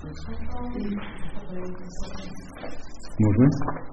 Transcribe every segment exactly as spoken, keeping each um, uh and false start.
Môžeme?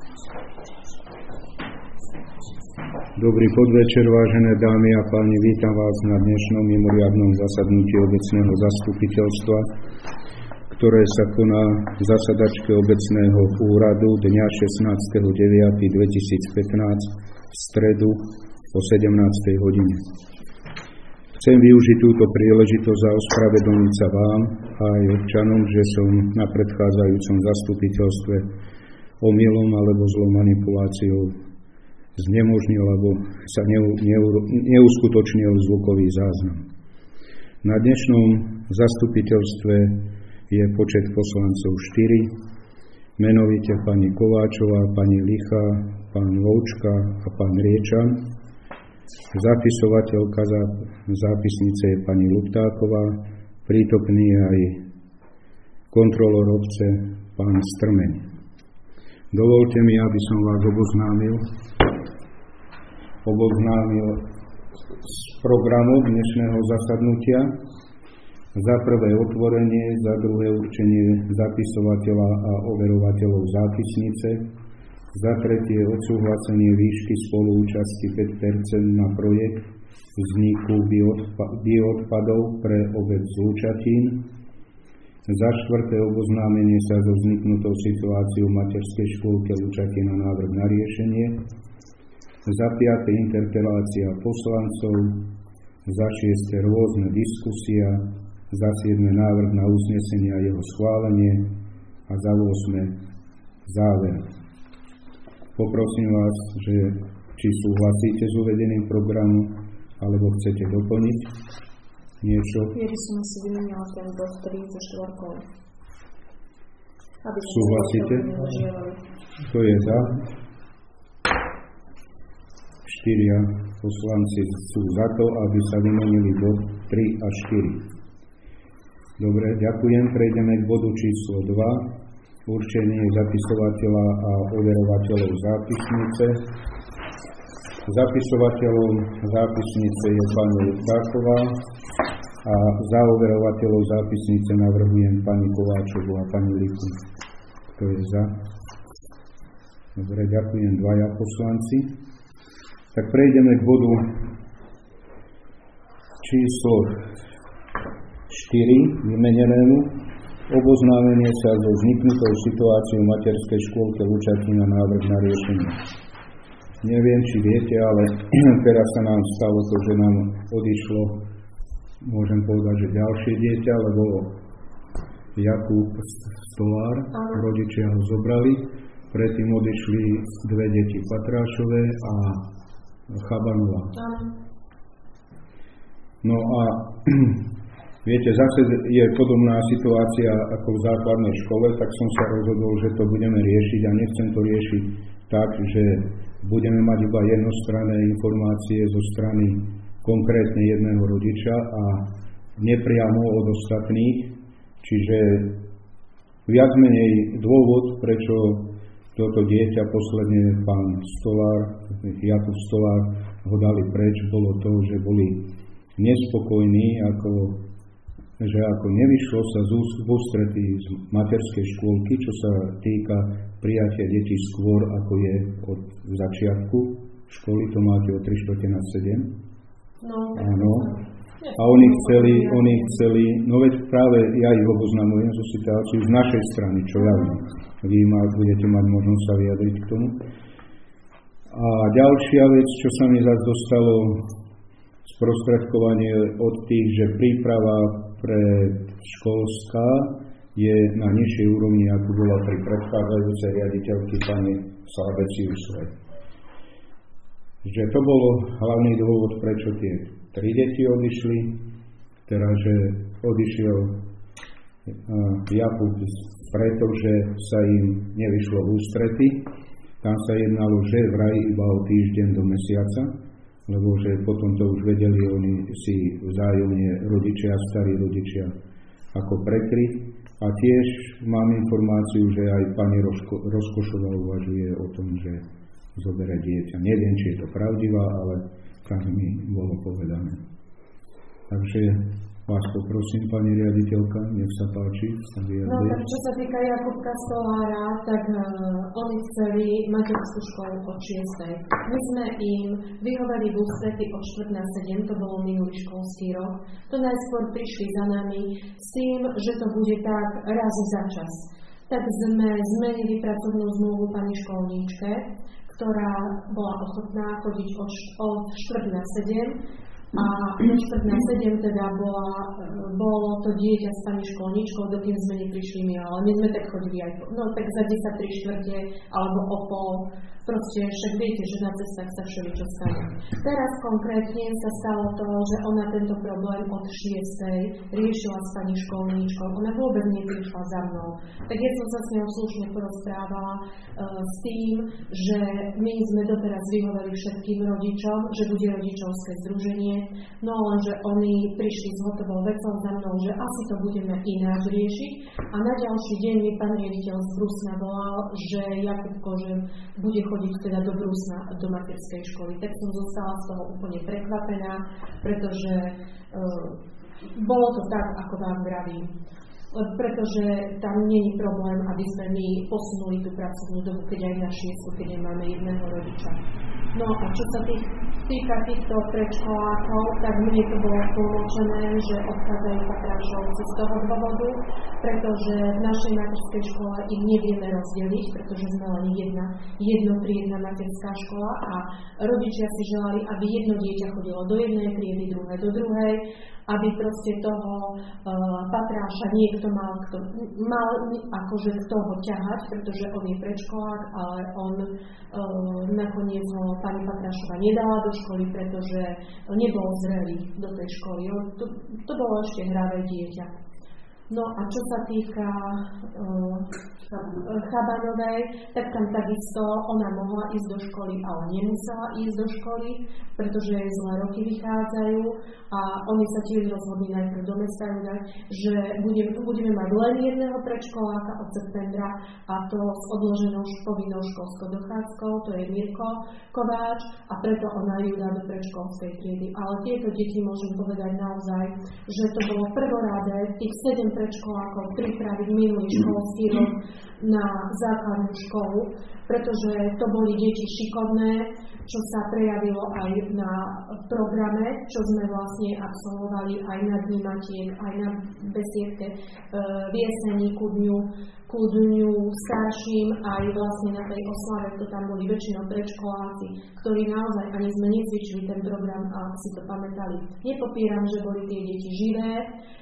Dobrý podvečer, vážené dámy a páni, vítam vás na dnešnom mimoriadnom zasadnutí obecného zastupiteľstva, ktoré sa koná v zasadačke obecného úradu dňa šestnásteho deviateho dvetisícpätnásť v stredu o sedemnástej hodine. Chcem využiť túto príležitosť a ospravedlniť sa vám a aj občanom, že som na predchádzajúcom zastupiteľstve omylom alebo zlou manipuláciou znemožnil alebo sa neu, neu, neuskutočnil zvukový záznam. Na dnešnom zastupiteľstve je počet poslancov štyri, menovite pani Kováčová, pani Licha, pán Voučka a pán Riečan. Zapisovateľka za zápisnice je pani Luptáková, prítomný aj kontrolór obce pán Strmeň. Dovolte mi, aby som vás oboznámil, oboznámil z programu dnešného zasadnutia. Za prvé otvorenie, za druhé určenie zapisovateľa a overovateľov zápisnice, za tretie odsúhlasenie výšky spoluúčasti päť percent na projekt vzniku bioodpadov pre obec Lučatín, za štvrté oboznámenie sa so vzniknutou situáciou v materskej škôlke Lučatín a návrh na riešenie, za piate interpelácia poslancov, za šieste rôzne diskusia, za siedme návrh na uznesenie a jeho schválenie a za ôsme záver. Poprosím vás, že či súhlasíte s uvedeným programom, alebo chcete doplniť niečo. Kedy som si vymenila ten bod tri so štvorkou. Súhlasíte? To je za. Štyria poslanci sú za to, aby sa vymenili bod tri a štyri. Dobre, ďakujem. Prejdeme k bodu číslo dva. Určenie zapisovateľa a overovateľov zápisnice. Zapisovateľom zápisnice je pani Luptáková a za overovateľov zápisnice navrhujem pani Kováčovú a pani Lichu. Kto je za? Dobre, ďakujem, dvaja poslanci. Tak prejdeme k bodu číslo štyri, vymenenému. Oboznámenie sa so vzniknutou situáciou v materskej škôlke Lučatín a návrh na riešenie. Neviem, či viete, ale teraz sa nám stalo to, že nám odišlo, môžem povedať, že ďalšie dieťa, lebo Jakub Stolár, rodičia ho zobrali, predtým odišli dve deti Patrášové a Chabanová. No a viete, zase je podobná situácia ako v základnej škole, tak som sa rozhodol, že to budeme riešiť a nechcem to riešiť tak, že budeme mať iba jednostranné informácie zo strany konkrétne jedného rodiča a nepriamo od ostatných. Čiže viac menej dôvod, prečo toto dieťa posledne pán Stolár, Jakub Stolár ho dali preč, bolo to, že boli nespokojní, ako že ako nevyšlo sa z ústretí z materskej škôlky, čo sa týka prijatia detí skôr, ako je od začiatku školy, to máte o tri štvrte na sedem. No. Áno. A oni chceli, oni chceli, no veď práve ja ich oboznamujem zo situáciu z našej strany, čo ja viem. Vy ma, budete mať možnosť sa vyjadriť k tomu. A ďalšia vec, čo sa mi zase dostalo, sprostredkovanie od tých, že príprava pre školská je na nižšej úrovni, ako bola pri predchádzajúcej riaditeľky pani Salabeciusovej. Že to bol hlavný dôvod, prečo tie tri deti odišli, teda, že odišiel Jakub, pretože sa im nevyšlo v ústrety. Tam sa jednalo, že vraj iba o týždeň do mesiaca, lebo že potom to už vedeli oni si vzájomne rodičia, starí rodičia ako prekryť. A tiež mám informáciu, že aj pani Rozko, Rozkošová uvažuje o tom, že zobere dieťa. Neviem, či je to pravdivá, ale tak mi bolo povedané. Takže Vás poprosím, pani riaditeľka, nech sa páči. No tak čo sa týka Jakubka Stolára, tak uh, oni chceli materskú školu od šiestej. My sme im vyhovali v ústrety od štvrť na sedem, to bolo minulý školský rok. To najskôr prišli za nami s tým, že to bude tak raz za čas. Tak sme zmenili pracovnú zmluvu pani školníčke, ktorá bola ochotná chodiť od, od štvrť na sedem. A štvrť na sedem teda bola, bolo to dieťa s pani školníčkou, dokým sme neprišli my, ale my sme tak chodili aj, no tak za desať, tri štvrte, alebo o pol, proste však viete, že na cestách sa všeličo stane. Teraz konkrétne sa stalo to, že ona tento problém od šiestej riešila s pani školníčkou, ona vôbec neprišla za mnou. Tak ja som sa s ňou slušne porozprávala uh, s tým, že my sme doteraz vyhovorili všetkým rodičom, že bude rodičovské združenie. No lenže oni prišli s hotovou vecou za mnou, že asi to budeme ináč riešiť. A na ďalší deň mi pán riaditeľ z Brusna volal, že Jakubko, že bude chodiť teda do Brusna, do materskej školy. Tak som zostala z toho úplne prekvapená, pretože e, bolo to tak, ako vám vravím. Pretože tam nie je problém, aby sme my posunuli tú pracovnú dobu, keď aj na šiestu, keď nemáme jedného rodiča. No a čo sa tých, týka týchto predškolákov, tak mne to bolo tlmočené, že odchádzajú patrášovci z toho dôvodu, pretože v našej materskej škole ich nevieme rozdeliť, pretože sme len jedna, jednotriedna materská škola a rodičia si želali, aby jedno dieťa chodilo do jednej triedy, druhé do druhej, aby proste toho uh, patráša niekto mal, kto, mal akože kto ho ťahať, pretože on je predškolák, ale on uh, nakoniec ho pani Patrášova nedala do školy, pretože nebol zrelý do tej školy. To, to bolo ešte hravé dieťa. No a čo sa týka uh, Chabanovej, tak tam takisto ona mohla ísť do školy, ale nemusela ísť do školy, pretože jej zlé roky vychádzajú a oni sa tiež rozhodli najprv do mesta, že budeme, budeme mať len jedného predškoláka od septembra a to s odloženou povinnou školskou dochádzkou, to je Mirko Kováč a preto ona ju dá do predškolskej triedy. Ale tieto deti môžem povedať naozaj, že to bolo prvoráde tých sedem predškolákov pripraviť minulý školský rok na základnú školu, pretože to boli deti šikovné, čo sa prejavilo aj na programe, čo sme vlastne absolvovali aj na Dni matiek, aj na besiedke e, v jesení ku dňu, ku dňu starším, aj vlastne na tej oslave, to tam boli väčšinou predškoláci, ktorí naozaj ani sme necvičili ten program a si to pamätali. Nepopieram, že boli tie deti živé,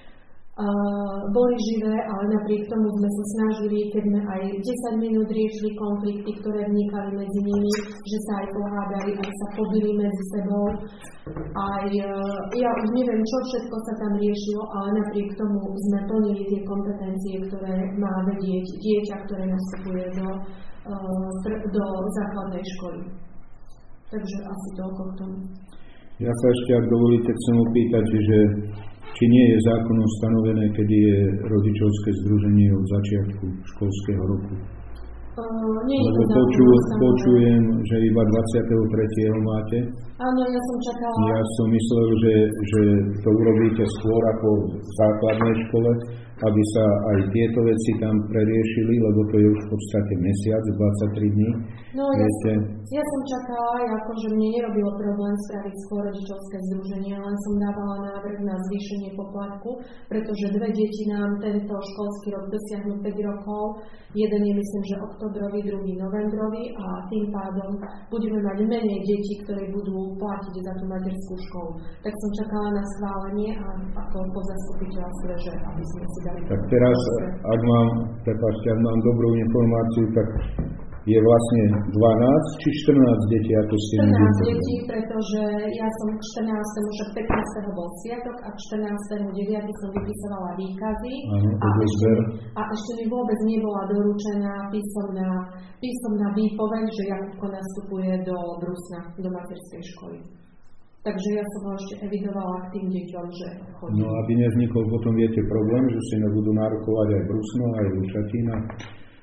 Uh, boli živé, ale napriek tomu sme sa snažili, keď sme aj desať minút riešili konflikty, ktoré vnikali medzi nimi, že sa aj pohádali, aj sa pobili medzi sebou. Aj, uh, ja už neviem, čo všetko sa tam riešilo, ale napriek tomu sme plnili tie kompetencie, ktoré má vedieť dieťa, ktoré nastupuje do, uh, do základnej školy. Takže asi toľko k tomu. Ja sa ešte, ak dovolíte, chcem opýtať, že či nie je zákonom stanovené, kedy je rodičovské združenie od začiatku školského roku? Uh, nie je Lebo to poču, počujem, že iba dvadsiateho tretieho máte. Áno, ja som čakala. Ja som myslel, že, že to urobíte skôr ako v základnej škole, aby sa aj tieto veci tam preriešili, lebo to je už v podstate mesiac, dvadsaťtri dní. No ja som, ja som čakala, akože mne nerobilo problém spraviť skôr rodičovské združenie, len som dávala návrh na zvýšenie poplatku, pretože dve deti nám tento školský rok dosiahnu päť rokov. Jeden je, myslím, že oktobrový, druhý novembrový a tým pádom budeme mať menej detí, ktoré budú platiť za tú materskú školu. Tak som čakala na schválenie a ako po zastupiteľstve, že aby sme si dali... Tak teraz, ak mám, prepáčte, ak mám dobrú informáciu, tak je vlastne dvanásť či štrnásť detí, ako ste mi štrnásť detí, pretože ja som k štrnástemu, však pätnásteho bol sviatok a k štrnástemu deviateho som vypisovala výkazy. Áno, a, ešte, a ešte mi vôbec nebola doručená písomná, písomná výpoveď, že Jakubko nastupuje do Brusna, do materskej školy. Takže ja som ho ešte evidovala k tým deťom, že chodí. No aby nevznikol potom, viete, problém, že si nebudú nárokovať aj Brusno, aj Lučatína.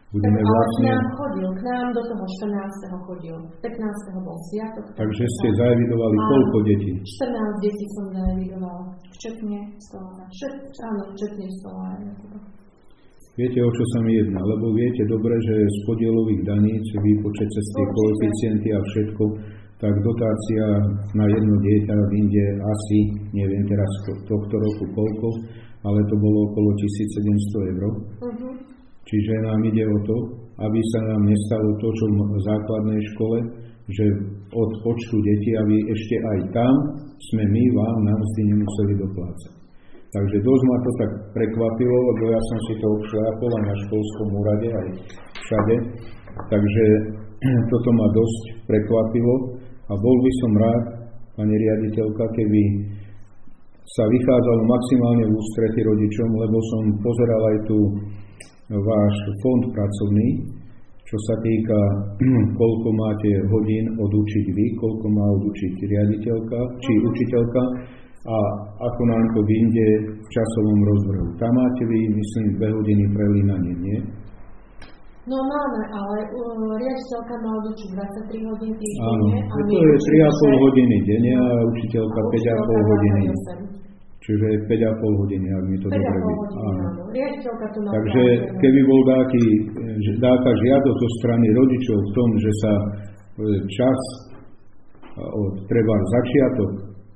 Budeme ale vlastne... k nám chodil, k nám do toho štrnásteho chodil. pätnásteho bol sviatok. Takže ste zaevidovali koľko detí? štrnásť detí som zaevidovala. Včetne stolára. Všet, áno, včetne stolára. Viete, o čo sa mi jedná? Lebo viete dobre, že z podielových daníc, výpočet cez tie koeficienty a všetko, tak dotácia na jedno dieťa vyjde asi, neviem teraz tohto roku koľko, ale to bolo okolo tisícsedemsto eur. Uh-huh. Čiže nám ide o to, aby sa nám nestalo to, čo v základnej škole, že od počtu detí, aby ešte aj tam sme my vám na mzdy nemuseli doplácať. Takže dosť ma to tak prekvapilo, lebo ja som si to obšľapol aj na školskom úrade, aj všade. Takže toto ma dosť prekvapilo a bol by som rád, pani riaditeľka, keby sa vychádzalo maximálne v ústrety rodičom, lebo som pozeral aj tu váš fond pracovný, čo sa týka, koľko máte hodín odučiť vy, koľko má odučiť riaditeľka či učiteľka a ako nám to vyjde v časovom rozvrhu. Tam máte vy, myslím, dve hodiny prelínanie, nie? No máme, ale uh, riaditeľka má odučiť dvadsaťtri hodín týždenne. Áno, to je tri a pol hodiny denne a učiteľka päť a pol hodiny. Čiže päť a pol hodiny, ak mi to dobre vidí. Takže keby bol dáky, dáka žiadosť zo strany rodičov v tom, že sa čas od treba začiatok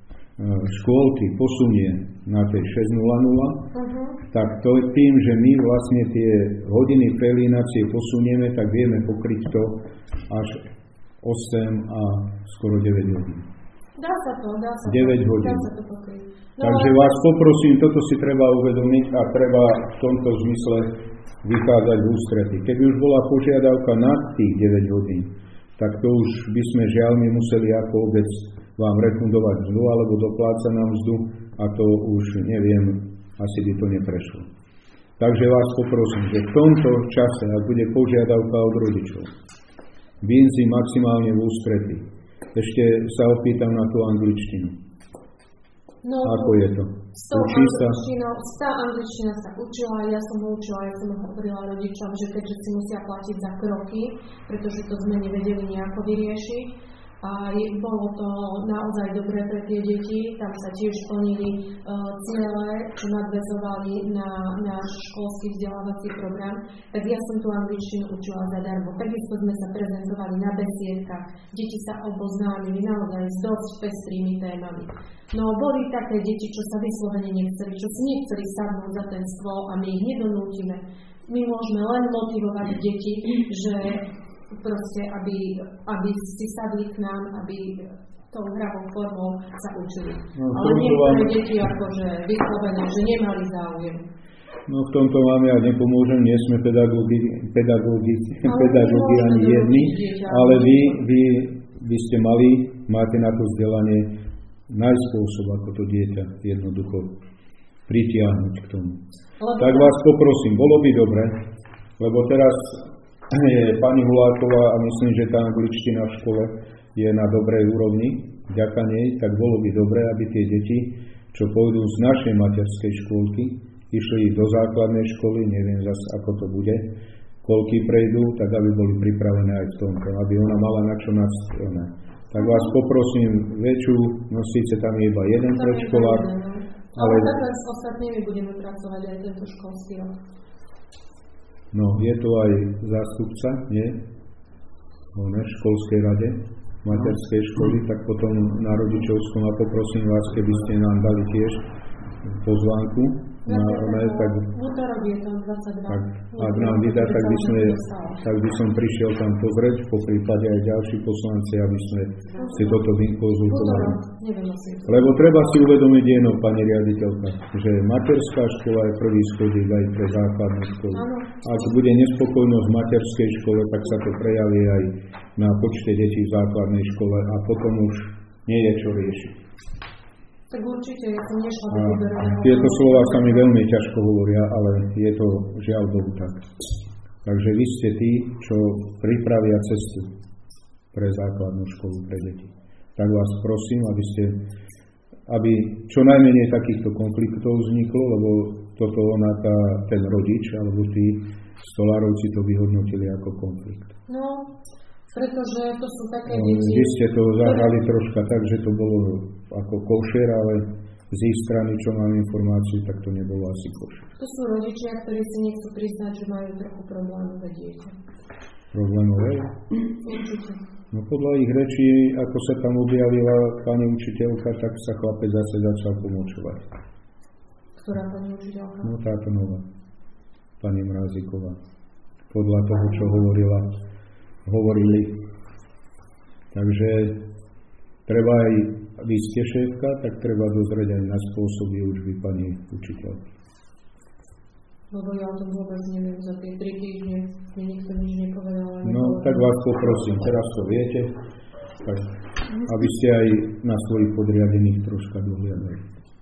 škôlky posunie na tej šesť nula nula, uh-huh. tak to je tým, že my vlastne tie hodiny prelínacie posunieme, tak vieme pokryť to až osem a skoro deväť hodín. Dá sa to, dá sa deväť to, hodín. Dá sa to pokryť. No, takže vás poprosím, toto si treba uvedomiť a treba v tomto zmysle vychádzať v ústrety. Keby už bola požiadavka nad tých deväť hodín, tak to už by sme žiaľ my museli ako obec vám refundovať mzdu alebo doplácať na mzdu a to už neviem, asi by to neprešlo. Takže vás poprosím, že v tomto čase, ak bude požiadavka od rodičov, výjsť maximálne v ústrety. Ešte sa opýtam na tú angličtinu. No, ako je to? S tou angličtinou, tá angličtina sa učila, ja som ho učila, ja som hovorila rodičom, že keďže si musia platiť za kroky, pretože to sme nevedeli nejako vyriešiť. A bolo to naozaj dobré pre tie deti, tam sa tiež plnili uh, ciele, čo nadväzovali na náš školský vzdelávací program, tak ja som tú angličtinu učila zadarmo. Takisto sme sa prezentovali na besiedkach, deti sa oboznámili naozaj s dosť pestrými témami. No boli také deti, čo sa vyslovene nechceli, čo si nechceli sadnúť za ten stôl a my ich nedonútime. My môžeme len motivovať deti, že proste, aby, aby si sadli k nám, aby tou hravou formou sa učili. No, ale niektoré vám... deti akože vyslovené, že nemali záujem. No v tomto vám ja nepomôžem, nie sme pedagógi, pedagógi, pedagógi ani jedni, ale vy, vy by ste mali, máte na to vzdelanie nájsť spôsob, ako to dieťa jednoducho pritiahnuť k tomu. Lebo tak vás poprosím, bolo by dobre, lebo teraz je pani Huláková a myslím, že tá angličtina v škole je na dobrej úrovni, vďaka nej, tak bolo by dobré, aby tie deti, čo pôjdu z našej materskej škôlky, išli do základnej školy, neviem zase ako to bude, koľky prejdú, tak aby boli pripravené aj v tomto, aby ona mala na čo nadstrelné. Tak vás poprosím väčšiu, no síce tam je iba jeden predškolák, ale takhle s ostatnými budeme pracovať aj tento školský rok. No, je to aj zástupca, nie? V školskej rade materskej školy, tak potom na rodičovskom a poprosím vás, keby ste nám dali tiež pozvánku. Na, na, tak, útorok je to dvadsaťdva. Tak, ak nám vydá, tak by, sme, tak by som prišiel tam pozrieť, po prípade aj ďalší poslanci, aby sme si toto konzultovali. Lebo treba si uvedomiť jedno, pani riaditeľka, že materská škola je prvý schodík aj pre základnú školu. Ak bude nespokojnosť v materskej škole, tak sa to prejaví aj na počte detí v základnej škole a potom už nie je čo riešiť. Tak určite, ja som nešla do výberového. Tieto slova sa mi veľmi ťažko hovoria, ale je to žiaľ Bohu tak. Takže vy ste tí, čo pripravia cestu pre základnú školu pre deti. Tak vás prosím, aby ste, aby čo najmenej takýchto konfliktov vzniklo, lebo toto ona, tá, ten rodič, alebo tí, Stolárovci to vyhodnotili ako konflikt. No, pretože to sú také deti... Vy ste to zahrali troška tak, že to bolo ako košer, ale z ich strany, čo mám informáciu, tak to nebolo asi košer. To sú rodičia, ktorí si nechcú priznať, že majú trochu problémové dieťa. Problémové? Určite. No podľa ich rečí, ako sa tam objavila pani učiteľka, tak sa chlapec zase začal pomočovať. Ktorá pani učiteľka? No táto nová, pani Mráziková. Podľa toho, čo hovorila, hovorili. Takže treba aj, vy ste šéfka, tak treba dozrieť aj na spôsob výučby pani učiteľky. Lebo ja o tom vôbec neviem, za tie tri týždne mi nikto nič nepovedal. No, tak vás poprosím, teraz to viete, tak aby ste aj na svojich podriadených troška dohliadali.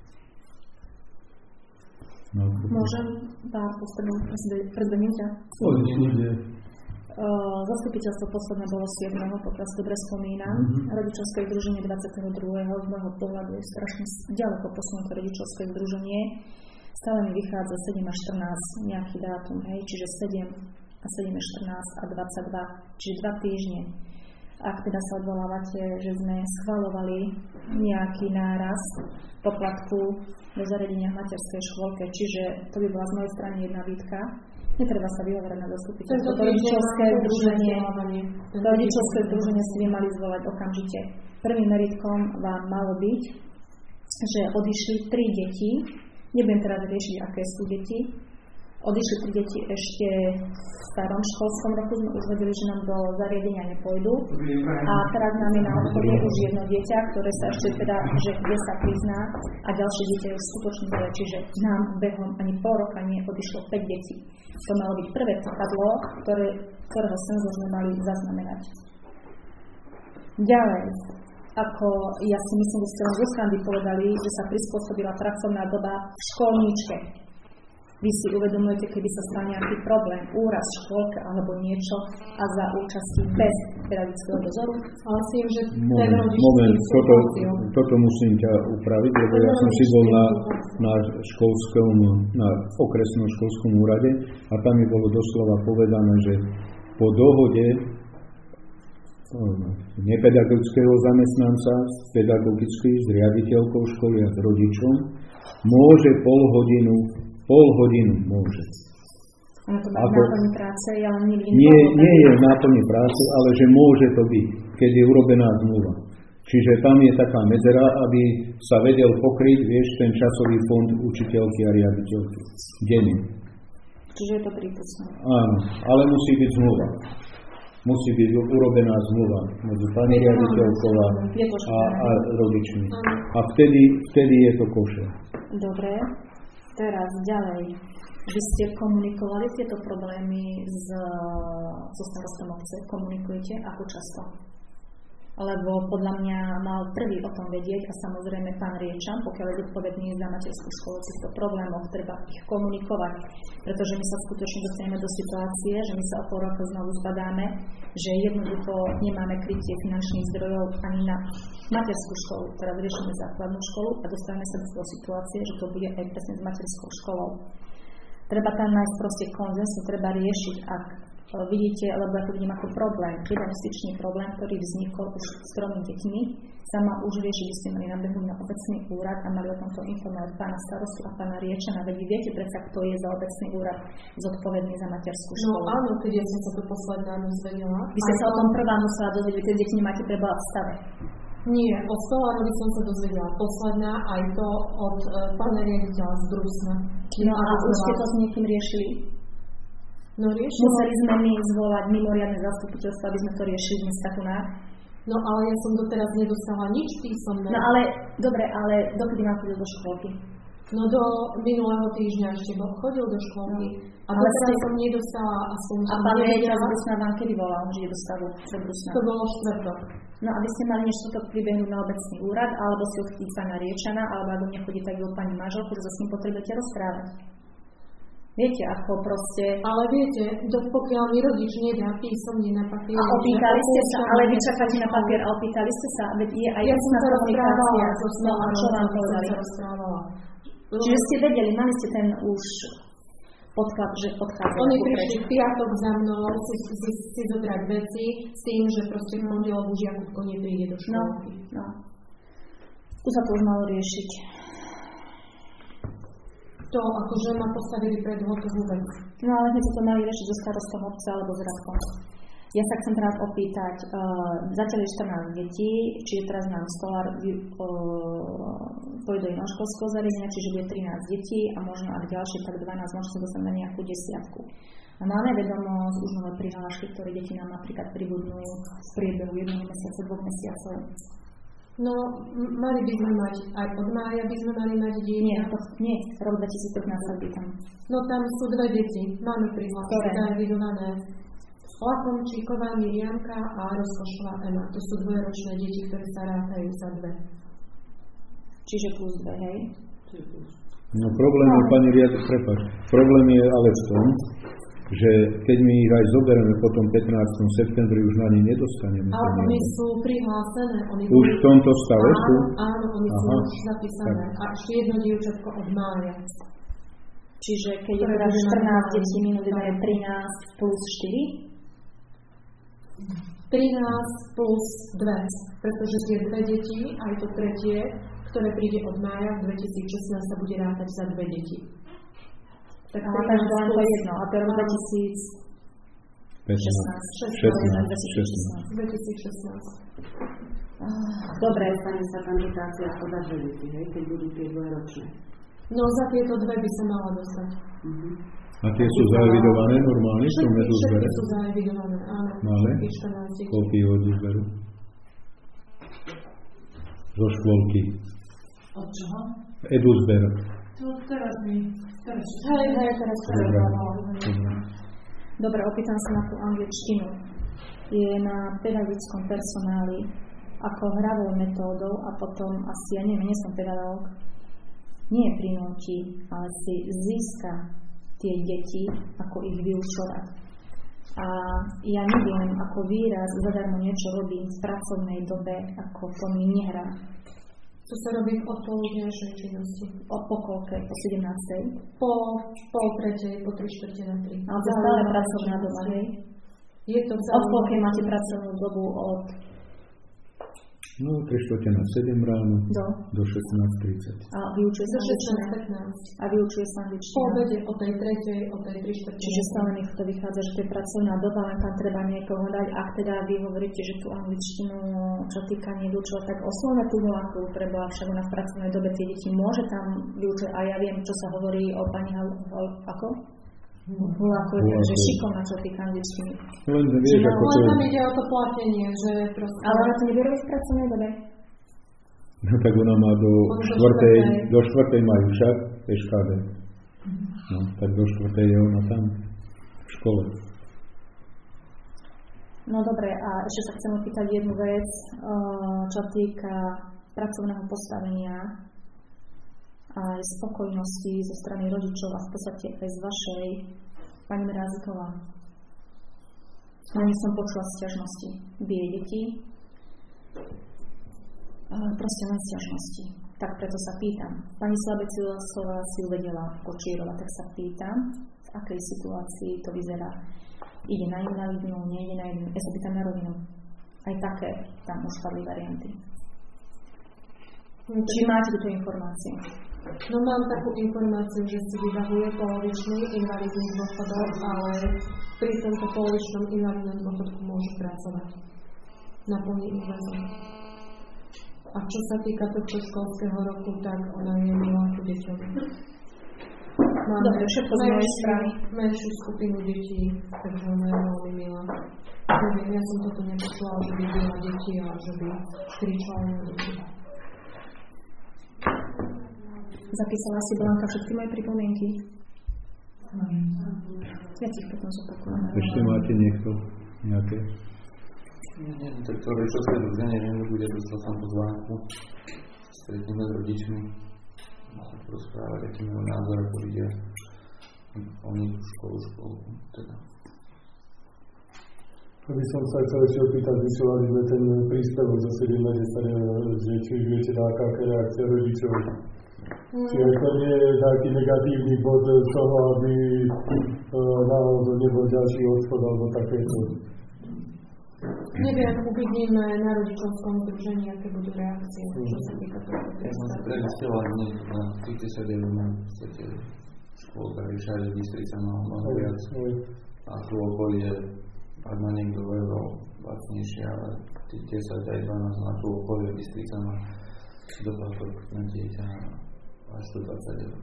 No, môžem pár posledných predvedniť? Poďte. Zastupiteľstvo posledné bolo siedmeho, pokiaľ si dobre spomínam. Mm-hmm. Rodičovské združenie dvadsiateho druhého z môjho pohľadu je strašne ďaleko posunuté rodičovské združenie. Stále mi vychádza sedem a štrnásť nejaký dátum, hej, čiže sedem a sedem a štrnásť a dvadsaťdva, čiže dva týždne. Ak teda sa odvolávate, že sme schvaľovali nejaký náraz poplatku do zariadenia v materskej škôlke, čiže to by bola z mojej strany jedna výtka. Netreba sa vyhovárať na zastupiteľstvo. To rodičovské združenie, to rodičovské združenie si by mali zvolať okamžite. Prvým meritkom vám malo byť, že odišli tri deti. Nebudem teraz riešiť, aké sú deti. Odišli tri deti ešte v starom školskom roku, sme už vedeli, že nám do zariadenia nepôjdu. A teraz nám je na obchode už jedno dieťa, ktoré sa ešte teda, že kde sa prizná, a ďalšie dieťa je skutočne zle, čiže nám behom ani pol roka neodišlo päť detí. To malo byť prvé takadlo, ktoré, ktorého senzo sme mali zaznamenať. Ďalej. Ako ja si myslím, že ste vám zo srandy povedali, že sa prispôsobila pracovná doba v školníčke. Vy si uvedomujete, keby sa stal nejaký problém, úraz v škôlke alebo niečo a za účasti bez pedagogického dozoru? Ale si že ten rodič... Moment, toto, toto musím ťa upraviť, lebo ja som si bol na, na školskom, na okresnom školskom úrade a tam mi bolo doslova povedané, že po dohode nepedagogického zamestnanca s pedagogickou, s riaditeľkou školy a s rodičom môže pol hodinu, pol hodinu môže. Ono to má náplň práce, ja len nevidím... Nie, nie je náplň práce, ale že môže to byť, keď je urobená zmluva. Čiže tam je taká medzera, aby sa vedel pokryť, vieš, ten časový fond učiteľky a riaditeľky. Denný. Čiže je to prípustné. Áno, ale musí byť zmluva. Musí byť urobená zmluva medzi pani riaditeľkou a, a rodičmi. A vtedy, vtedy je to košer. Dobre, teraz ďalej. Vy ste komunikovali tieto problémy s, so starostom obce? Komunikujete? Ako často? Lebo podľa mňa mal prvý o tom vedieť a samozrejme pán Riečan, pokiaľ je zodpovedný za materskú školu v týchto problémoch, treba ich komunikovať, pretože my sa skutočne dostaneme do situácie, že my sa o pol roka znovu zbadáme, že jednoducho nemáme krytie finančných zdrojov ani na materskú školu, teraz riešime základnú školu a dostaneme sa do situácie, že to bude aj presne s materskou školou. Treba tam nájsť proste konzens, treba riešiť, ak vidíte, lebo ja to vidím ako problém, investičný problém, ktorý vznikol už s tromi deťmi, sa má už riešiť, že ste mali nabehnúť na obecný úrad a mali o tomto informovať pána starostu a pána Riečana, veď vy viete predsa, kto je za obecný úrad zodpovedný za materskú školu. No áno, keď ja som sa to posledná dozvedela. Vy ste sa o tom prvá musela dozvedieť, keď deti nemáte preboha v stave. Nie, od Stolárovi som sa dozvedela posledná, aj to od uh, pána riaditeľa z Brusna. No a už ste to s niekým riešili? No riešila. Museli sme my zvolať mimoriadne zastupiteľstvo, aby sme to riešili dnes takú na. No ale ja som doteraz nedostala nič písomné. No ale, dobre, ale dokedy mám chodil do škôlky? No do minulého týždňa ešte chodil do škôlky. No, a doteraz ste... som nedostala aspoň... A pán riaditeľ z Brusna vám kedy volal, že je dostavu do Brusna? To bolo štvrtok. No a vy ste mali niečo to pribehnúť na obecný úrad, alebo si odchýtiť pána Riečana, alebo ak nechodí tak do pani manželku, že sa s ním potrebujete rozprávať. Viete, ako proste... Ale viete, pokiaľ mi rodič nedá písomne na papier... A opýtali ste sa, ale vy čakáte na papier a opýtali ste sa, veď je aj jasná komunikácia. No a čo vám povedali? Čiže ste vedeli, mali ste ten už Podklad, že odchádzajú. Oni prišli v piatok za mnou si, si, si zobrať veci s tým, že proste v pondelok už Jakubko nepríde do školky. No, no. Tu sa to už malo riešiť. To akože ma postavili pred hotovú vec. No ale my sa to mali riešiť so starostom obce alebo s Radkom. Ja sa chcem teraz opýtať, uh, zatiaľ je štrnásť detí, čiže teraz nám Stolár uh, pôjde do iného školského zariadenia, čiže bude trinásť detí a možno ak ďalšie, tak dvanásť, možno sa dostane na nejakú desiatku. A máme vedomosť už nové prihlášky, ktoré deti nám napríklad pribudnú v priebehu jedného mesiaca, dvoch mesiacov. No, m- mali by sme mať, aj od mája by sme mali mať dieťa. Nie, to, nie, rok dvetisícpätnásť sa pýtam. No tam sú dve deti, máme prihlášky, zaevidované. Lakomčíková Miriamka a Rozkošová Ema. To sú dvojročné deti, ktoré sa rátajú za dve. Čiže plus dve, hej? No problém je, pani riaditeľ, prepáč, problém je ale v tom, že keď my ich aj zoberieme potom pätnásteho septembri, už na ne nedostaneme. Ale oni sú prihlásené. Oni už v tomto stave sú? Áno, áno, oni Aha. sú už zapísané. Tak. A ešte jedno dievčatko od mája. Čiže keď je teda štrnásť detí, minus je trinásť plus štyri? trinásť plus dva, pretože tie dve deti, aj to tretie, ktoré príde od mája v dvetisícšestnásť sa bude rátať za dve deti. Tak a tak len to jedno, a teraz dvetisícšestnásť. dvetisícšestnásť. Dobre. Stane sa tam dotácia za dve deti, hej, keď budú tie dvojročné. No za tieto dve by sa mala dostať. Uh-huh. A tie sú zaevidované normálne? Všetky, všetky sú zaevidované, áno. Máme? Koľky oduzberu? Zo škôlky. Od čoho? Eduzber. To teraz mi... Teraz... Hej, hej, teraz to Dobre. Dobre, opýtam sa na tú angličtinu. Je na pedagogickom personáli ako hravou metódou a potom asi, ja neviem, nie som pedagóg, nie prinúti, ale si získa tie deti, ako ich vyučovať. A ja neviem, ako výraz zadarmo niečo robím v pracovnej dobe, ako to mi nehrá. To sa robí od poludňajšej činnosti. Od po koľke? Po sedemnástej? Po pol tretej, po tri štvrte na tri. Ale to stále pracovná doba, hej? Je to od koľke máte pracovnú dobu? Od... No, tri štvrte na sedem ráno do, do šestnásť tridsať. A vyučuje sa šestnásť pätnásť. A vyučuje sa angličtina. Po obede o tej tretej, o tej tri štvrte. Čiže stále nech to vychádza, že to je pracovná doba, len tam treba niekoho dať. Ak teda vy hovoríte, že tú angličtinu, čo týka nevyučovať, tak oslovne tú voláku, treba však ona v pracovnej dobe tie deti môže tam vyučovať. A ja viem, čo sa hovorí o pani Hal... Ako? Voláku je takže šikovná, čo týka angličtiny. Len vieš, ako to... Len tam ide o to platenie, že proste... Ale ona to nebude robiť v pracovnej dobe? No tak ona má do štvrtej, do štvrtej majú však, eš ká dé. No, tak do štvrtej je ona tam, v škole. No dobre, a ešte sa chcem opýtať jednu vec, čo týka pracovného postavenia aj spokojnosti zo strany rodičov a v podstate aj z vašej, pani Mráziková. Ani som počula sťažnosti. Bije deti, proste len sťažnosti. Tak preto sa pýtam. Pani Slabecilová si uvedela Kočírova, tak sa pýtam, v akej situácii to vyzerá. Ide na invalidnú, nejde na invalidnú. Ja sa pýtam na rovinu. Aj také tam už padli varianty. Či máte túto informáciu? No mám takú informáciu, že si vybavuje polovičný invalidný dôchodok, ale pri tomto polovičnom invalidnom dôchodku môže pracovať na plný úväzok. A čo sa týka tohto školského roku, tak ona je milá ku deťom. Máme Dobre, všetko z mojej strany. Menšiu skupinu detí, takže ona je veľmi milá. Neviem, ja som toto nepočula, že by byla deti a že by kričala na deti. Zapísala si, Blanka, všetky moje pripomienky? Ja ti ich potom zopakujem. Ešte máte niekto nejaké? Nie, nie, tak to rodičovské združenie nebude, dostal som pozvánku. Stretneme s rodičmi. Môžem porozprávať, aký majú názor, ako vidia oni školu, školu. Teda. Aby som sa chcel ešte opýtať, vysielali sme ten príspevok za sedem na desať, že či už viete, aká je reakcia rodičov. Mm. Čiže to nie je taký negatívny bod z toho, aby uh, náhodou nebol ďalší odchod alebo takéto. Neviem, uvidíme na rodičovskom združení, aké budú reakcie, čo sa týka toho. Ja som si premyslel hneď na päťdesiat jeden v podstate škôlka Ríša je Bystrica mnoho viac. A tu okolie, ak má niekto euro vlastnejšie, ale tých desať aj dvanásť na tu okolie Bystrica má doplatok na dieťa až sto dvadsať eur.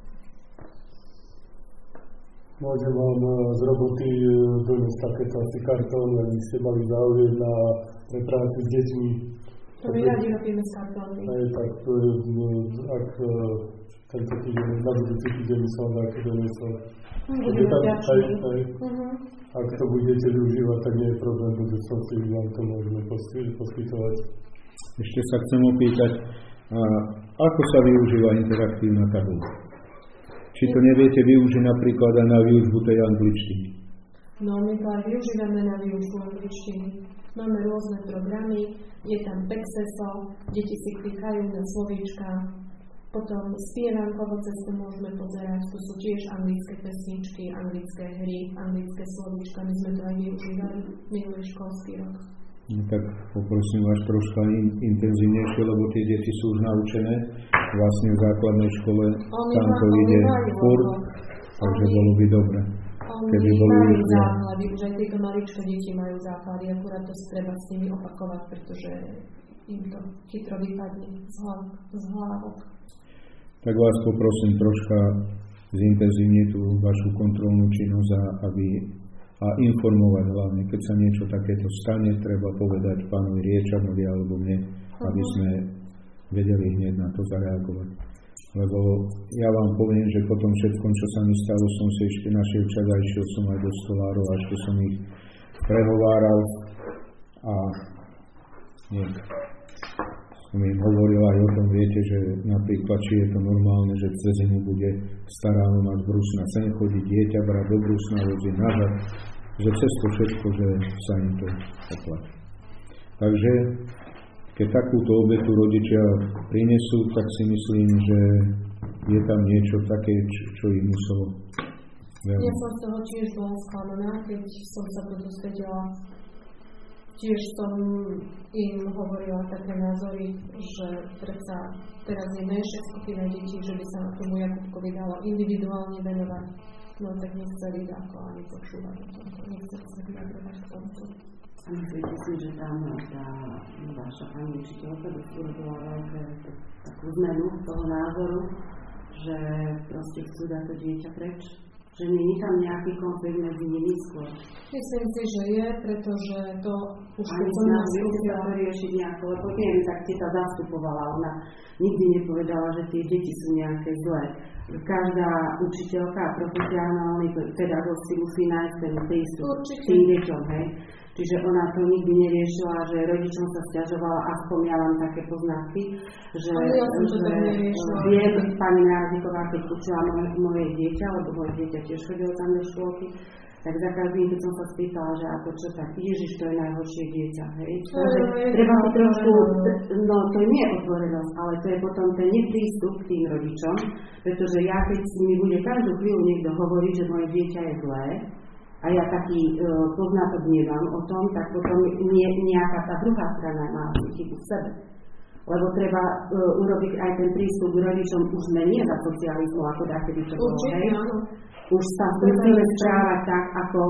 Môžem vám z roboty doniesť takéto asi kartóny, aby ste mali záujem na práci s deťmi. To my radi robíme s kartónmi. Aj tak, ak tento týdeň, na budúci týdeň by som vám také doniesol. Budeme vďační. Ak to budete využívať, tak nie je problém, v budúcnosti vám to môžeme poskytovať. Ešte sa chcem opýtať, a ako sa využíva interaktívna tabuľka? Či to neviete využiť napríklad aj na výučbu tej angličtiny? No, my to aj využívame na výučbu angličtiny. Máme rôzne programy, je tam Pexeso, deti si klikajú na slovíčka, potom spievankovo cestu môžeme pozerať, tu sú tiež anglické pesničky, anglické hry, anglické slovíčka, my sme to aj využívali minulý školský rok. No tak poprosím vás troška in, intenzívnejšie, lebo tie deti sú už naučené vlastne v základnej škole, oni tam to ide furt, takže oni, bolo by dobre. Oni majú základy, už aj tieto maličké deti majú základy, akurát to treba s nimi opakovať, pretože im to chytro vypadne z, hlav, z hlavok. Tak vás poprosím troška zintenzívniť tú vašu kontrolnú činnosť, aby a informovať hlavne, keď sa niečo takéto stane, treba povedať pánovi Riečanovi alebo mne, aby sme vedeli hneď na to zareagovať. Lebo ja vám poviem, že po tom všetkom, čo sa mi stalo, som si ešte našiel čas a išiel som aj do stolárov, až to som ich prehováral a nie. Som im hovoril aj o tom, viete, že napríklad, či je to normálne, že cez zimu bude stará mať brusna sem chodiť, dieťa brať do brusna, voziť nazad, že cez to všetko, že sa im to oplatí. Takže, keď takúto obetu rodičia prinesú, tak si myslím, že je tam niečo také, čo, čo im muselo veľmi. Ja som z toho tiež bola sklamaná, keď som sa to dozvedela. Tiež som im hovorila také názory, že predsa teraz je menšia skupina detí, že by sa na tomu Jakubkovi dalo individuálne venovať. No tak nechceli ako ani počúvať o tomto, nechceli sa vyjadrovať v tomto. A myslíte si, že tam tá vaša pani učiteľka urobila veľké takú zmenu toho názoru, že proste chcú dať to dieťa preč? Že nie je tam nejaký konflikt medzi nimi skôr? Myslím si, že je, pretože to už ani snažili sa to riešiť nejako, lebo viem, tak ti sa zastupovala, ona nikdy nepovedala, že tie deti sú nejaké zlé. Každá učiteľka a profesionálny pedagóg si musí nájsť ten prístup k tým deťom, hej. Čiže ona to nikdy neriešila, že rodičom sa sťažovala, aspoň ja mám také poznatky, že, ja že viem, pani Náziková, keď učila moje, moje dieťa, lebo moje dieťa tiež chodilo tam do škôlky, tak za každým, keď som sa spýtala, že ako čo tak, Ježiš, to je najhoršie dieťa, hej. Takže treba si trošku, no to nie je otvorenosť, ale to je potom ten neprístup k tým rodičom, pretože ja, keď mi bude každú chvíľu niekto hovoriť, že moje dieťa je zlé, a ja taký e, poznatok nemám o tom, tak potom nie, nejaká tá druhá strana má chybu v sebe. Lebo treba e, urobiť aj ten prístup k rodičom, už sme nie za socializmu, ako dá, kedy to bolo, hej. Už sa musíme správať tak, ako...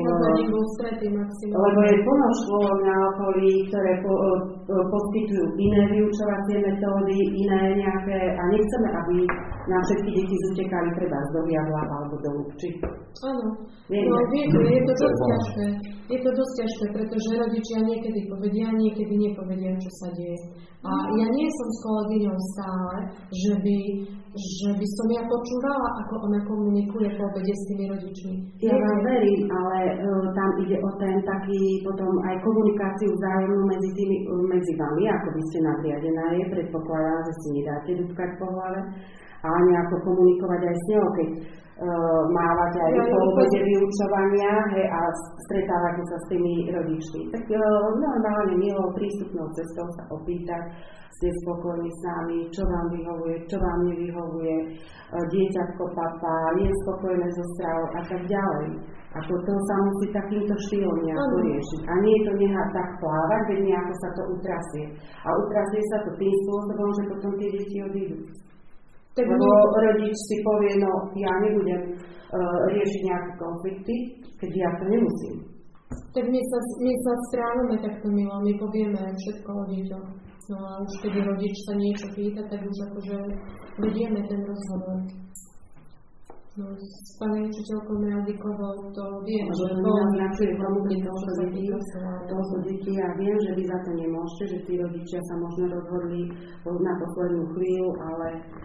Lebo je plno škôl na okolí, ktoré po, po, poskytujú iné vyučovacie metódy, iné nejaké... A nechceme, aby nám všetky deti zutekali treba do Viadla alebo do Lúbči. Áno. No, viete, je to dosť ťažké. Je to dosť ťažké, pretože rodičia niekedy povedia, niekedy nepovedia, čo sa deje. A ja nie som s kolegyňou stále, že by, že by som ja počúvala, ako ona komunikuje po obede s tými rodičmi. Ja vám verím, ale uh, tam ide o ten taký potom aj komunikáciu vzájomnú medzi, tými, uh, medzi vami, ako by ste nadriadená je, predpokladám, že si nedáte dúbkať po hlave, ale nejako komunikovať aj s ňou, keď mávať aj po obede vyučovania, hej, a stretávate sa s tými rodičmi. Tak uh, normálne milou prístupnou cestou sa opýtať, ste spokojní s nami, čo vám vyhovuje, čo vám nevyhovuje, uh, dieťatko, papa, je spokojné so stravou a tak ďalej. Ako to sa musí takýmto štýlom nejako riešiť. A nie je to nechať tak plávať, veď nejako sa to utrasie. A utrasie sa to tým spôsobom, že potom tie deti odídu. Lebo rodič si povie, no ja nebudem uh, riešiť nejaké konflikty, keď ja to nemusím. Tak my sa, my sa strávame takto milo, my povieme všetko o deťoch. No a už keď rodič sa niečo pýta, tak už akože vedieme ten rozhovor. No, s pani učiteľkou jazykovou to viem, že to naznačuje problémy tohoto detí, tohoto detí a viem, že vy za to nemôžete, že tí rodičia sa možno rozhodli na poslednú chvíľu, ale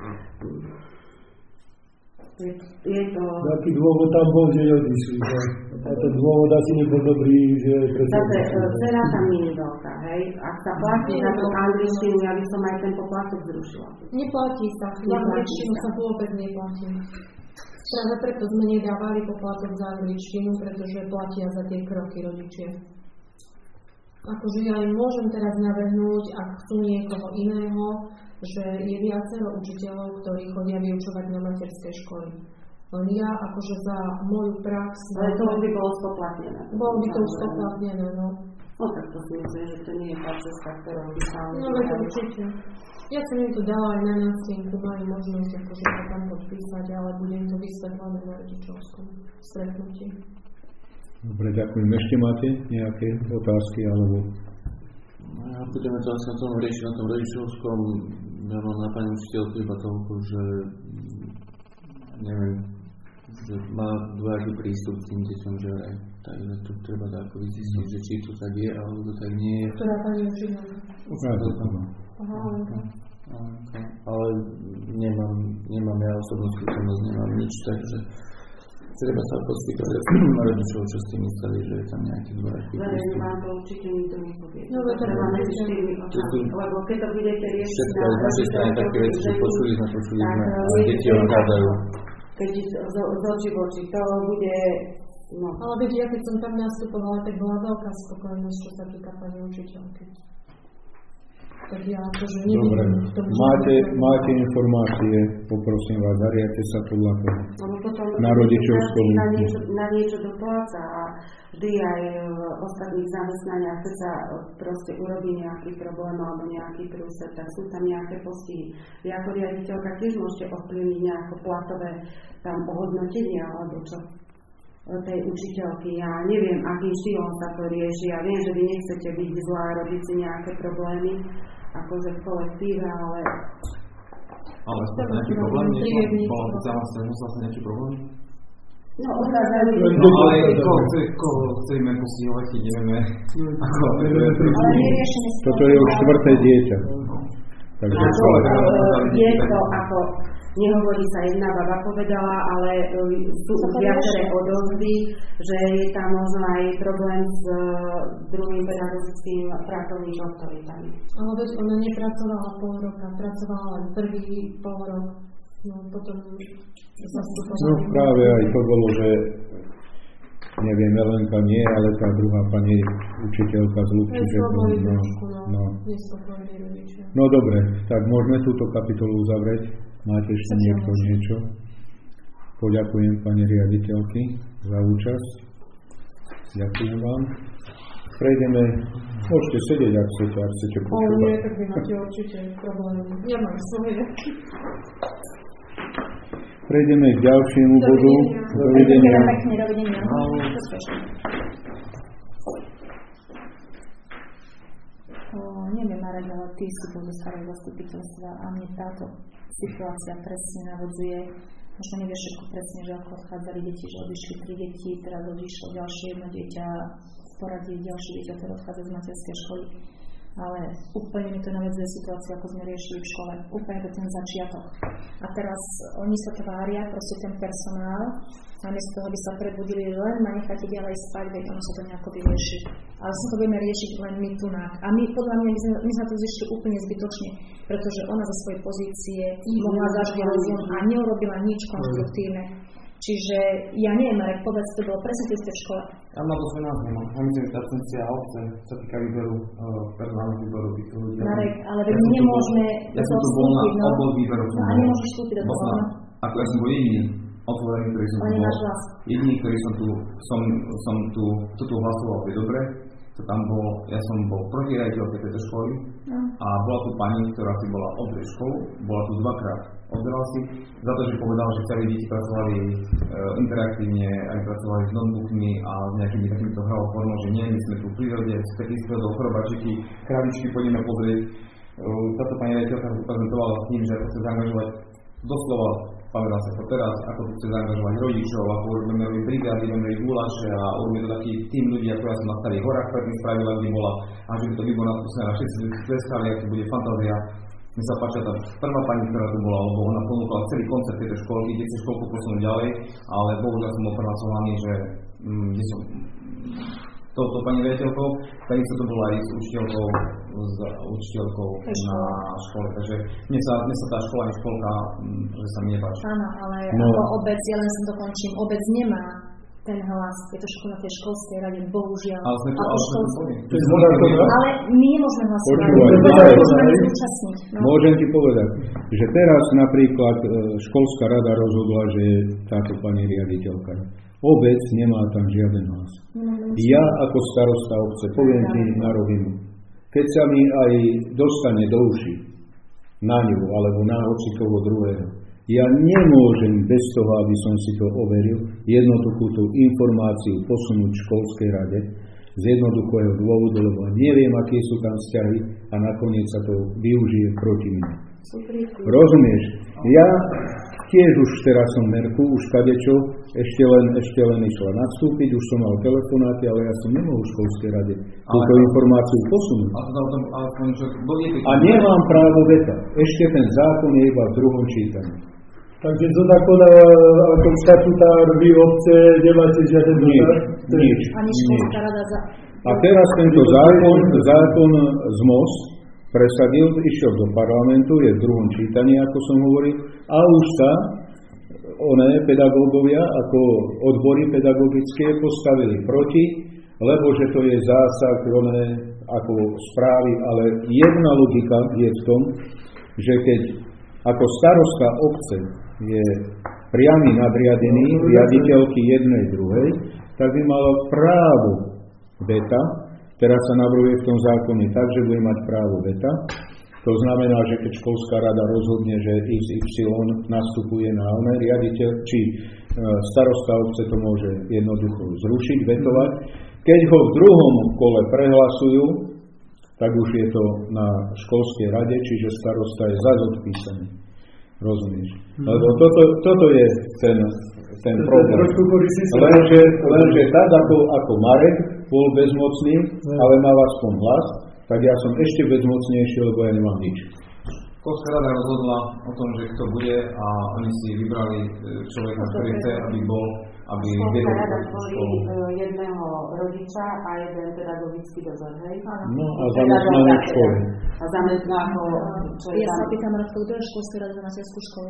je, je to... Taký dôvod tam bol, že odišli. A ten dôvod asi nebol dobrý, že... Zase, cena tam nie je veľká, hej? Ak sa platí za tú angličtinu, ja by som aj ten poplatok zrušila. Neplatí sa, za angličtinu sa vôbec neplatí. Práve preto sme nedávali poplatok za angličtinu, pretože platia za tie kroky rodičia. Akože ja im môžem teraz navrhnúť, ak chcú niekoho iného, že je viacero učiteľov, ktorí chodia vyučovať na materské školy. Len ja akože za moju prax... Ale to by bolo spoplatnené. Bolo by to spoplatnené, no. No tak to si myslím, že to nie je tá cesta, ktorou by sa... No, ale to určite. Ja som im to dala aj na nástenku, majú možnosť akože to tam podpísať, ale budem to vysvetľovať na rodičovskom stretnutí. Dobre, ďakujem. Ešte máte nejaké otázky, alebo... Ja budeme to asi na tom riešiť, na tom rodičovskom. Ja mám na pani učiteľku iba toľko, že neviem, že má dvojaký prístup k tým deťom, že aj takže tu treba tak ako vyzistiť, že či to tak je, alebo to tak nie je. Ktorá pani učiteľka? Aha, ale nemám, nemám ja osobnú skúsenosť, nemám nič, takže treba sa pospýtať rodičov, čo s tým mysleli, že je tam nejaký dvojaký prístup. Zrejme vám to určite nikto nepovie. No, to treba medzi štyrmi očami, lebo keď to budete riešiť všetko aj z našej strany také veci, že počuli sme, počuli sme, a deti odchádzajú. Keď z očí v oči, to bude... No. Ale viete, ja keď som tam nastupovala, tak bola veľká spokojnosť, čo sa týka pani učiteľky. Tak ja akože nevidím v tom, máte, máte informácie, poprosím vás, zariadte sa podľa toho. Na rodičovskom. Na niečo, na niečo dopláca a vždy aj v ostatných zamestnaniach, keď sa proste urobí nejaký problém alebo nejaký prúser, tak sú tam nejaké postihy. Vy ako riaditeľka tiež môžete ovplyvniť nejaké platové tam ohodnotenie alebo čo tej učiteľky. Ja neviem, akým štýlom sa to rieši. Ja viem, že vy nechcete byť zlá, robiť si nejaké problémy akože v kolektíve, ale... Ale ste nejaký problém? Bola to celá strednosť vlastne nejaký problém? No, odchádzajú... No, ale koho, chce, koho chceme postihovať, keď nevieme, ako... Toto je už štvrté dieťa. Takže je to ako... Nehovorí sa, jedna baba povedala, ale sú už viaceré odozvy, že je tam možno aj problém s druhým pedagogickým pracovným autoritami. Ale veď ona nepracovala pol roka, pracovala len prvý pol rok. No potom zastupovala. No práve aj to bolo, že neviem, Elenka nie, ale tá druhá pani učiteľka z Lubči, že to, no, no. No dobre, tak môžeme túto kapitolu uzavrieť. Máte ešte niekto niečo? Poďakujem pani riaditeľky za účasť. Ďakujem vám. Prejdeme, môžete sedieť, ak chcete, ak chcete počúvať. Ale nie, tak vy máte určite problémy. Ja mám svoje. Prejdeme k ďalšiemu bodu. Dovidenia. Pekne, dovidenia. Neviem, Marek, ale ty si bol do starého zastupiteľstva a mne táto situácia presne navodzuje, možno nevieš všetko presne, že ako odchádzali deti, že odišli tri deti, teraz odišlo ďalšie jedno dieťa, v poradí ďalšie dieťa, ktoré odchádza z materskej školy. Ale úplne mi to navodzuje situáciu, ako sme riešili v škole. Úplne to ten začiatok. A teraz oni sa tvária, proste ten personál, namiesto toho, aby sa prebudili, len ma necháte ďalej spať, veď ono sa to nejako vyrieši. Ale sa to budeme riešiť len my tu. A my, podľa mňa, my sme, my sme to zišli úplne zbytočne, pretože ona zo svojej pozície mohla zažiť rozum a neurobila nič konštruktívne. Čiže ja neviem, Marek, povedz, to bolo presne keď ste v škole. Ja mám to svoj názor, no. Ja myslím, že tá funkcia obce sa týka výberu, uh, personálneho výberu týchto ľudí. Marek, ale ja my nemôžeme ja som tu bol na obod výberu. No a nemôžeš vstúpiť do toho. Ako ja som bol jediný, otvorený, ktorý som tu bol. Jediný, ktorý som tu, som, som tu, tu, tu hlasoval, je dobre. To tam bol, ja som bol proti riaditeľke tejto školy a bola tu pani, ktorá si bola odrieť školu, bola tu dvakrát. Odrela si za to, že povedala, že celé deti pracovali e, interaktívne, aj pracovali s notebookmi a s nejakými takýmito hrou formou, že nie, my sme tu v prírode, z takých skladov, chorobačiky, kravičky, poďme pozrieť. E, táto pani riaditeľka sa prezentovala s tým, že ako chce zaangažovať doslova, pamätám sa to teraz, ako tu chce zaangažovať rodičov, ako budeme robiť brigády, budeme robiť gulaše a urobíme to taký tým ľudí, ako ja som na Starých horách predtým spravila, kde bola, a že by to výborná atmosféra, všetci tleskali, ako bude fantázia. Mne sa páčila tá prvá pani, ktorá tu bola, lebo ona ponúkala celý koncept tejto školky, kde sa školku posunúť ďalej, ale bohužiaľ som bol prenasovaný, že mm, kde som touto pani riaditeľkou, tak sa to bola aj s učiteľkou, s učiteľkou na škole, takže mne sa, mne sa tá škola nie školka, že sa mi nepáči. Áno, ale no. Ako obec, ja len som dokončím, obec nemá ten hlas, je to škola na tej školskej rade, bohužiaľ. Ale sme tu, ale sme tu boli. Ale my nemôžeme hlasovať, my zúčastniť. No. Môžem ti povedať, že teraz napríklad školská rada rozhodla, že je táto pani riaditeľka. Obec nemá tam žiaden hlas. Ja ako starosta obce, poviem ti na rovinu, keď sa mi aj dostane do uši na ňu, alebo na hocikovo druhého, ja nemôžem bez toho, aby som si to overil, jednoduchú tú informáciu posunúť v školskej rade z jednoduchého dôvodu, lebo neviem, aké sú tam vzťahy a nakoniec sa to využije proti mne. Rozumieš? Ja tiež už teraz som merku, už kadečo, ešte len, ešte len išla nastúpiť, už som mal telefonáty, ale ja som nemohol v školskej rade túto informáciu posunúť. A nemám právo veta. Ešte ten zákon je iba v druhom čítaní. Takže zo zákona ako štatutár vy obce nemáte žiaden dotaz? Nič, Ani školská rada za... A teraz tento zákon, zákon z em o es presadil, išiel do parlamentu, je v druhom čítaní, ako som hovoril, a už sa oné pedagógovia, ako odbory pedagogické postavili proti, lebo že to je zásah oné ako správy, ale jedna logika je v tom, že keď ako starosta obce je priamy nadriadený riaditeľky jednej druhej, tak by malo právo veta. Teraz sa navrhuje v tom zákone tak, že bude mať právo veta. To znamená, že keď školská rada rozhodne, že iks ypsilon nastupuje na oné, riaditeľ, či starosta obce to môže jednoducho zrušiť, vetovať. Keď ho v druhom kole prehlasujú, tak už je to na školskej rade, čiže starosta je zase odpísaný. Rozumieš? Lebo toto, toto je ten, ten problém. Lenže, lenže tak, ako, ako Marek bol bezmocný, ale mal aspoň hlas, tak ja som ešte bezmocnejší, lebo ja nemám nič. Školská rada rozhodla o tom, že kto bude, a oni si vybrali človeka, ktorý chce, aby bol, aby viedol školu. Jedného rodiča a jeden pedagogický dozor, hej? No a zamestnaný v škole. A zamestnaný čo je Ja tam? sa pýtam, Radko, kto je školský rada za materskú školu?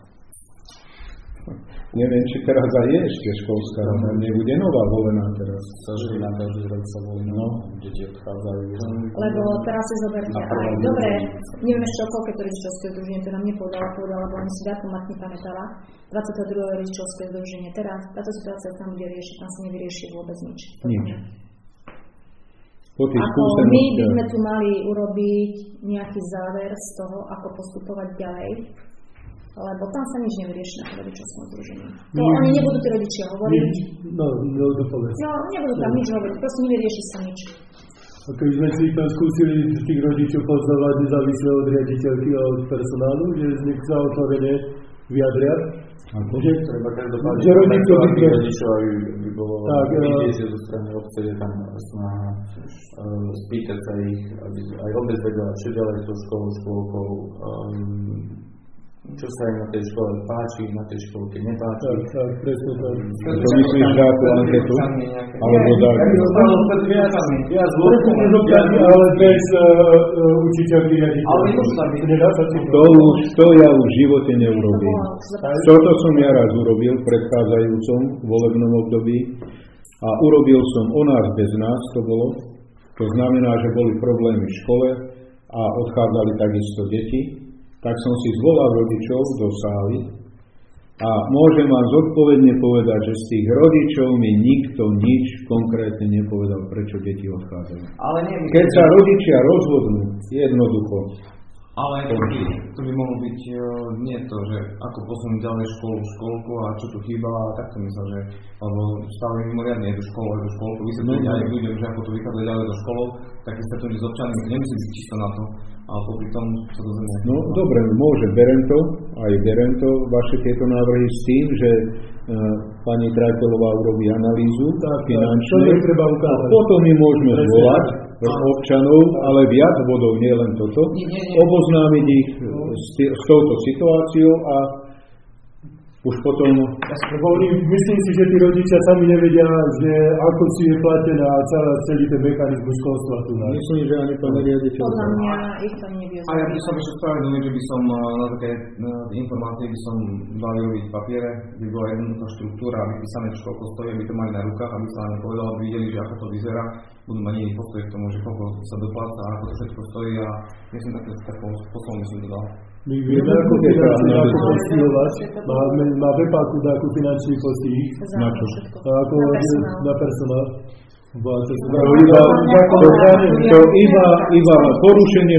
Neviem, či teraz aj je ešte školská rada, nebude nová volená teraz. Každý na každý rok sa volí, no, deti odchádzajú. Lebo teraz si zoberte aj, dobre, neviem ešte o koľké to rodičovské združenie, to nám nepovedala, povedala, lebo oni si dátum mat nepamätala, dvadsiateho druhého rodičovské združenie. Teraz táto situácia tam bude riešiť, tam sa nevyrieši vôbec nič. Nič. Ako my by sme tu mali urobiť nejaký záver z toho, ako postupovať ďalej, lebo tam sa nič nevyrieši na rodičovskom združení. To mm. oni nebudú tí rodičia hovoriť. No, no, to povedz. No, nebudú tam nič hovoriť, proste nevyrieši sa nič. A keď sme si tam skúsili tých rodičov poznávať nezávisle od riaditeľky a od personálu, že nech sa otvorene vyjadria. Že, treba každopádne, že rodičov by tých rodičov, aby, aby bolo vidieť, že zo strany obce je tam snaha uh, spýtať sa ich, aby aj obec vedela, čo ďalej s tou školou, školkou. Um, čo sa im na tej škole páči, na tej školke nepáči. Tak, tak, presne tak. To myslíš dá tú anketu? Alebo dá... Ja zložím nezobčaní, ale bez učiteľky riaditeľa. Ale nemôžu tam byť. To už, to ja už v živote neurobím. Toto som ja raz urobil v predchádzajúcom volebnom období a urobil som o nás bez nás, to bolo. To znamená, že boli problémy v škole a odchádzali takisto deti. Tak som si zvolal rodičov do sály a môžem vám zodpovedne povedať, že z tých rodičov mi nikto nič konkrétne nepovedal, prečo deti odchádzajú. Ale nie, keď sa rodičia rozhodnú, jednoducho. Ale to by, to by mohlo byť uh, nie to, že ako posunúť ďalej školu, školku a čo tu chýba, ale takto myslím, že lebo stále mimoriadne je do školu, aj do školku, vysvetliť aj ľuďom, že ako to vychádza ďalej do školou, také stretnutie s občanmi, nemusí byť čisto na to, ale popri tom sa to zrejme. No dobre, môže, berem to, aj berem to, vaše tieto návrhy s tým, že uh, pani Trajtelová urobí analýzu finančnej a potom my môžeme zvolať občanov, ale viac bodov, nie len toto, oboznámiť ich s, t- s touto situáciou a už potom... Myslím si, že tí rodičia sami nevedia, že ako si je platená celá, celý ten mechanizmus školstva tu. Myslím, že ani pán riaditeľ. Podľa mňa ich to nevie. A ja by som ešte spravedlný, že by som na také informácie by som dal robiť papiere, by bola jednoduchá štruktúra, aby písané školko stojí, aby to mali na rukách, aby sa nám povedalo, aby videli, že ako to vyzerá. Budú mať iný postoj k tomu, že koľko sa dopláca, ako to všetko stojí a myslím, také takým spôsobom by som to dal. My vieme, ako finančný, ako postihovať. Máme na webáku takú finančný postih. Na čo? Ako na personál. To iba, iba porušenie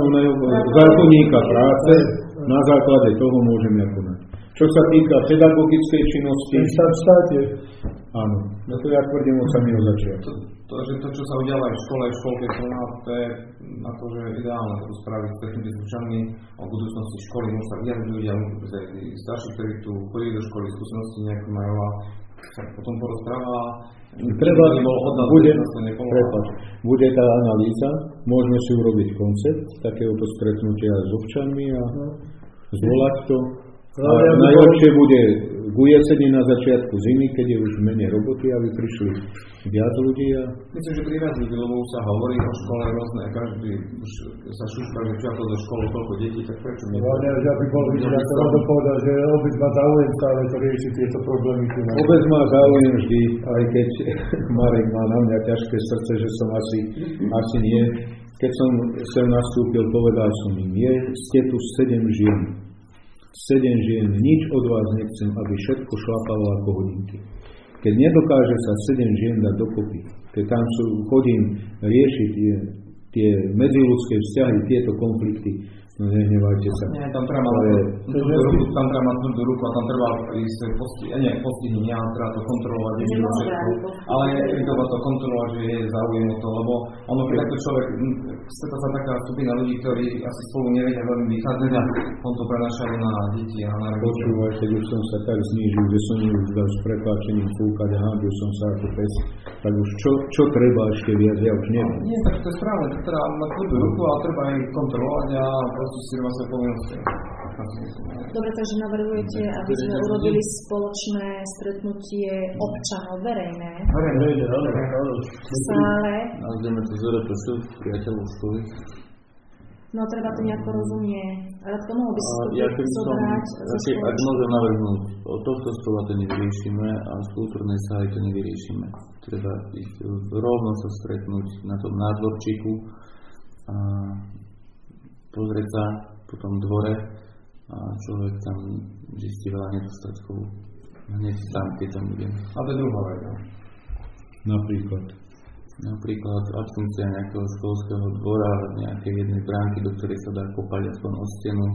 zákonníka práce, na základe toho môžeme konať. Čo sa týka pedagogickej činnosti... Štát v štáte. Áno, no to ja tvrdím od samého začiatku. To, to, že to, čo sa udialo aj v škole, v školke, to je akože ideálne to spraviť s takými zvučami o budúcnosti školy, môžu sa vyjadriť ľudia, starší, ktorí tu chodili do školy, skúsenosti nejaké majú a sa potom porozpráva. Treba, bude, prepáč, bude tá analýza, môžeme si urobiť koncept takéhoto stretnutia s občanmi a zvolať to. A najlepšie bude k jeseni na začiatku zimy, keď je už menej roboty, aby prišli viac ľudí. A... Myslím, že pri viac ľudí, lebo už sa hovorí o škole rôzne, každý už sa šúška, že čo ako do školy, toľko detí, tak prečo nie? Hlavne, že aby bol vidieť, ako Rado povedal, že obec má záujem stále to riešiť tieto problémy. Obec má záujem vždy, aj keď Marek má na mňa ťažké srdce, že som asi, asi nie. Keď som sem nastúpil, povedal som im, je, ste tu sedem žien. Sedem žien, nič od vás nechcem, aby všetko šlapalo ako hodinky. Keď nedokáže sa sedem žien dať dokopy, keď tam sú, chodím riešiť tie, tie medziľudské vzťahy, tieto konflikty, no nehnevajte sa. Nie, tam treba mať ruku, tam treba mať tvrdú ruku a tam treba ísť postihy, nie, postihy, nie, ale treba to kontrolovať, ale treba to kontrolovať, že je záujem o to, lebo ono, keď takto človek, stretá sa taká skupina ľudí, ktorí asi spolu nevedia veľmi vychádzať a on to prenášajú na deti a na rodičov. Počúvaj, keď už som sa tak znížil, že som už dal s prepáčením fúkať a hábil som sa ako pes, tak už čo, čo treba ešte viac, ja už neviem. Nie, tak to je správne, to treba mať tvrdú ruku a treba aj kontrolovať a proste si treba sa povinnosti. Dobre, takže navrhujete, aby sme urobili spoločné stretnutie občanov verejné. Verejné, áno, áno. V sále. Nazveme to zé er pé es, priateľov školy. No, treba to nejako rozumieť. Radko, mohol by si to ja zobrať zo spoločnosti? Ak môžem navrhnúť, od tohto stola to nevyriešime a z kultúrnej sály to nevyriešime. Treba ísť rovno sa stretnúť na tom nádvorčíku a pozrieť sa po tom dvore a človek tam zistí veľa nedostatkov. Hneď tam, keď tam budem. A to je druhá vec. Napríklad. Napríklad absencia nejakého školského dvora, nejakej jednej bránky, do ktorej sa dá kopať aspoň o stenu.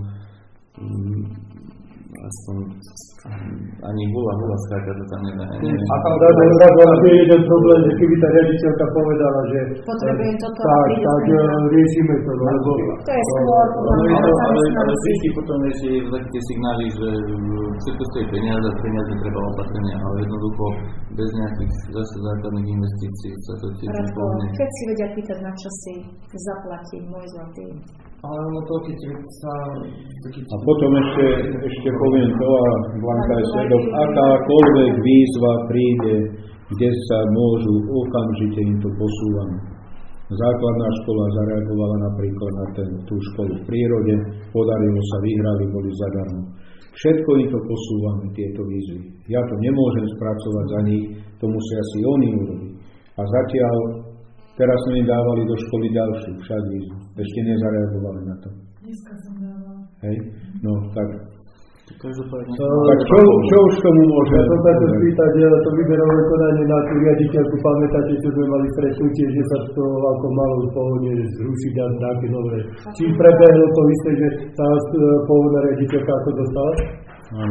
Aspoň ani hula, hula skáka to tam nedá. A tam je jeden problém, že keby tá riaditeľka povedala, že potrebujem toto tak, tak riešime to, lebo to je skôr ale vždy potom ešte také tie signály, že všetko stojí peniaze a peniaze treba opatrenia, ale jednoducho bez nejakých zase základných investícií sa to tiež nepohne. Keď si vedia pýtať na časy, zaplatí môj zlatý. Ale ono to, keď sa... Keď... A potom ešte, ešte poviem to, a Blanka je svedok, akákoľvek výzva príde, kde sa môžu, okamžite im to posúvame. Základná škola zareagovala napríklad na ten, tú školu v prírode, podarilo sa, vyhrali, boli zadarmo. Všetko im to posúvame, tieto výzvy. Ja to nemôžem spracovať za nich, to musia si oni urobiť. A zatiaľ, teraz sme im dávali do školy ďalšiu, však výzvu. Ešte nezareagovali na to. Dneska som dávala. Hej? No, tak... Každopádne. Tak čo, čo už tomu môže? Ja som sa to spýtať, to výberové konanie na tú riaditeľku, pamätáte, čo sme mali stretnutie, že sa to ako malo pôvodne zrušiť a také nové. Či prebehlo to isté, že tá pôvodná riaditeľka ako dostala? Áno.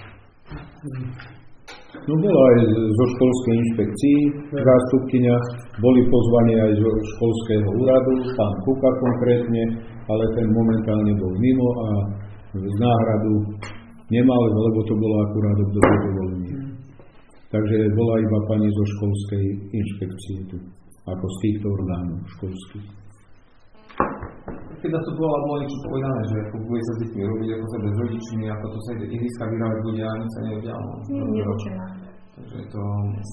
No bola aj zo školskej inšpekcii zástupkyňa, boli pozvaní aj zo školského úradu, pán Kuka konkrétne, ale ten momentálne bol mimo a z náhradu nemal, lebo to bolo akurát obdobie dovolenie. Takže bola iba pani zo školskej inšpekcie tu, ako z týchto orgánov školských. Keď to bolo, bolo niečo povedané, že ako bude sa s deťmi robiť, ako sa bez rodičmi, ako to sa ihriska vyrávať bude a nič sa neudialo. Neurčená. Takže to,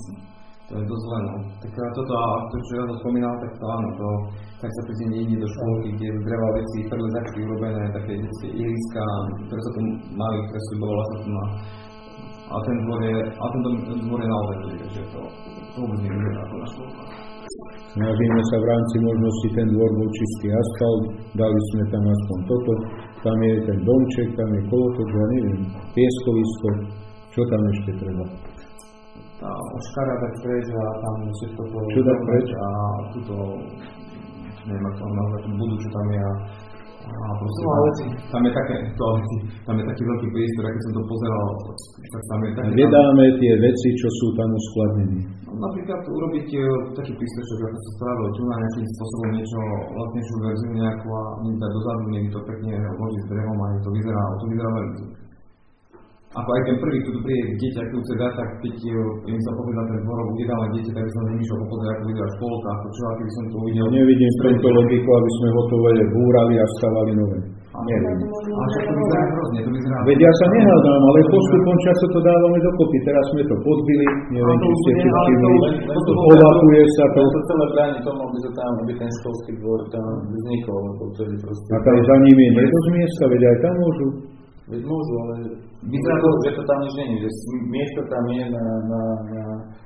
to je dosť zle. No. Tak toto, a to, čo ja to spomínal, tak to áno, to, tak sa príde niekde do školky, kde z dreva veci, prvé začky urobené, také detské ihriska, ktoré sa tu mali, ktoré sú bolo vlastne tu na... A ten dvor je, a ten dvor je naozaj to, že to, to vôbec nie je ako na školka. Snažíme sa v rámci možnosti, ten dvor bol čistý asfalt, dali sme tam aspoň toto, tam je ten domček, tam je kolotoč, ja neviem, pieskovisko, čo tam ešte treba? Tá oškara tak preč a tam všetko to... Čo tak preč? A túto, neviem, ako to nazvať, tú budu, čo tam je a, a proste no, tam, tam je také, to, tam je taký veľký priestor, keď som to pozeral, tak tam je také... Vydáme tie veci, čo sú tam uskladnené. No, napríklad urobiť uh, taký prístrešok, ako sa spravilo tu na nejakým spôsobom niečo, vlastnejšiu verziu nejakú a niekde dozadu, niekde to pekne odložiť s drevom a to vyzerá, to vyzerá veľmi. Ako aj ten prvý, kto tu príde dieťa, keď chce dať, tak keď im sa pozrieť na ten dvorov, kde dáme dieťa, tak by som nemyšiel popozrieť, ako vyzerá školka, ako čo, aký by som to uvidel. Nevidím v tomto logiku, aby sme hotové búrali a stavali nové. Neviem. Ale čo to vyzerá hrozne, to vyzerá... Veď ja sa nehádam, ale postupom času to dávame dokopy. Teraz sme to podbili, neviem, či ste tu všimli, ovakuje sa to. To celé bráni tomu, aby sa tam, aby ten školský dvor tam vznikol, lebo to je proste... A tam za nimi je nedosť miesta, veď aj tam môžu. Veď môžu, ale vyzerá to, že to tam nič není, že miesto tam je na, na, na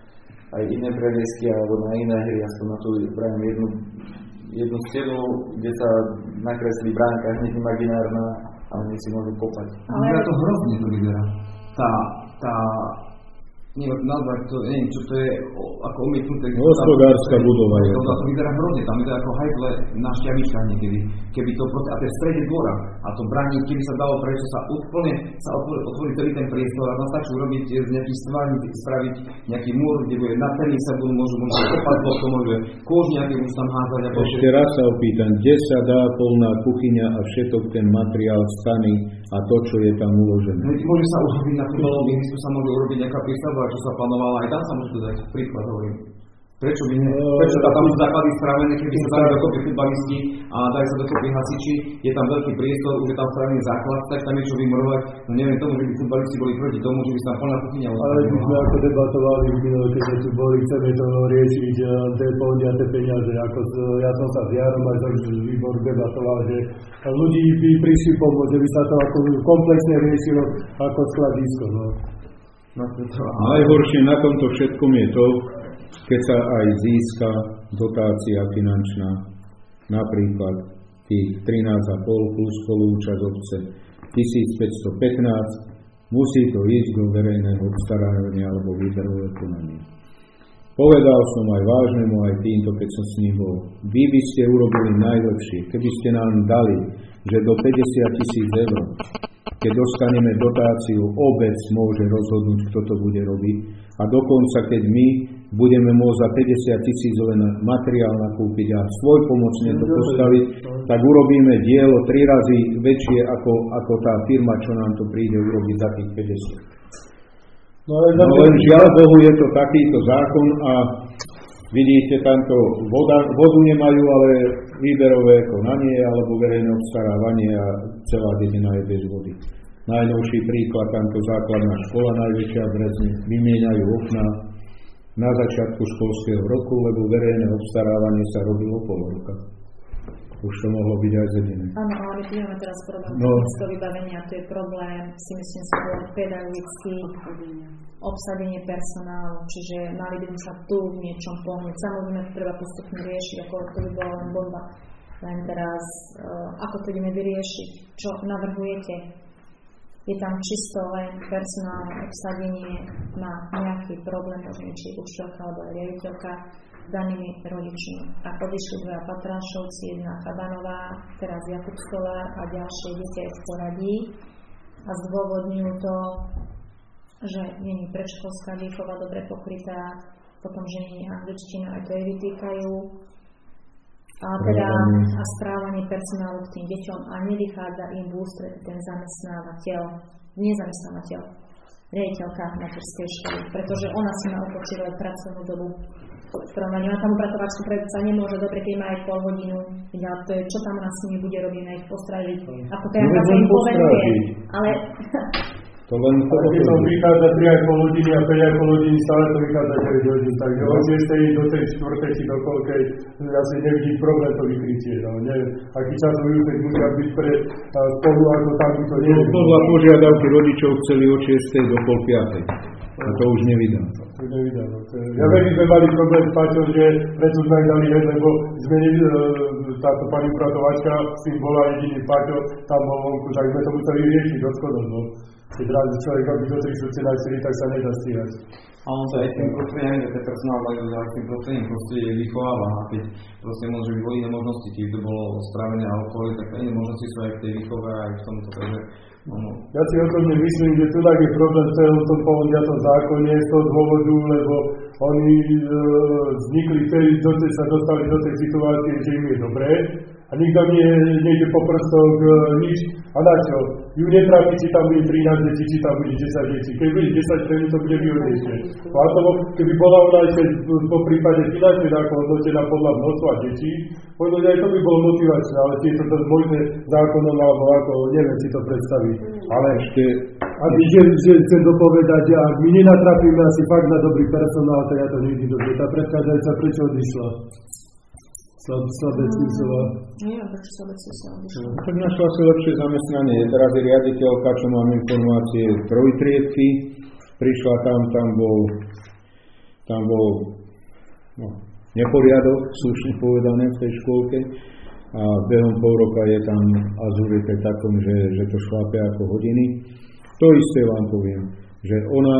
aj iné previesky alebo na iné hry, aspoň na tú pravím jednu, jednu stenu, kde sa nakreslí bránka hneď imaginárna a oni si môžu kopať. Ale vyzerá to hrozne, to vyzerá. Tá, tá, neviem, nazvať to, neviem, čo to je, ako umietnuté. Hospodárska budova je. To, to vyzerá hrozne, tam je to ako hajtle na šťavičkách niekedy. Keby to proste, a to je v strede dvora, a to bráni, keby sa dalo prečo sa úplne, sa otvorí, otvorí celý ten priestor a tam stačí urobiť z nejakých stvární, spraviť nejaký múr, kde bude na terni sa budú, môžu, môžu kopať to môže kôž nejaký už tam házať. Ešte raz sa opýtam, kde sa dá polná kuchyňa a všetok ten materiál stany a to, čo je tam uložené? Môže sa urobiť na futbalovom ihrisku, sa môže urobiť nejaká prístavba, čo sa plánovala, aj tam sa môže dodať, príklad hovorím. Prečo by ne? Prečo tam sú základy spravené, keby sa dali dokopy futbalisti a dali sa dokopy hasiči, je tam veľký priestor, už je tam spravený základ, tak tam je čo vymorovať. No neviem tomu, že by futbalisti boli proti tomu, že by sa tam plná kuchyňa ostala. Ale my sme ako debatovali v minulé, keď sme tu boli, chceme to riešiť, tie pohodiate peniaze. Ako z, ja som sa s Jarom aj z výboru debatoval, že ľudí by prišli pomôcť, že by sa to ako komplexne riešilo ako skladisko. No. No, najhoršie na tomto všetkom je to, keď sa aj získa dotácia finančná, napríklad tých trinásť a pol plus spolúčasť obce tisícpäťstopätnásť, musí to ísť do verejného obstarávania alebo výberového konania. Povedal som aj vážnemu, aj týmto, keď som s ním bol. Vy by ste urobili najlepšie, keby ste nám dali, že do päťdesiat tisíc eur, keď dostaneme dotáciu, obec môže rozhodnúť, kto to bude robiť. A dokonca, keď my budeme môcť za päťdesiat tisíc len materiál nakúpiť a svoj pomocne to postaviť, tak urobíme dielo tri razy väčšie ako, ako tá firma, čo nám to príde urobiť za tých päťdesiat. No, no len žiaľ Bohu je to takýto zákon a vidíte, tamto voda, vodu nemajú, ale výberové konanie alebo verejné obstarávanie a celá dedina je bez vody. Najnovší príklad, tamto základná škola najväčšia v Brezne, vymieňajú okná na začiatku školského roku, lebo verejné obstarávanie sa robilo pol roka. Už to mohlo byť aj zediné. Áno, ale my tu máme teraz problém no. technického vybavenia, to je problém, si myslím, skôr pedagogický, obsadenie personálu, čiže mali by sa tu v niečom pohnúť. Samozrejme, to treba postupne riešiť, ako to by bola len bomba. Len teraz, uh, ako to ideme vyriešiť, čo navrhujete? Je tam čisto len personálne obsadenie, má nejaký problém, možno či učiteľka alebo riaditeľka s danými rodičmi. A odišli dva Patrášovci, jedna Chabanová, teraz Jakub Stolár a ďalšie dieťa je v poradí a zdôvodňujú to, že nie je predškolská výchova dobre pokrytá, potom, že nie je angličtina, aj to jej vytýkajú. A teda a správanie personálu k tým deťom a nevychádza im v ústrety ten zamestnávateľ, nie zamestnávateľ, riaditeľka materskej školy, pretože ona si má upočítať pracovnú dobu. V porovnaní na tam upratovačku sa nemôže dobre, keď má aj pol hodinu, ale to je, čo tam ona s nimi bude robiť, na ich postražiť. Ako to ja sa im poveduje, ale... To len to, keď to vychádza tri a pol hodiny a päť a pol hodiny, stále to vychádza deväť hodín, takže od šiestej do tej štvrtej či do koľkej, ja si nevidím problém to vykrytie, no neviem, aký časový úsek musia byť pre spolu, ako tam by to neviem. Podľa požiadavky rodičov chceli od šiestej do pol piatej. A to už nevydám. To nevydám. Ja viem, že sme mali problém s Paťom, že prečo sme aj dali hed, lebo sme ne, táto pani upratovačka, s tým bola jediný Paťo, tam bol vonku, tak sme to museli riešiť odchodom, no. Keď rádi človek, aby do tri štvrte na štyri, tak sa nedá stíhať. A on sa aj tým prostredím, že ten personál majú za tým prostredím proste vychováva a keď proste môže byť iné možnosti, keď to bolo strávenie a okolie, tak iné možnosti sú aj v tej výchove a aj v tomto, takže no. Ja si osobne myslím, že tu tak je problém v celom tom povodia-tom zákone z toho dôvodu, lebo oni e, vznikli vtedy, že sa dostali do tej situácie, že im je dobré a nikto nie, nejde po prstoch e, nič. A na čo? Ju netrápi, či tam bude trinásť detí, či tam bude desať detí. Keď bude desať, to bude výhodnejšie. A to, keby bola ona ešte po prípade finančne ako hodnotená podľa množstva detí, možno aj to by bolo motivačné, ale či je to možné zákonom, alebo ako, neviem si to predstaviť. Ale ešte... A že, že chcem dopovedať, že ak my nenatrafíme asi fakt na dobrý personál, tak ja to nevidím dobre. Tá predchádzajúca prečo odišla? Slabé Císová. Neviem, prečo Slabé Císová odišla. Tak našla si lepšie zamestnanie. Teraz je riaditeľka, čo mám informácie, trojtriedky. Prišla tam, tam bol, tam bol no, neporiadok, slušne povedané v tej škôlke. A behom pol roka je tam azurite takom, že, že to šlápe ako hodiny. To isté vám poviem, že ona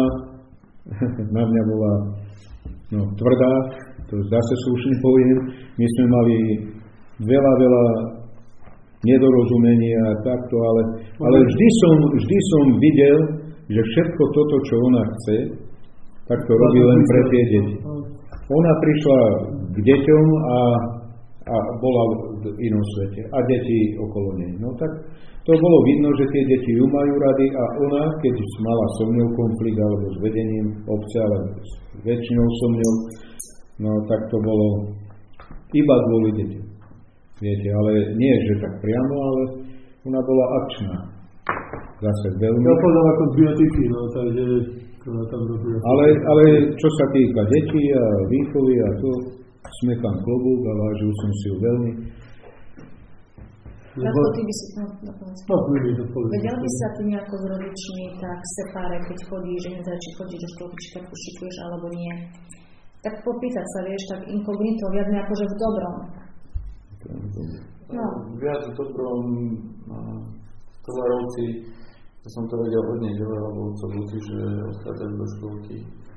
na mňa bola no, tvrdá, to zase slušne poviem. My sme mali veľa, veľa nedorozumení a takto, ale, ale vždy, som, vždy som videl, že všetko toto, čo ona chce, tak to robí len pre tie deti. Ona prišla k deťom a, a bola v inom svete. A deti okolo nej. No tak to bolo vidno, že tie deti ju majú rady a ona, keď mala so mňou konflikt alebo s vedením obce, ale s väčšinou so mňou, no tak to bolo iba kvôli deťom. Viete, ale nie, že tak priamo, ale ona bola akčná. Zase veľmi. Ja povedal ako z biotiky, no takže ona tam robila. Ale, ale čo sa týka detí a výchovy a to, smekám klobúk a vážil som si ju veľmi. Radko, ty by si to dopovedal. No, budem to povedať. Vedel by sa ty nejako s rodičmi tak sepáre, keď chodíš, že nezaj, či chodíš do školky, či keď šikuješ, alebo nie. Tak popýtať sa, vieš, tak inkognito, viac nejako, že v dobrom. No. Viac v dobrom Kolárovci, to som to vedel od nej, alebo od soboty, že odchádzajú do školky.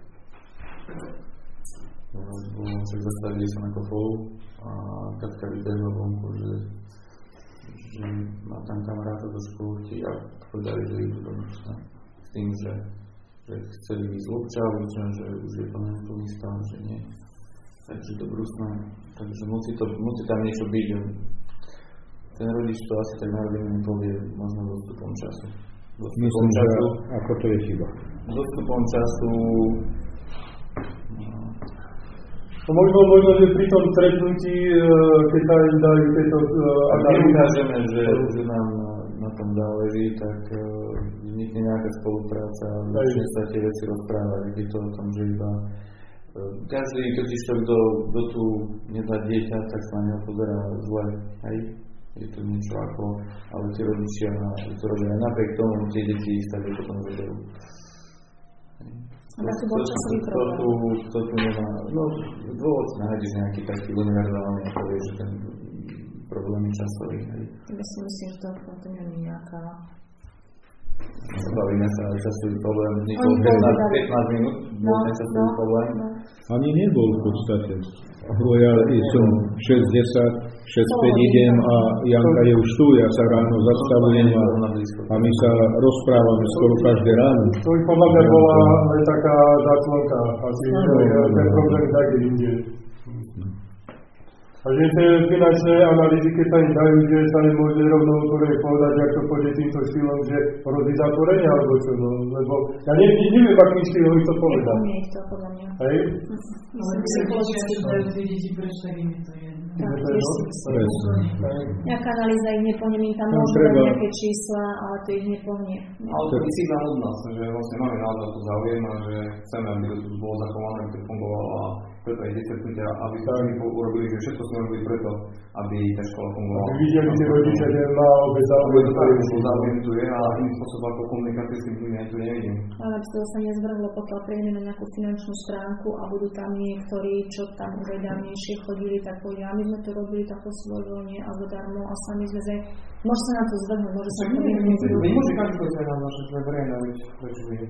Však zastavili sa na kofolu a Katka vybehla vonku, že, že má tam kamaráta do školky a povedali, že idú do Mečna. S tým, že, že chceli ísť občavu, že už je to neplný stav, že nie. Takže do Brusna. Takže musí, to, musí tam niečo byť. Ten rodič to asi tak najlepšie povie možno dostupom času. Dostupom Myslím, času, že ako to je chyba. Dostupom času Možno, možno, že pri tom stretnutí, keď sa im dajú tieto analýzy, ukážeme, že, že nám na tom záleží, tak vznikne nejaká spolupráca a začne sa tie veci rozprávať. Je to o tom, že iba každý, totiž to, kto, kto tu nedá dieťa, tak sa na neho pozerá zle. Hej? Je to niečo ako, ale tie rodičia to robia aj napriek tomu, tie deti sa to potom vedajú. A taký bol časový problém. Kto tu nemá, no dôvod nájdeš nejaký taký univerzálny, ako vie, že ten problém je časový. Ja si myslím, že to to nie je nejaká... Bavíme sa o časový problém, vznikol pätnásť minút, bol ten časový problém. Ani nebol v podstate. Ja som šesť desať, šesť päť idem a Janka je už tu, ja sa ráno zastavujem a, a my sa rozprávame skoro každé ráno. To by podľa mňa bola aj taká záclonka, asi ten problém tak je inde. A že tie finančné analýzy, keď sa im dajú, že sa im môže rovno otvorene povedať, jak to pôjde týmto štýlom, že hrozí zatvorenie alebo čo, no, lebo ja ne, ne, neviem, akým štýlom ich to povedať. Nie je to podľa mňa. Hej? Ale psychologicky dajú tie deti preč, tak im je to jedno. Tak, tiež si myslím. Nejaká analýza ich nepohne, im tam No, môžu treba. dať nejaké čísla, ale to ich nepohne. Ale to je signál od nás, že vlastne máme naozaj to záujem a že chceme, aby to tu bolo zachované, aby to fungovalo a preto aj desaťnutia, aby to my urobili, že všetko sme robili preto, aby tá škola fungovala. Aby videli tí rodičia, že má obec záujem, ktorý už záujem tu je a iným spôsobom ako komunikácie s tým ľuďmi aj tu nevidím. Ale aby to sa nezvrhlo, pokiaľ prejdeme na nejakú finančnú stránku a budú tam niektorí, čo tam už aj dávnejšie chodili, tak povedia, my sme to robili tako svojvoľne a zadarmo a sami sme zaj... Môže sa na to zvrhnúť, môže sa to vyhnúť. Nemôže každý to zvedať naše verejné, prečo by...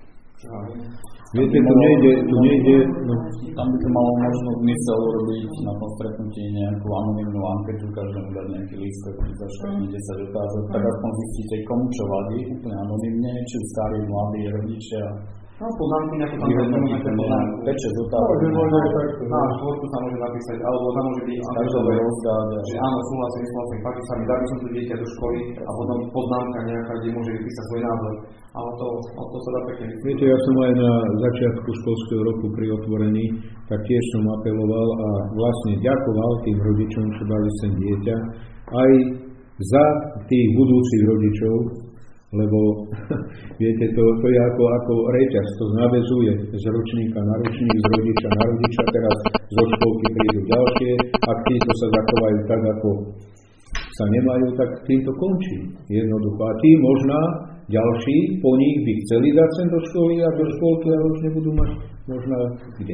Viete, tu nejde, tu nejde, no. Tam by to malo možno zmysel urobiť na tom stretnutí nejakú anonymnú anketu, každému dať nejaký lístok, ktorý zaškrtne desať otázok, tak aspoň zistíte, komu čo vadí, úplne anonymne, či starí, mladí, rodičia. No, poznámky nejaké tam dostaneme, päť šesť otázok. Na štvorku sa môže napísať, alebo tam môže byť každové rozdať. Že áno, súhlasím, nesúhlasím, páči sa mi, dal by som tu dieťa do školy a potom poznámka nejaká, kde môže vypísať svoj názor. Ale to, to sa dá pekne. Viete, ja som aj na začiatku školského roku pri otvorení, tak tiež som apeloval a vlastne ďakoval tým rodičom, čo dali sem dieťa, aj za tých budúcich rodičov, lebo viete, to, to je ako, ako reťaz, to naväzuje z ročníka na ročník, z rodiča na rodiča, teraz zo školky prídu ďalšie, ak títo sa zachovajú tak, ako sa nemajú, tak týmto končí jednoducho. A tí možná ďalší po nich by chceli dať sem do školy a do školky, ale už nebudú mať možná kde.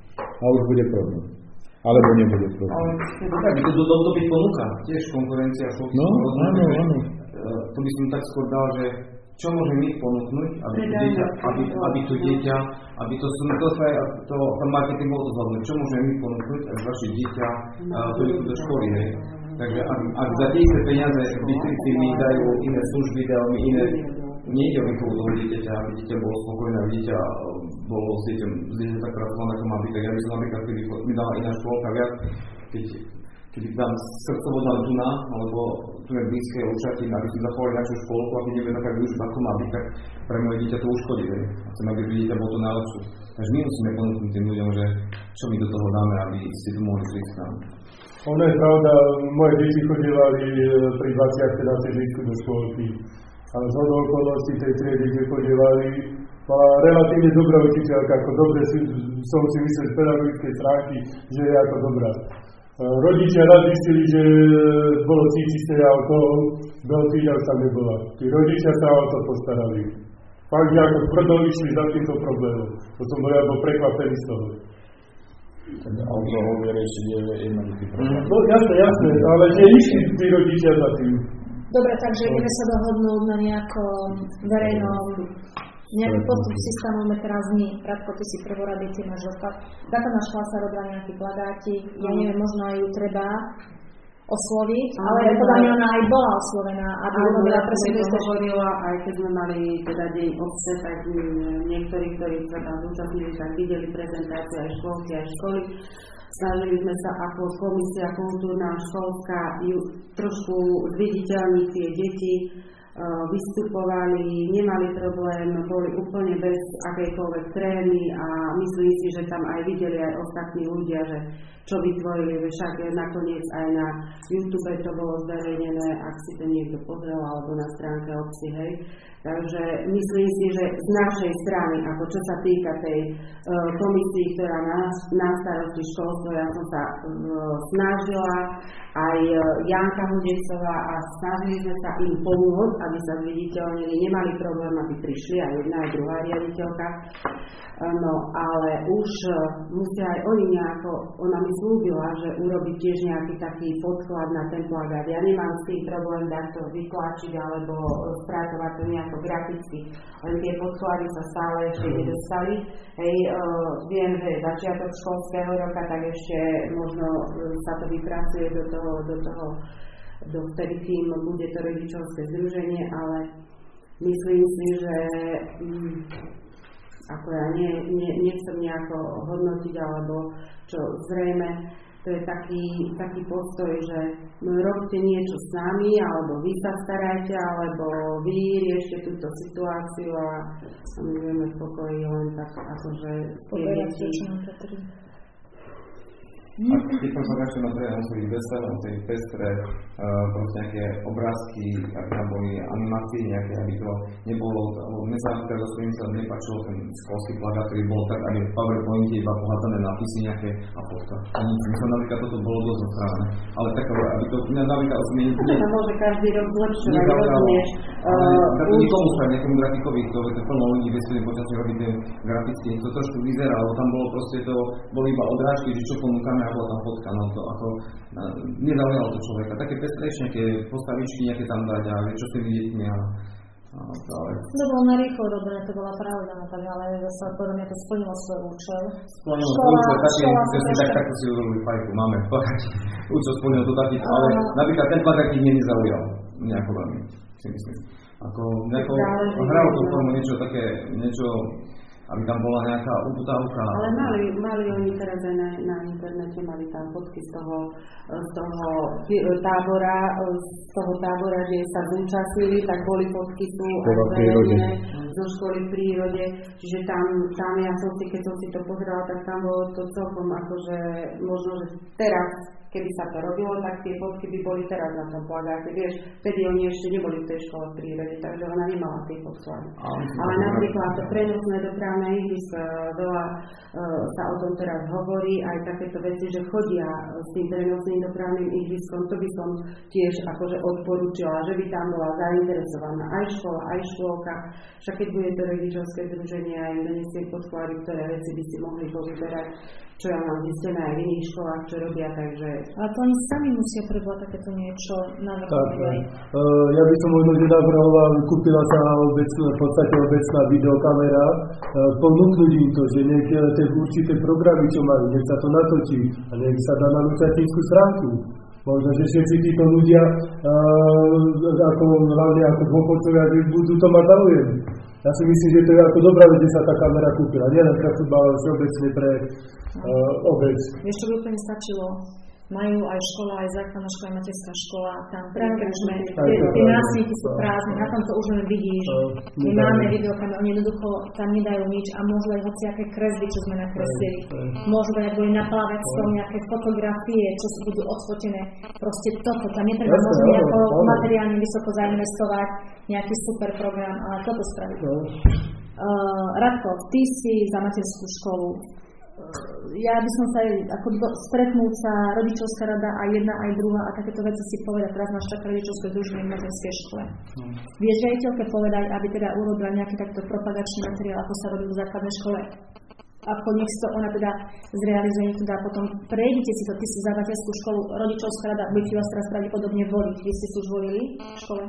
A už bude problém. Alebo nebude problém. Ale tak to do toho byť ponúka, tiež konkurencia školky. No, áno, áno. To by som tak skôr dal, že čo môžem my ponúknuť, aby to dieťa, aby, aby to dieťa, aby to, to, to, to, to marketing bolo to hlavné, čo môžeme my ponúknuť, aby vaše dieťa chodilo do školy, hej. Takže ak, ak za tie isté peniaze distrikty mi dajú iné služby, dajú mi iné, nejde o výchovu toho dieťaťa, aby dieťa bolo spokojné, aby dieťa bolo s dieťom, s dieťom tak pracované, ako má byť, tak ja by som napríklad, keby mi dala iná školka viac, keď keď dám srdcovo na Duna, alebo tu je blízke Lučatín, aby si zachovali našu školku, aby nebude taká využitá, ako má byť, tak pre moje dieťa to uškodí. A chcem, aby dieťa bolo to najlepšie. Takže my musíme ponúknuť tým ľuďom, že čo my do toho dáme, aby si tu mohli zvykť s nami. Ono je pravda, moje deti chodievali pri dvadsiatke na sídlisku do školky. Ale z hodou okolností tej triedy, kde chodievali, mala relatívne dobrá učiteľka, ako dobre si, som si myslel z pedagogickej stránky, že je ako dobrá. Rodičia raz zistili, že bolo cíčisté alkohol, veľa týždňa už tam nebola. Tí rodičia sa o to postarali. Fakt, že ako tvrdo išli za týmto problémom. To som bol ja bol prekvapený z toho. Tak alkohol je riešiť je jednoduchý problém. No jasné, jasné, ale že išli tí rodičia za tým. Dobre, takže ideme sa dohodnúť na nejakom verejnom, nejaký postup si stanovíme teraz my. Radko, ty si prvorady, ty máš dopad. Táto náš klasa robila nejaký plagátik, ja neviem, možno aj ju treba osloviť, ale ja podľa mňa ona aj bola oslovená, aby robila presne to, čo hovorila, aj keď sme mali teda deň obce, tak niektorí, ktorí sa tam zúčastnili, tak videli prezentáciu aj školky, aj školy. Snažili sme sa ako komisia kultúrna, školská, ju trošku zviditeľniť tie deti, vystupovali, nemali problém, boli úplne bez akejkoľvek trémy a myslím si, že tam aj videli aj ostatní ľudia, že čo vytvorili, však nakoniec aj na YouTube to bolo zverejnené, ak si to niekto pozrel, alebo na stránke obci, hej. Takže myslím si, že z našej strany, ako čo sa týka tej uh, komisii, ktorá má na starosti školstvo, ja som sa uh, snažila, aj uh, Janka Hudecová, a snažili sme sa im pomôcť, aby sa zviditeľnili, nemali problém, aby prišli aj jedna aj druhá riaditeľka. No, ale už musia aj oni nejako, ona mi slúbila, že urobí tiež nejaký taký podklad na ten plagát. Ja nemám s tým problém dať to vytlačiť alebo spracovať to nejako graficky, len tie podklady sa stále ešte nedostali. Hej, uh, viem, že je začiatok školského roka, tak ešte možno sa to vypracuje do toho, do toho, do vtedy, kým bude to rodičovské združenie, ale myslím si, že um, ako ja nie, nie, nechcem nejako hodnotiť, alebo čo zrejme, to je taký, taký postoj, že no, robte niečo s nami, alebo vy sa starajte, alebo vy riešte túto situáciu a my budeme v pokoji len tak akože tie deti. A keď som sa začal na to, ja musel byť veselé, musel byť pestré, uh, proste nejaké obrázky, aby tam boli animácie nejaké, aby to nebolo, lebo mne sa napríklad do svojím sa nepáčilo ten školský plagát, ktorý bol tak, aby v PowerPointe iba pohľadané nápisy nejaké a fotka. A nic, myslím, napríklad toto bolo dosť zostrávané. Ale tak, aby to napríklad osmieniť... To sa môže každý rok zlepšovať, rozumieš? Tak to nikomu spraviť, nejakému grafikovi, to je plno ľudí, vie si počasne robiť ten grafický, to trošku vyzerá, lebo tam bolo proste to, boli iba odrážky, že čo ponúkame, a bola tam fotka, no to ako, nezaujalo to človeka. Také pestrejšie, nejaké postavičky, nejaké tam dať a čo si vidieť a, a ale... To bolo na rýchlo robené, to bola pravda, ale zase podľa mňa to splnilo svoj účel. Splnilo svoj účel, taký, že si tak takto si urobili fajku, máme plakať, účel splnil to taký, ale napríklad ten plakať ich nezaujal, nejako veľmi, si myslím. Ako nejako hral tú formu niečo také, niečo, aby tam bola nejaká uputávka. Ale mali, mali oni teraz aj na, na internete, mali tam fotky z toho, z toho tábora, z toho tábora, kde sa zúčastnili, tak boli fotky tu aj zverejnené zo školy v prírode. Čiže tam, tam ja som si, keď som si to pozerala, tak tam bolo to celkom akože, možno, že teraz, keby sa to robilo, tak tie fotky by boli teraz na tom plagáte. Vieš, vtedy oni ešte neboli v tej škole v prírode, takže ona nemala tie podklady. Ale napríklad to prenosné dopravné ihrisko, veľa uh, sa o tom teraz hovorí, aj takéto veci, že chodia s tým prenosným dopravným ihriskom, to by som tiež akože odporúčila, že by tam bola zainteresovaná aj škola, aj škôlka. Však keď bude to rodičovské združenie, aj im donesie podklady, ktoré veci by si mohli povyberať, čo ja mám zistené aj v iných školách, čo robia, takže... Ale to oni sami musia prvovať takéto niečo navrhovať. Uh, ja by som možno že navrhoval, kúpila sa obecná, v podstate obecná videokamera, uh, ponúknuť im to, že nech tie určité programy, čo majú, nech sa to natočí a nech sa dá na lučatínsku stránku. Možno, že všetci títo ľudia, uh, ako, hlavne ako dôchodcovia, budú to mať záujem. Ja si myslím, že to je ako dobrá vec, že sa tá kamera kúpila. Nie len pre futbal, ale všeobecne pre uh, obec. Vieš, čo by úplne stačilo? Majú aj škola, aj základná škola, aj materská škola, tam prekračme, tie násmietky sú prázdne, na tom to už len vidíš. My máme videokamery, oni jednoducho tam nedajú nič a môžu aj hociaké kresby, čo sme nakreslili. Môžu aj boli na pláveckom nejaké fotografie, čo sú budú odfotené. Proste toto, tam netreba možno nejako materiálne vysoko zainvestovať, nejaký super program, ale toto spraviť. Uh, Radko, ty si za materskú školu. Ja by som sa ako do, stretnúť sa rodičovská rada aj jedna, aj druhá a takéto veci si povedať. Teraz nás čaká rodičovské združenie v materskej škole. Hmm. Vieš riaditeľke povedať, aby teda urobila nejaký takto propagačný materiál, ako sa robí v základnej škole. Ako nech to ona teda zrealizuje, teda potom prejdite si to, ty si za materskú školu, rodičovská rada, budete vás teraz pravdepodobne voliť. Vy ste si už volili v škole?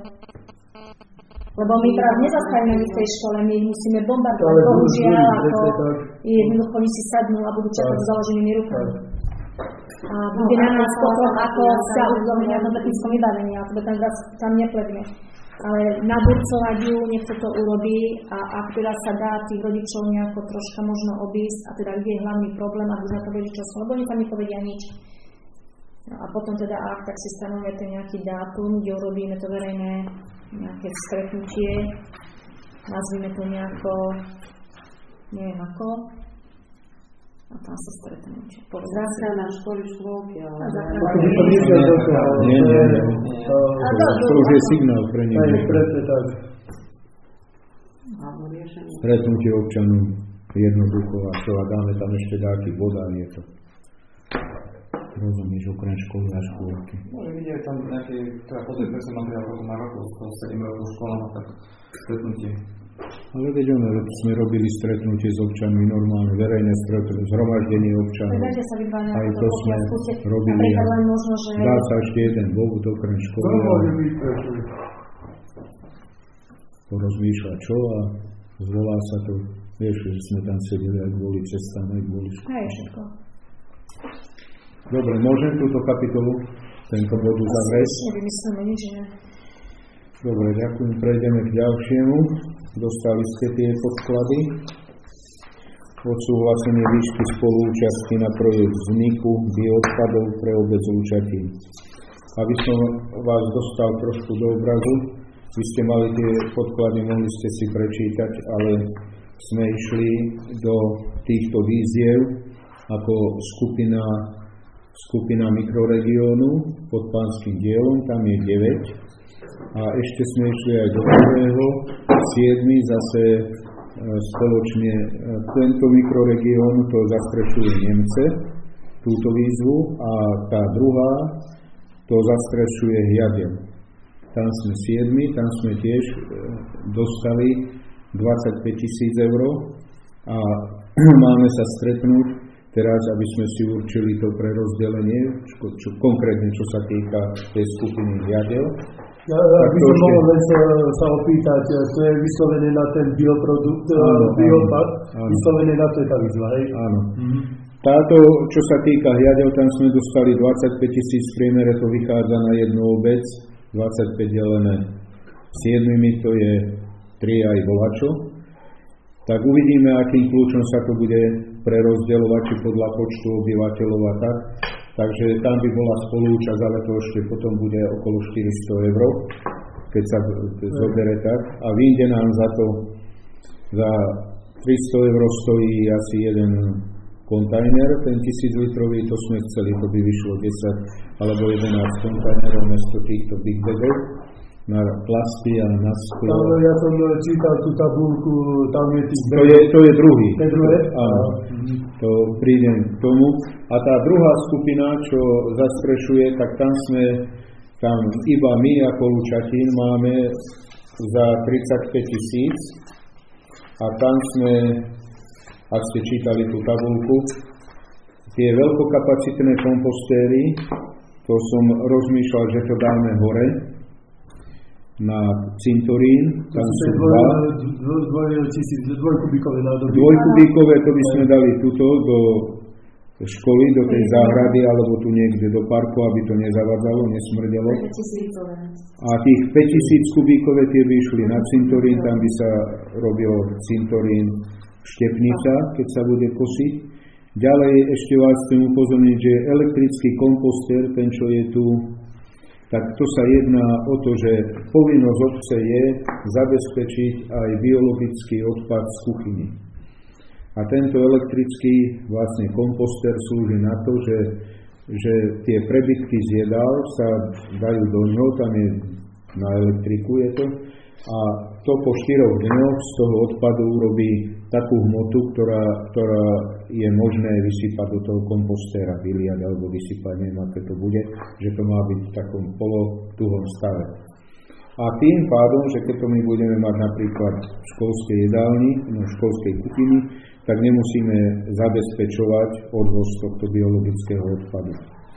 Lebo my práve nezastavíme v tej škole, my musíme bombardovať, bohužiaľ, ako jednoducho oni si sadnú a budú čakať s založenými rukami. A bude na nás potom, ako sa uzdolí na tom technickom vybavení, a to by tam, tam nepledne. Ale naburcovať ju, nech sa to urobí a ak teda sa dá tých rodičov nejako troška možno obísť a teda kde je hlavný problém, ak už na to rodičovstvo, lebo oni tam nepovedia nič. No a potom teda, ak tak si stanovujete nejaký dátum, kde urobíme to verejné nejaké stretnutie, nazvime to nejako, neviem ako, a tam sa stretnúte. Záchrana školy, škôlky, ale... Nie, nie, nie. To už je signál pre nich. Stretnutie občanov jednoducho a čo, a dáme tam ešte dáky voda, je to. Rozumieš, okrem školy a škôlky. Môže vidieť tam nejaké, teda pozrieť presne materiál, ako na rokov, z toho sedem rokov škola, tak stretnutie. Ale veď ono, sme robili stretnutie s občanmi, normálne verejné stretnutie, zhromaždenie občanov. Aj to sme robili. Dá sa ešte jeden dôvod okrem školy. Porozmýšľať čo a zvolá sa to. Vieš, že sme tam sedeli aj kvôli cestám, aj kvôli školy. Dobre, môžem túto kapitolu, tento bod uzavrieť? Nevymyslíme nič, že... Dobre, ďakujem. Prejdeme k ďalšiemu. Dostali ste tie podklady. Odsúhlasenie výšky spoluúčasti na projekt vzniku bioodpadov pre obec Lučatín. Aby som vás dostal trošku do obrazu, vy ste mali tie podklady, mohli ste si prečítať, ale sme išli do týchto víziev ako skupina skupina mikroregiónu pod Pánskym dielom, tam je deväť. A ešte sme išli aj do druhého, siedmy zase e, spoločne e, tento mikroregión, to zastrešuje Nemce, túto výzvu, a tá druhá, to zastrešuje Hľadiel. Tam sme siedmi, tam sme tiež e, dostali dvadsaťpäť tisíc eur a máme sa stretnúť teraz, aby sme si určili to prerozdelenie, čo, čo, konkrétne čo sa týka tej skupiny Hľadiel. Ja, ja by som mohol len sa, sa opýtať, to je vyslovené na ten bioprodukt, áno, biopad, áno, vyslovené na to je tá výzva, hej? Áno. Mm-hmm. Táto, čo sa týka Hľadiel, tam sme dostali dvadsaťpäť tisíc v priemere, to vychádza na jednu obec, dvadsaťpäť delené siedmimi, to je tri aj volačo. Tak uvidíme, akým kľúčom sa to bude prerozdeľovať, či podľa počtu obyvateľov a tak. Takže tam by bola spolúčasť, ale to ešte potom bude okolo štyristo eur, keď sa zobere tak. A vyjde nám za to, za tristo eur stojí asi jeden kontajner, ten tisíc litrový, to sme chceli, to by vyšlo desať alebo jedenásť kontajnerov mesto týchto big bagov na plasty a na sklo. Tam ja som čítal tú tabulku, tam je tých... To je, to je druhý. To je druhé? Áno, to prídem k tomu. A tá druhá skupina, čo zastrešuje, tak tam sme, tam iba my ako Lučatín máme za tridsaťpäť tisíc a tam sme, ak ste čítali tú tabulku, tie veľkokapacitné kompostéry, to som rozmýšľal, že to dáme hore, na cintorín, tam sú dva. Dvojkubíkové nádobie. Dvojkubíkové, to by sme dali tuto do školy, do tej záhrady, alebo tu niekde do parku, aby to nezavadzalo, nesmrdelo. A tých päťtisíc kubíkové tie by išli na cintorín, tam by sa robil cintorín Štepnica, keď sa bude kosiť. Ďalej ešte vás chcem upozorniť, že elektrický komposter, ten čo je tu, tak to sa jedná o to, že povinnosť obce je zabezpečiť aj biologický odpad z kuchyny. A tento elektrický vlastne komposter slúži na to, že, že tie prebytky z jedál sa dajú do ňoho, tam je na elektriku je to, a to po štyroch dňoch z toho odpadu urobí takú hmotu, ktorá, ktorá je možné vysypať do toho kompostéra, vyliať alebo vysypať, neviem, aké to bude, že to má byť v takom polotuhom stave. A tým pádom, že keď to my budeme mať napríklad v školskej jedálni, no v školskej kuchyni, tak nemusíme zabezpečovať odvoz tohto biologického odpadu.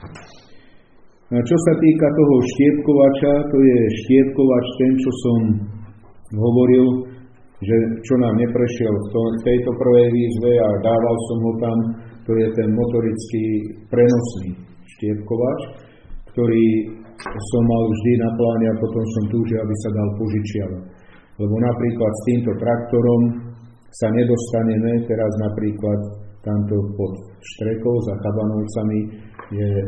A čo sa týka toho štiepkovača, to je štiepkovač ten, čo som hovoril, že čo nám neprešiel v tejto prvej výzve a dával som ho tam, to je ten motorický prenosný štiepkovač, ktorý som mal vždy na pláne a potom som túžil, aby sa dal požičiavať. Lebo napríklad s týmto traktorom sa nedostaneme, teraz napríklad tamto pod Štrekou za Chabanovcami je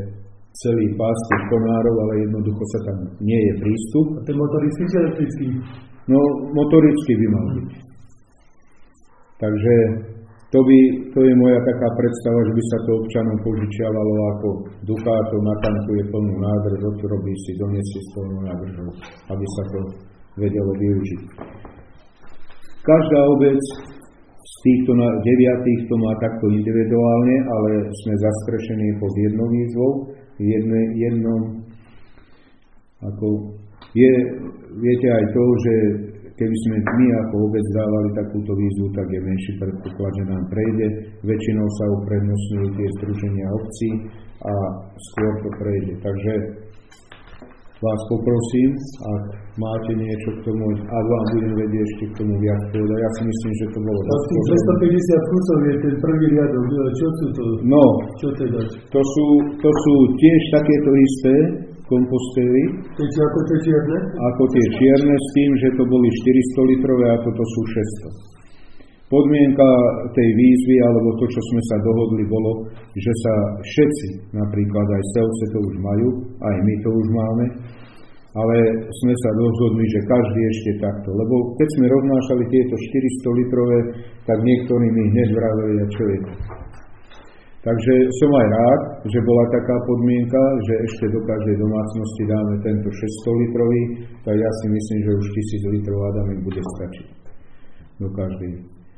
celý pás tých konárov, ale jednoducho sa tam nie je prístup. A ten motorický či elektrický? No, motorický by mal byť. Takže to, by, to je moja taká predstava, že by sa to občanom požičiavalo ako Ducato, natankuje plnú nádrž, odrobí si, doniesie s plnou nádržou, aby sa to vedelo využiť. Každá obec z týchto deviatých to má takto individuálne, ale sme zastrešení pod jednou výzvou, jedne, jednom, ako je, viete aj to, že keby sme my ako obec dávali takúto výzvu, tak je menší predpoklad, že nám prejde. Väčšinou sa uprednostňujú tie združenia obcí a skôr to prejde. Takže vás poprosím, ak máte niečo k tomu, ak vám budem vedieť ešte k tomu viac povedať. Ja si myslím, že to bolo... dvestopäťdesiat kusov je ten prvý riadok. Čo sú to? No, čo teda? To sú, to sú tiež takéto isté kompostéry. Tie ako tie čierne? Ako tie čierne s tým, že to boli štyristo litrové a toto sú šesťsto. Podmienka tej výzvy, alebo to, čo sme sa dohodli, bolo, že sa všetci, napríklad aj Selce to už majú, aj my to už máme, ale sme sa dohodli, že každý ešte takto. Lebo keď sme roznášali tieto štyristo litrové, tak niektorí mi hneď vraveli, a čo je to. Takže som aj rád, že bola taká podmienka, že ešte do každej domácnosti dáme tento šesťsto litrový, tak ja si myslím, že už tisíc litrov Adamik bude stačiť do každej.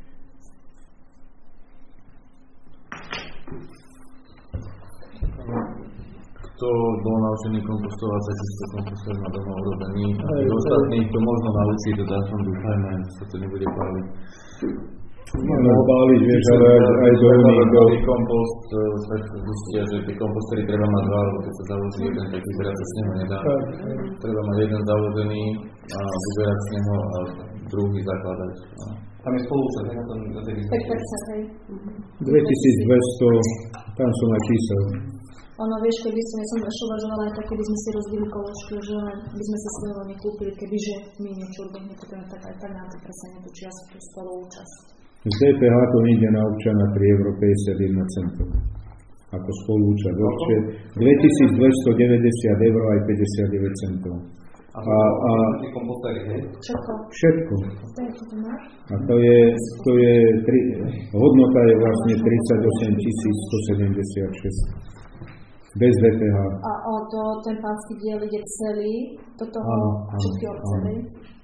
Kto bol naučený kompostovať, tak isto kompostor má doma urobený. Aj ostatných to možno naučiť, teda som dúfajme, sa to nebude páliť. Možno páliť, vieš, ale aj, aj do iných. Kompost, sa zistia, že tie kompostery treba mať dva, lebo keď sa založí jeden, tak vyberať sa s neho nedá. Treba mať jeden založený a vyberať s neho a druhý zakladať. Tam je spolúčasť, na tom na tej päť percent, hej. dvetisícdvesto, tam som aj písal. Ono, vieš, keby som, ja som ešte uvažovala aj tak, keby sme si rozbili koločky, že by sme si svojho nekúpili, kebyže my niečo urobíme, potrebujeme tak aj tak na to presne netučia sa tú spoluúčasť. Z dé pé há to ide na občana pri euro päťdesiatjeden centov. Ako spolúčasť. dvetisícdvestodeväťdesiat eur aj päťdesiatdeväť centov. A, a všetko. Všetko. A to je, to je tri, hodnota je vlastne tridsaťosem tisíc stosedemdesiatšesť. Bez dé pé há. A o to, ten pánsky diel ide celý, do toho všetky obce.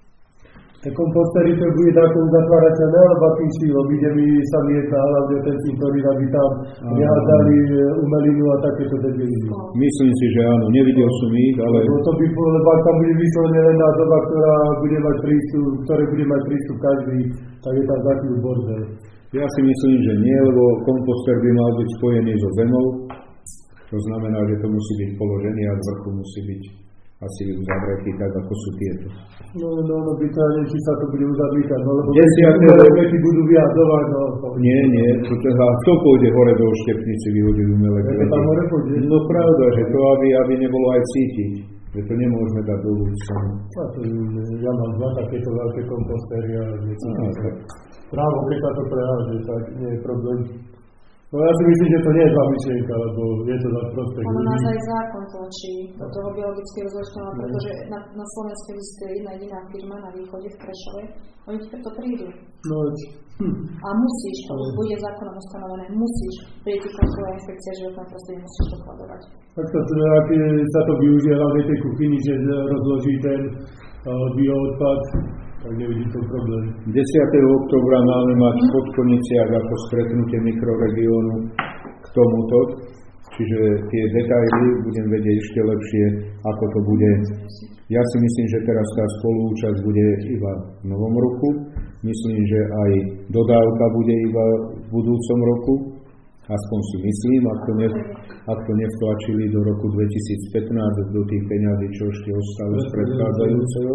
Ten kompostery to bude takú zatvárateľné, alebo akým sílom, kde by sa mieta hlavne ten cintorín, aby tam nehádzali umelinu a takéto debily. Myslím si, že áno, nevidel som ich, ale... Lebo to by, lebo tam bude vyslovene len na doba, ktorá bude mať prístup, ktoré bude mať prístup každý, tak je tam taký bordel. Ja si myslím, že nie, lebo komposter by mal byť spojený so zemou, to znamená, že to musí byť položený a z vrchu musí byť asi uzavretý, tak ako sú tieto. No, no, no, bytane, či sa to bude uzavrítať, no, lebo desiatého budú vyjadovať, no. Nie, nie, to teda, kto pôjde hore do Štepnice vyhodiť umelé kvety? tam hore pôjde? No pravda, že to, aby, aby nebolo aj cítiť, že to nemôžeme dať do ulice. A to, ja mám dva takéto veľké kompostery, ale necítim sa. Právo, keď sa to preháže, tak nie je problém. No ja si myslím, že to nie je zlá myšlienka, lebo je to za prospech. Ono nás aj zákon tlačí do toho biologického rozložstva, pretože na, na Slovensku existuje jedna jediná firma na východe v Prešove. Oni ti preto prídu. No, hm. A musíš, to už bude zákonom ustanovené, musíš, príde kontrola inšpekcia životného prostredia, musíš dokladovať. Tak to, ak sa to využije hlavne tej kuchyni, že rozloží ten uh, bioodpad, tak nevidím to problém. desiateho októbra máme mať v Podkoniciach ako stretnutie mikroregiónu k tomuto, čiže tie detaily budem vedieť ešte lepšie, ako to bude. Ja si myslím, že teraz tá spoluúčasť bude iba v novom roku. Myslím, že aj dodávka bude iba v budúcom roku. Aspoň si myslím, ak to, ne, ak to nevtlačili do roku dvetisícpätnásť, do tých peňazí, čo ešte ostalo z predchádzajúceho.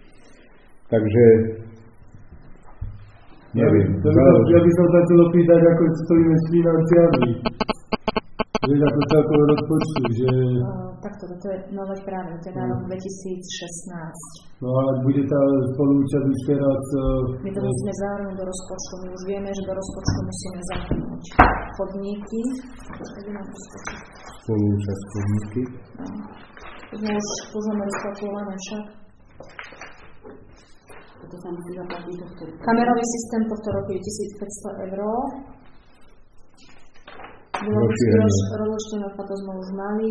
Takže, neviem. Ja, ja by som sa chcel opýtať, ako stojíme s financiami. Vieš, ako celkovo rozpočtu, že... Uh, takto, to je nové práve, to je na rok dvetisícšestnásť. No a bude tá spolúčasť už teraz... Uh, my to musíme zahrnúť do rozpočtu, my už vieme, že do rozpočtu musíme zahrnúť chodníky. Spolúčasť chodníky. No. Sme už poznáme rozkalkulované však. Toto sa musí zaplatiť tohto. Kamerový systém tohto roku je tisícpäťsto eur. Rozložiteľný odpad to sme už mali.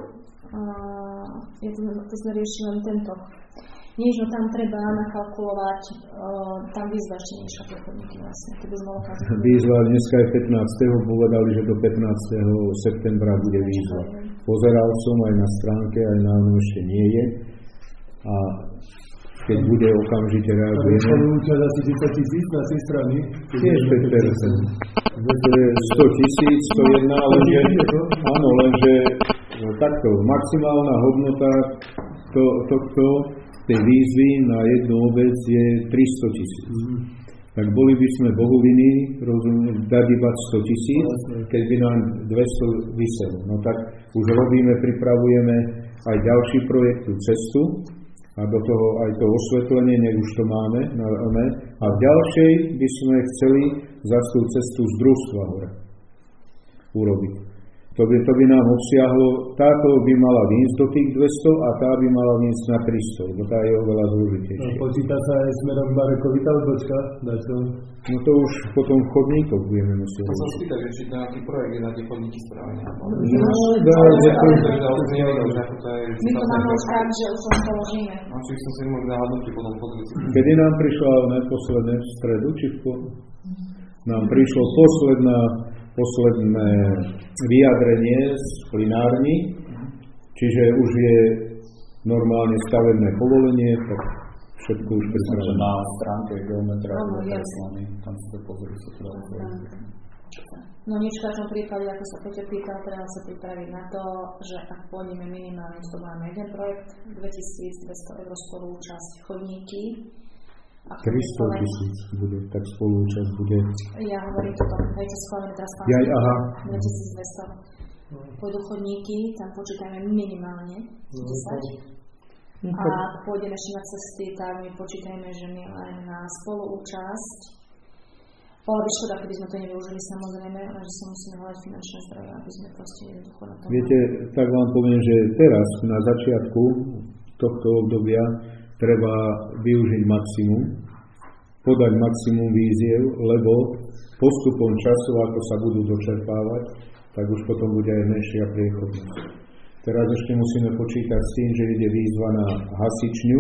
Uh, je to, to sme riešili len tento. Niečo tam treba nakalkulovať, uh, tam výzva ešte niečo tie chodníky vlastne. Výzva dneska je pätnásteho povedali, že do pätnásteho septembra bude výzva. Pozeral som aj na stránke, aj na ono ešte nie je. A keď bude, okamžite reagujeme. Ale účasť asi desať tisíc na tej strany? Tiež päť percent. To je sto tisíc, sto jedna, lenže, áno, lenže no, takto, maximálna hodnota to, tohto, tej výzvy na jednu obec je tristo tisíc. Mm. Tak boli by sme bohuviny, rozumiem, dať iba sto tisíc, keď by nám dvesto vyselo. No tak už robíme, pripravujeme aj ďalší projekt, tú cestu, a do toho aj to osvetlenie, nech už to máme. A v ďalšej by sme chceli zase tú cestu z družstva hore urobiť. To by, to by nám obsiahlo, táto by mala výjsť do tých dvesto a tá by mala výjsť na tristo, lebo tá je oveľa zložitejšia. No, počíta sa aj smerom Barekovita odbočka? No to už potom v chodníkoch budeme musieť. To som spýtať, že či to nejaký projekt je na tie chodníky správne. No, dá, že to... My to máme už tak, že už len položíme. No, či som si mohli náhodnúť, potom pozrieť. Kedy nám prišla neposledné v stredu, či v po... nám prišlo posledná posledné vyjadrenie z plinárny, čiže už je normálne stavebné povolenie, tak všetko už pripravené. Na stránke geometra je preslaný, tam si to pozrieť, sa teda No nič v každom prípade, ako sa Peťo pýtal, treba sa pripraviť na to, že ak pôjdeme minimálne, to máme jeden projekt, dvetisícdvesto eur spolúčasť chodníky, tristo tisíc bude, tak spolúčasť bude. Ja hovorím toto, hej, čo skladíme teraz tam. Jaj, aha. dvetisícdvesto. Pôjdu chodníky, tam počítame minimálne desať. A ak pôjdeme ešte na cesty, tak my počítame, že my len na spoluúčasť. Bola by škoda, keby sme to nevyužili samozrejme, ale že sa musíme hľadať finančné zdroje, aby sme proste jednoducho na tom... Viete, tak vám poviem, že teraz na začiatku tohto obdobia treba využiť maximum, podať maximum víziev, lebo postupom času, ako sa budú dočerpávať, tak už potom bude aj menšia priechodnosť. Teraz ešte musíme počítať s tým, že ide výzva na hasičňu,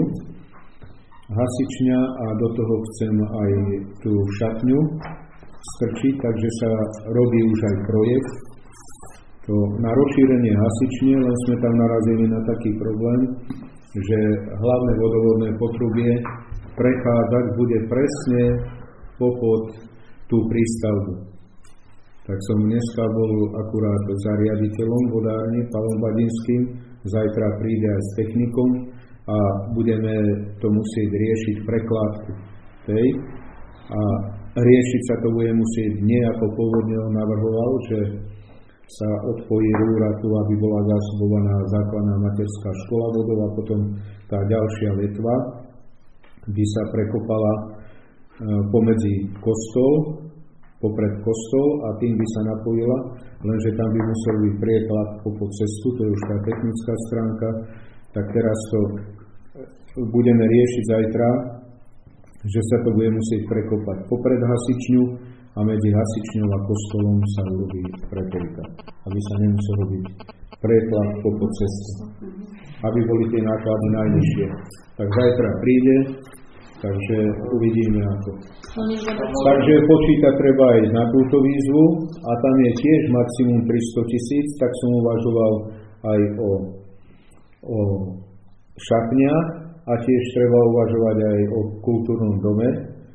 hasičňa a do toho chcem aj tú šatňu strčiť, takže sa robí už aj projekt. To na rozšírenie hasične, len sme tam narazili na taký problém, že hlavné vodovodné potrubie prechádzať bude presne popod tú prístavbu. Tak som dneska bol akurát za riaditeľom vodárne, Pavlom Badinským, zajtra príde aj s technikom a budeme to musieť riešiť prekládku tej a riešiť sa to bude musieť nie ako pôvodne on navrhoval, že sa odpojí rúra tu, aby bola zásobovaná základná materská škola vodou a potom tá ďalšia vetva by sa prekopala pomedzi kostol, popred kostol a tým by sa napojila, lenže tam by musel byť prieklad popod cestu, to je už tá technická stránka, tak teraz to budeme riešiť zajtra, že sa to bude musieť prekopať popred hasičňu a medzi hasičňou a kostolom sa urobí prepojka, aby sa nemusel robiť preklad popod cestu, aby boli tie náklady najnižšie. Tak zajtra príde, takže uvidíme ako. Takže počítať treba aj na túto výzvu a tam je tiež maximum tristo tisíc, tak som uvažoval aj o, o šatniach a tiež treba uvažovať aj o kultúrnom dome.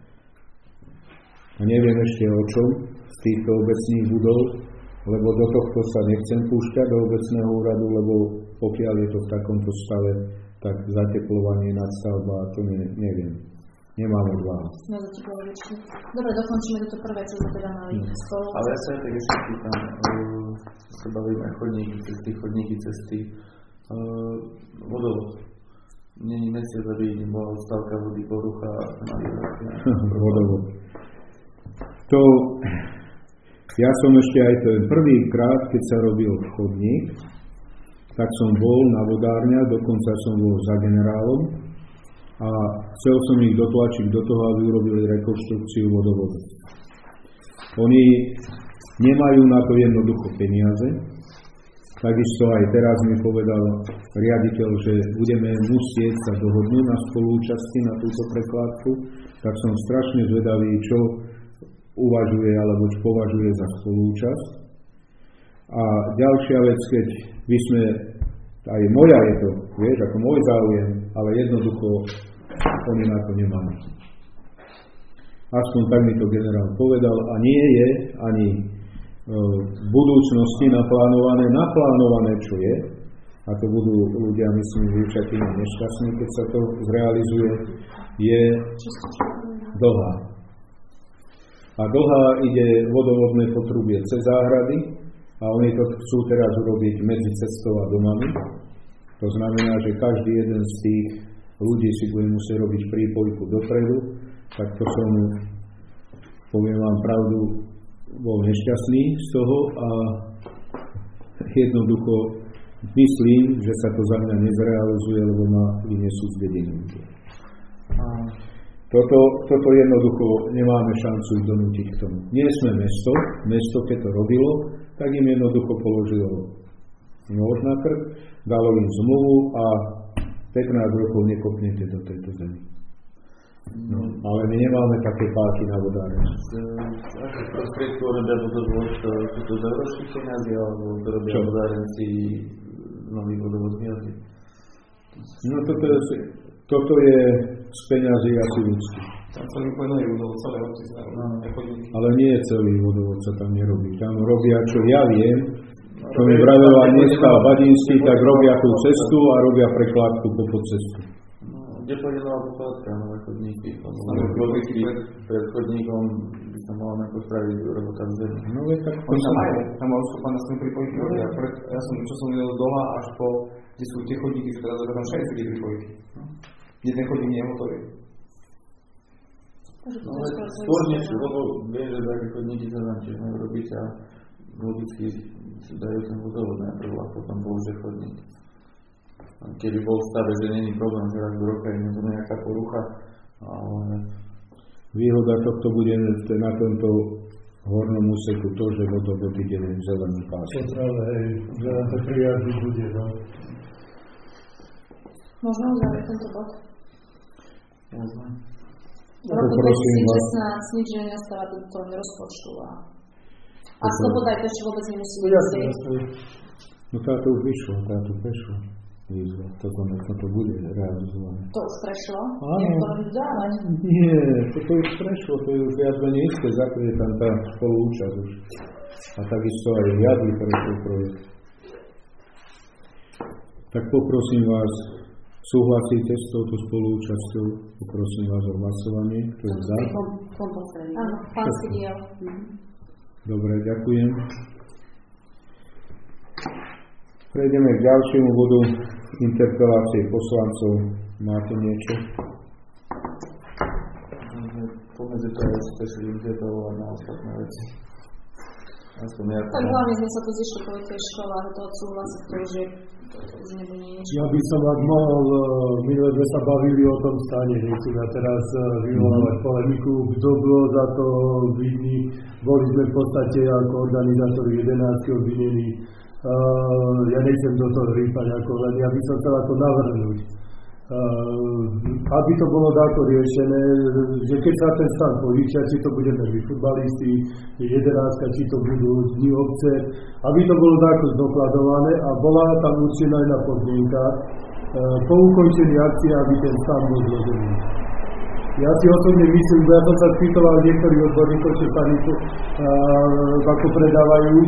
A neviem ešte o čom z týchto obecných budov, lebo do tohto sa nechcem púšťať do obecného úradu, lebo pokiaľ je to v takomto stave, tak zateplovanie, nadstavba, to ne, neviem. Nemám odvahu. Dobre, dokončíme toto prvé, čo sme teda mali spolu. Ale ja sa tak ešte pýtam, sa bavíme chodníky, cesty, chodníky, cesty, uh, vodovod. Není mesiac, aby nebola odstavka vody, porucha a vodovod. To, ja som ešte aj ten prvýkrát, keď sa robil chodník, tak som bol na vodárňa, dokonca som bol za generálom a chcel som ich dotlačiť do toho, aby urobili rekonštrukciu vodovodu. Oni nemajú na to jednoducho peniaze. Takisto aj teraz mi povedal riaditeľ, že budeme musieť sa dohodnúť na spolúčasti na túto prekládku, tak som strašne zvedavý, čo uvažuje alebo čo považuje za spolúčasť. A ďalšia vec, keď by sme, aj moja je to, vieš, ako môj záujem, ale jednoducho oni na to nemajú. Aspoň tak mi to generál povedal a nie je ani v budúcnosti naplánované, naplánované čo je, a to budú ľudia, myslím, vyučatí nešťastní, keď sa to zrealizuje, je Dlhá. A Dlhá ide vodovodné potrubie cez záhrady a oni to chcú teraz urobiť medzi cestou a domami. To znamená, že každý jeden z tých ľudí si bude musieť robiť prípojku dopredu, tak to som, poviem vám pravdu, bol nešťastný z toho a jednoducho myslím, že sa to za mňa nezrealizuje, lebo ma vyniesú z dediny. Toto, toto jednoducho nemáme šancu ich donútiť k tomu. Nie sme mesto, mesto keď to robilo, tak im jednoducho položilo nôž na krk, dalo im zmluvu a pätnásť rokov nekopnete do tejto zemi. No, ale my nemáme také páky na vodárne. Z akých prostriedkov robia vodovod? Sú to z európskych peniazí, alebo to robia vodárenci nový vodovod hviazdy? No toto je, toto je z peňazí asi ľudský. Tam sa vypojený vodovod, celé obci sa robí. Ale nie celý vodovod sa tam nerobí. Tam robia, čo ja viem, čo mi vravela dneska Badinský, tak robia tú cestu a robia prekládku po podcestu. Kde pôjde nová pokladka, nové chodníky? Logicky pred chodníkom by sa mohla nejako spraviť robota v zemi. No je tak... Oni tam majú, tam majú schopná na svojom pripojky robia. Ja som, čo som videl z Dola až po, kde sú tie chodníky, že teraz tam šesť pripojky. Jeden chodník nie je hotový. No ale skôr niečo, lebo viem, že také chodníky sa tam tiež majú robiť a logicky si dajú ten vodovod najprv a potom použiť chodník. Keby bol v stave, že není problém, že raz do roka je nejaká porucha, ale... Výhoda tohto bude na tomto hornom úseku to, že vodovod ide zelený pás. To práve, hej, že nám to prijazdy bude, no. Možno uzavrieť tento bod? Možno. V roku dvetisícšestnásť nič nenastáva do rozpočtu a... A sloboda aj ešte vôbec nemusí byť. No táto už vyšlo, táto prešlo. Výzva, toto nechno to bude realizované. To už prešlo? Áno. Je to vzdávať? Nie, toto už prešlo, to je už viac menej isté, zakryje tam tá spoluúčasť už. A takisto aj riadny prešiel projekt. Tak poprosím vás, súhlasíte s touto spoluúčasťou? Poprosím vás o hlasovanie, kto je za? Áno, pánsky diel. Dobre, ďakujem. Prejdeme k ďalšiemu bodu interpelácie poslancov. Máte niečo? Pomedzi to je spešili interpelovať na ostatné veci. Tak hlavne sme sa tu zišli po tej škole a to odsúhlasiť, to už je, to už nebude niečo. Ja by som, ak mohol, minule sme sa bavili o tom stane, nechcem ja teraz vyvolávať polemiku, kto bol za to vidný, boli sme v podstate ako organizátori jedenástky obvinení. Uh, ja nechcem do toho rýpať, ako len ja by som chcel ako navrhnúť. Uh, aby to bolo dáko riešené, že keď sa ten stan povýšia, či to budeme my futbalisti, jedenáctka, či to budú dni obce, aby to bolo dáko zdokladované a bola tam určená jedna podmienka uh, po ukončení akcie, aby ten stan bol zložený. Ja si osobne myslím, že ja som sa spýtoval niektorých odborníkov, čo sa uh, ako predávajú,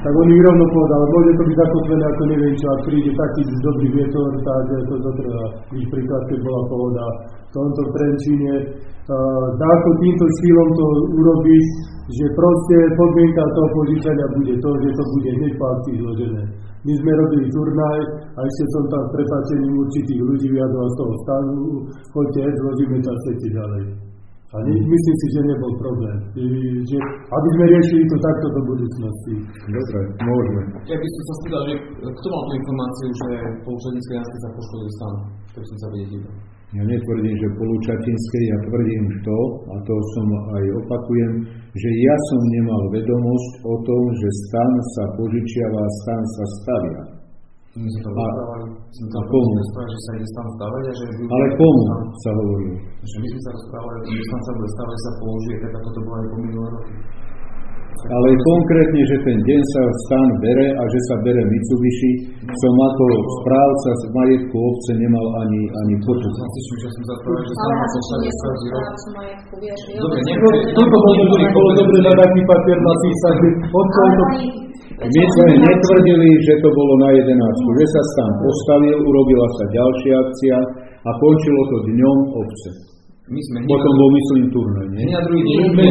tak oni mi rovno povedali, môže to byť zakotvené ako neviem čo, ak príde taký dobrý vietor, tak to, to treba byť príklad, keď bola pohoda v tomto Trenčíne. Uh, ako týmto štýlom to urobiť, že proste podmienka toho požičania bude to, že to bude hneď po akcii zložené. My sme robili turnaj a ešte som tam s prepáčením určitých ľudí vyjadroval z toho stavu, poďte, zložíme to a chcete ďalej. A ne, myslím si, že nebol problém. Že, aby sme riešili to takto do budúcnosti. Dobre, môžeme. Ja by som sa spýtal, že kto mal tú informáciu, že po Lučatinskej Janske sa poškodil stan? To by som sa vedieť iba. Ja netvrdím, že po Lučatinskej, ja tvrdím to, a to som aj opakujem, že ja som nemal vedomosť o tom, že stan sa požičiava a stan sa stavia. My sme to rozprávali, sme tam rozprávali, že sa ide stan stavať a že... Ale komu sa hovorí? Že my sme sa rozprávali, že stan sa bude stavať, sa použije, tak ako to bolo aj po minulé roky. Ale konkrétne, že ten deň sa stan bere a že sa bere Mitsubishi, som ako správca z majetku obce nemal ani, ani počuť. Ja si čím, že som zaprával, že stan má postaviť každý rok. Dobre, toto bolo dobre na taký papier napísať, od toho... My sme netvrdili, že to bolo na jedenástku, že sa stan postavil, urobila sa ďalšia akcia a končilo to dňom obce. My sme Potom bol, myslím, turnaj, nie? Hneď na druhý deň, my,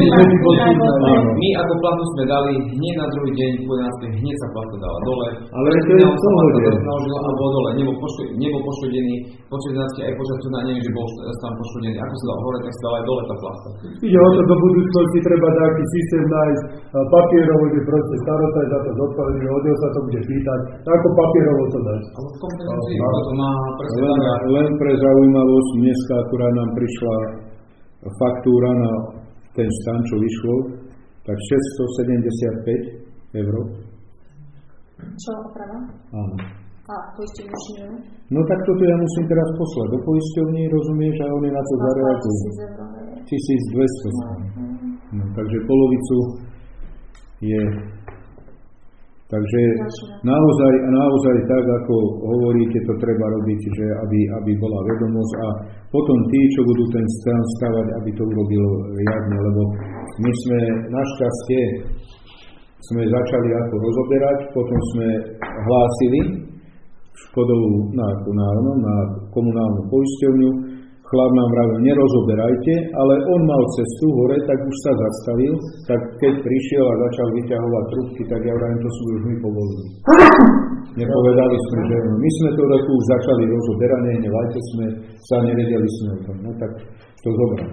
my ako platu sme dali, hneď na druhý deň, po jedenástej, hneď sa plata dala dole. Ale to je v pohode. Alebo dole, nebol, poško- nebol poškodený, počas jedenástej aj počas turnaja, neviem, že bol tam poškodený. Ako sa dal hore, tak sa dala aj dole tá plata. Ide o to, do budúcnosti treba taký systém nájsť papierovo, že proste starota je za to zodpovedný, od neho sa to bude pýtať, ako papierovo to dať. Ale v kompetencii to má presne len, len pre zaujímavosť, dneska akurát nám prišla faktúra na ten stan, čo vyšlo, tak šesťstosedemdesiatpäť eur. Čo, oprava? Áno. A poisťovňu? No tak toto ja musím teraz poslať do poisťovní, rozumieš, a oni na to zareagujú. tisícdvesto. No, takže polovicu je... Takže naozaj, naozaj tak, ako hovoríte, to treba robiť, že aby, aby bola vedomosť a potom tí, čo budú ten stan stavať, aby to urobilo riadne, lebo my sme našťastie sme začali ako rozoberať, potom sme hlásili škodovú na, na, na komunálnu poisťovňu. Chlap nám vravil, nerozoberajte, ale on mal cestu hore, tak už sa zastavil, tak keď prišiel a začal vyťahovať trubky, tak ja vravím, to sú už my povolili. Nepovedali sme, že no, my sme to roku už začali rozoberať, nehnevajte sme sa, nevedeli sme o tom, no tak to zobrať.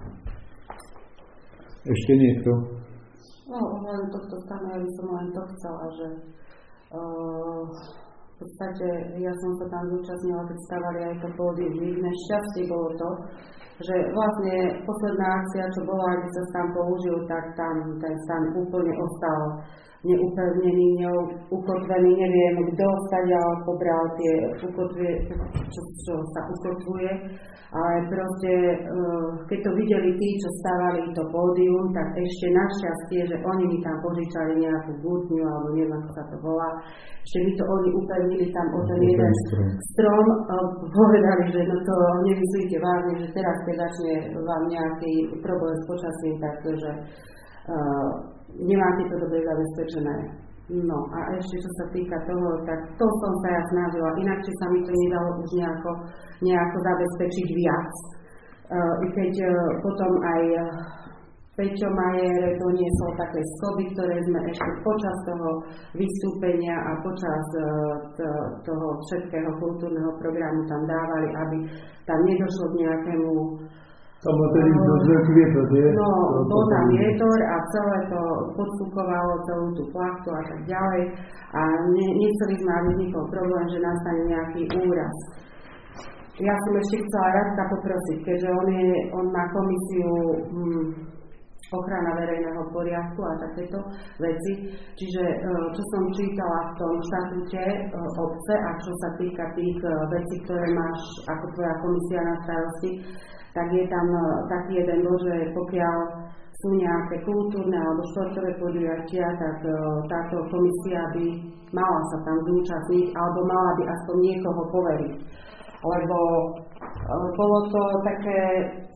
Ešte niekto? No, ohľadom tohto stanu, ja by som len to chcela, že uh, v podstate ja som sa tam zúčastnila, keď stávali aj to pódium. Nešťastie bolo to, že vlastne posledná akcia, čo bola, kde sa stan použil, tak tam ten stan úplne ostal neupevnený, neukotvený, neviem, kto stadiaľ pobral tie ukotvie, čo, čo sa ukotvuje, ale proste, keď to videli tí, čo stávali to pódium, tak ešte našťastie, že oni mi tam požičali nejakú butňu, alebo neviem, ako sa to volá, ešte mi to oni upevnili tam o ten jeden strom, povedali, že no to nemyslíte vážne, že teraz, keď začne vám nejaký problém s počasím, takže uh, nemáte to dobre zabezpečené. No a ešte čo sa týka toho, tak to som sa ja snažila, inakšie sa mi to nedalo už nejako, nejako zabezpečiť viac. Uh, I keď uh, potom aj uh, Peťo Majer doniesol také schody, ktoré sme ešte počas toho vystúpenia a počas uh, t- toho všetkého kultúrneho programu tam dávali, aby tam nedošlo k nejakému Tam bol tedy veľký vietor, nie? No, bol tam vietor a celé to podfúkovalo celú tú plachtu a tak ďalej. A ne, nechceli sme, aby vznikol problém, že nastane nejaký úraz. Ja som ešte chcela Radka poprosiť, keďže on, je, on má komisiu hm, ochrana verejného poriadku a takéto veci. Čiže čo som čítala v tom štatúte obce a čo sa týka tých vecí, ktoré máš ako tvoja komisia na starosti, tak je tam taký jeden bod, že pokiaľ sú nejaké kultúrne alebo športové podujatia, tak táto komisia by mala sa tam zúčastniť alebo mala by aspoň niekoho poveriť. Lebo bolo to také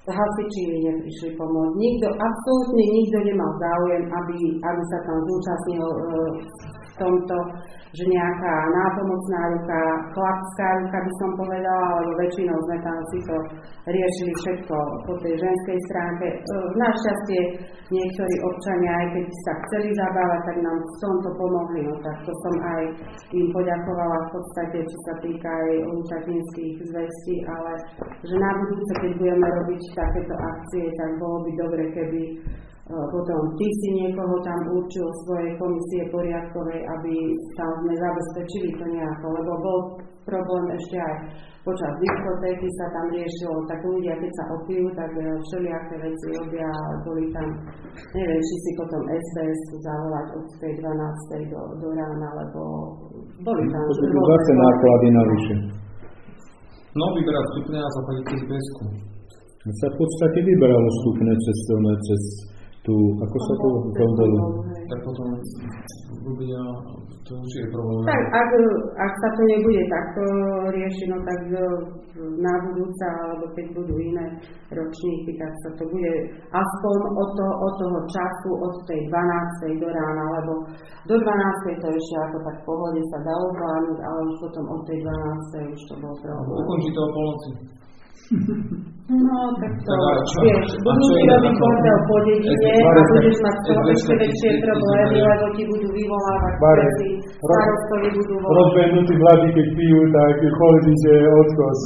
hasiči mi neprišli pomôcť. Nikto, absolútne nikto nemal záujem, aby, aby sa tam zúčastnil e, v tomto, že nejaká nápomocná ruka, chlapská ruka by som povedala, alebo väčšinou sme tam si to riešili všetko po tej ženskej stránke. E, našťastie niektorí občania, aj keď sa chceli zabávať, tak nám v tomto pomohli. No tak to som aj im poďakovala v podstate, čo sa týka aj lučatinských zvestí, ale že na budúce, keď budeme robiť takéto akcie, tak bolo by dobre, keby uh, potom ty si niekoho tam určil svojej komisie poriadkovej, aby tam sme zabezpečili to nejako, lebo bol problém ešte aj počas diskotéky sa tam riešilo, tak ľudia, keď sa opijú, tak všelijaké veci robia, boli tam, neviem, či si potom es bé es zavolať od tej dvanástej do, do rána, lebo boli tam... To sú zase náklady navyše. No, vyberať vstupné a zaplatiť cez bé esku. Sa v podstate vyberalo vstupné cez, cez tú, ako sa to gondolu? Tak potom ľudia, to už je problém. Tak, ak, ak sa to nebude takto riešiť, no tak na budúca, alebo keď budú iné ročníky, tak sa to bude aspoň od, to, od toho času, od tej dvanástej do rána, lebo do dvanástej to ešte ako tak v pohode sa dalo zvládnuť, ale už potom od tej dvanástej už to bol problém. Ukončí to o polnoci. No, tak to, vieš, budú ti robiť bordel po dedine a budeš mať to ešte väčšie problémy, lebo ti budú vyvolávať veci, starostovi budú volať. Rozbehnutí mladí, keď pijú, tak choleríte odkos.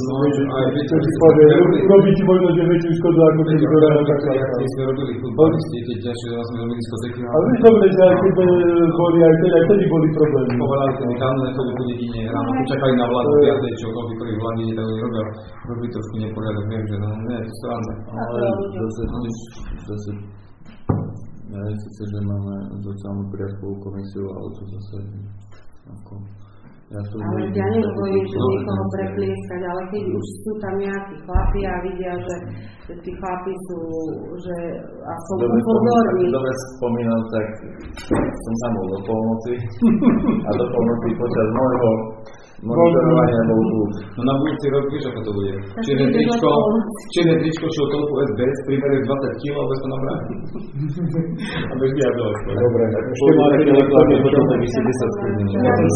Robí ti možno, že väčšiu škodu, ako keď to ráno tak láka. My sme robili futbalisti, keď ťažšie sme robili diskotéky. Ale víš dobre, že aj keď boli, aj tedy boli problémy. Povedali, že tam nechodili po dedine, ráno počakali na vládu, piatej, čo koľko prvých vlády, tak oni robia, robili trošku neporiadok, viem, že no, nie, to sranda. Ale zase, zase, ja je síce, že máme sociálnu poriadkovú komisiu, ale to zase, ako, ja to ale ja nehovorím, že niekoho preplieskať, ale keď už sú tam nejakí chlapi a vidia, že, že tí chlapi sú, že a som upozorní. Dobre spomínal, tak som sa bol do polnoci a do polnoci počas môjho monitorovania bol tu. No na budúci rok vieš, ako to bude. Čierne tričko, čierne tričko, čo toľko es bé es, primere dvadsať kilogramov, bez to nabrať. A bez diabelos. Dobre, ešte máte telefóny, potom tak ešte desať skúdení.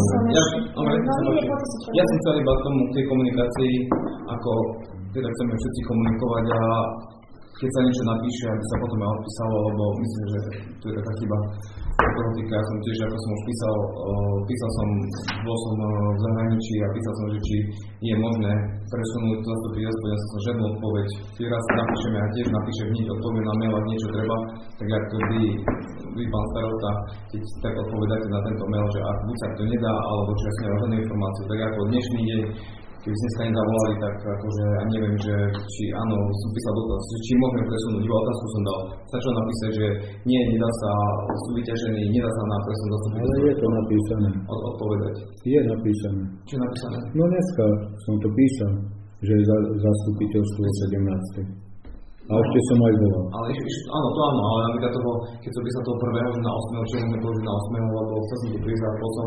Ja som chcel iba tomu k tej komunikácii, ako teda chceme všetci komunikovať a keď sa niečo napíše, aby sa potom aj odpísalo, lebo myslím, že tu je taká chyba. Toho týka, ja som tiež, ako som už písal, písal som, bol som v zahraničí a písal som, že či je možné presunúť zastupiteľstvo, ja som žiadnu odpoveď. Keď raz napíšeme a tiež napíšem hneď odpoviem na mail, ak niečo treba, tak ako vy, vy pán starosta, keď tak odpovedáte na tento mail, že ak buď sa to nedá, alebo čo ja som žiadnu informáciu, tak ako dnešný deň, keby ste sa nezavolali, tak akože, a neviem, že či áno, som písal dotaz, či môžeme presunúť, iba otázku som dal. Stačilo napísať, že nie, nedá sa, sú vyťažení, nedá sa na presun zastupiteľstva. Ale je to napísané. Od, odpovedať. Je napísané. Čo je napísané? No dneska som to písal, že je za, zastupiteľstvo sedemnástej. A ešte som aj volal. Ale áno, to áno, ale napríklad toho, keď som písal toho prvého, že na ôsmeho, čo môžeme povedať na ôsmeho, lebo chcel som to prísť a potom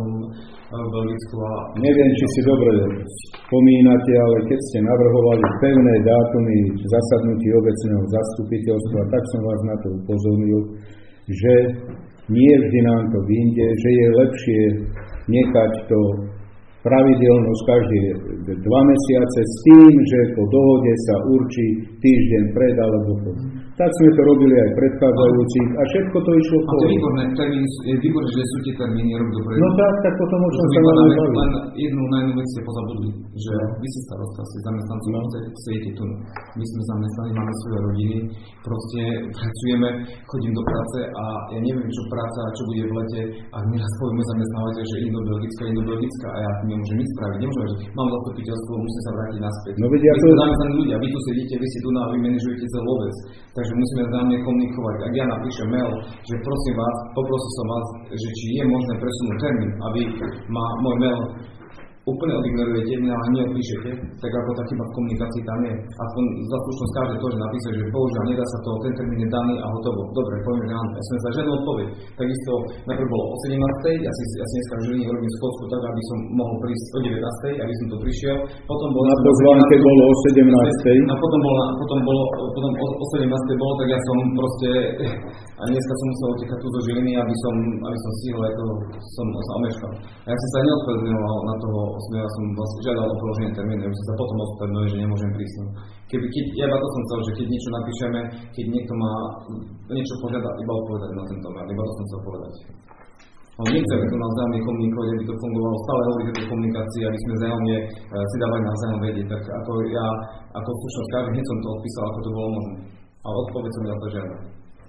v Belgicku a... Neviem, či si dobre spomínate, ale keď ste navrhovali pevné dátumy zasadnutí obecného zastupiteľstva, tak som vás na to upozornil, že nie vždy nám to vyjde, že je lepšie nechať to pravidelnosť každé dva mesiace s tým, že po dohode sa určí týždeň pred alebo po. Tak sme to robili aj predchádzajúcich a všetko to išlo po. A to je výborné, termíny, je výborné, že sú tie termíny rok dobre. No tak, tak potom o čom sa máme baviť. Len jednu najmä vec ste pozabudli, že vy si starosta, ste zamestnanci, no. Sedíte tu. My sme zamestnaní, máme svoje rodiny, proste pracujeme, chodím do práce a ja neviem, čo práca, čo bude v lete, ak mi raz povieme zamestnávateľ, že idem do Belgicka, idem do Belgicka a ja nemôžem nič spraviť, nemôžem, že mám zastupiteľstvo, musím sa vrátiť naspäť. No vedia to... Vy ste ľudia, vy tu sedíte, vy si tu na, vy manažujete celú vec, takže musíme vzájomne komunikovať. Ak ja napíšem mail, že prosím vás, poprosil som vás, že či je možné presunúť termín, aby ma môj mail úplne odignorujete, ale neodpíšete, tak ako tá chyba v komunikácii tam je. Aspoň za slušnosť každé to, že napíše, že bohužiaľ nedá sa to, ten termín je daný a hotovo. Dobre, poviem, že áno. Ja som sa žiadnu odpoveď. Takisto najprv bolo o sedemnástej, ja si, ja si dneska v Žiline urobím schôdzku tak, aby som mohol prísť o devätnástej, aby som to prišiel. Potom bolo na pozvánke bolo o sedemnástej. A potom bolo, potom bolo, potom o, o sedemnástej bolo, tak ja som proste, a dneska som musel utekať tu do Žiliny, aby som, aby som stihol, ako som sa omeškal. A ja som sa neospravedlňoval na toho, ja som vlastne žiadal o položenie termínu, ja som sa potom ospravedlňoval, že nemôžem prísť. Keby, keď, ja iba to som chcel, že keď niečo napíšeme, keď niekto má niečo požiadať, iba odpovedať na tento mail, iba to som chcel povedať. No, nechcem to navzájomne komunikovať, aby to fungovalo, stále hovoriť o tej komunikácii, aby sme vzájomne uh, si dávali navzájom vedieť, tak ako ja, ako slušnosť každý, hneď som to odpísal, ako to bolo možné. A odpoveď som ja to žiadal.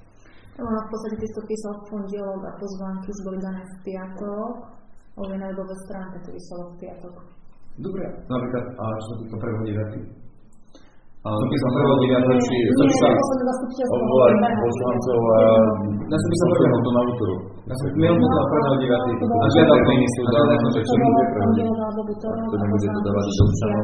No, v podstate ty si to písal v pondelok a pozvánky už boli dané v piatok, ale na webovej stránke to vyselo v piatok. Dobre, napríklad, a čo sa týka prvého deviaty? Som písal prvého deviaty, či som sa odvolať poslancov a ja som písal prvého to na útoru. Ja som mail poslal prvého deviaty a žiadal to ministru dále, že čo bude prvého. To nebude to dávať do občanov,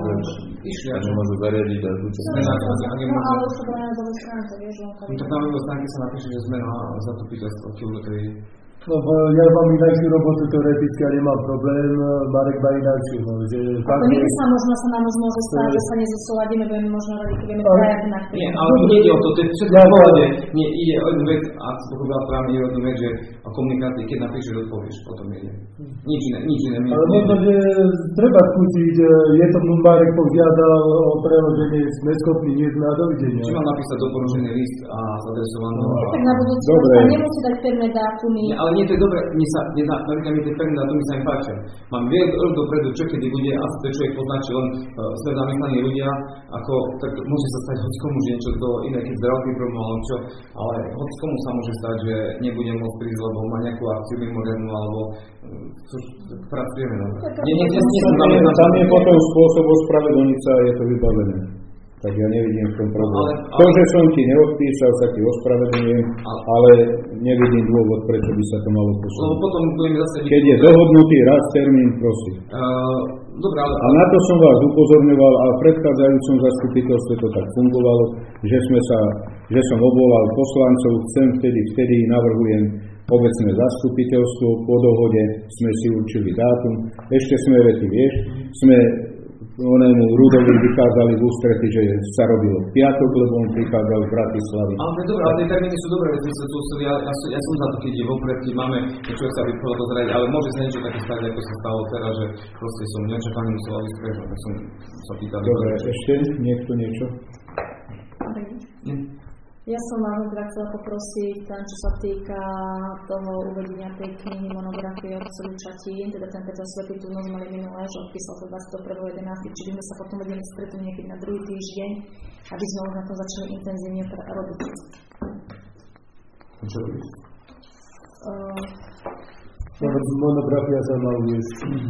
že nemôžu zariadiť a zúčastniť. No, ale už to bolo na webovej stránke, vieš, že on tak na webovej stránke sa napíše, že sme na zastupiteľstvo Kilotej. No, ja mám inakšiu robotu teoreticky a nemám problém, Marek má inakšiu. No, že ako niekedy sa možno sa nám už môže stať, že sa nezosúladíme, budeme možno radi, keď budeme trajať na chvíľu. Nie, ale to ide o to, to je všetko v pohľade. Nie, ide o jednu vec, a si pochopila správne, ide o jednu vec, že o komunikácii, keď napíšeš, odpovieš, potom ide. Nič iné, nič iné. Ale možno, že treba skúsiť, je to Marek požiadal o preloženie, sme schopní, nie sme a dovidenia. Či mám napísať doporučený list a zadresovaný? Tak na budúci sa nemusí dať pevné dátumy. Nie, to je dobre, mne sa, mne sa, napríklad mi tie pevné dátumy sa mi páčia. Mám vie rok dopredu, čo kedy bude, a to človek poznačí, len uh, sme zamestnaní ľudia, ako, tak môže sa stať hockomu, že niečo to iné, keď zdravotný problém, alebo čo, ale hockomu sa môže stať, že nebudem môcť prísť, lebo má nejakú akciu mimoriadnu, alebo uh, pracujeme, dobre. Nie, nie, nie, nie, nie, tam je potom spôsob ospravedlniť sa, je to vybavené. Tak ja nevidím v tom problém. Ale, ale, to, že som ti neodpísal, sa ti ospravedlňujem, ale, ale nevidím dôvod, prečo by sa to malo posunúť. Potom zase keď je dohodnutý raz termín, prosím. Uh, dobrá, ale, a na to som vás upozorňoval a v predchádzajúcom zastupiteľstve to tak fungovalo, že, sme sa, že som obvolal poslancov, chcem vtedy, vtedy navrhujem obecné zastupiteľstvo, po dohode sme si určili dátum, ešte sme vety, vieš, sme onému Rudovi vychádzali v ústrety, že sa robilo v piatok, lebo on prichádzal z Bratislavy. Ale dobré, ale tie termíny sú dobré, veď sa tu, ja, ja, ja som za to, keď je vopred, keď máme čo sa vypovedať dozrieť, ale môže sa niečo také stať, ako sa stalo teraz, že proste som neočakane musela vysprežať, tak som sa pýtal. Dobre, ešte niekto niečo? Nie. Ja som vám teda chcela poprosiť, ten, čo sa týka toho uvedenia tej knihy monografie od Slučatín, teda ten Peter Svetý tu noc mali minulé, že odpísal to dvadsiateho prvého jedenásteho či by sme sa potom vedeli stretnúť niekedy na druhý týždeň, aby sme už na to začali intenzívne robiť. Čo robíš? Uh, monografia sa má uviesť.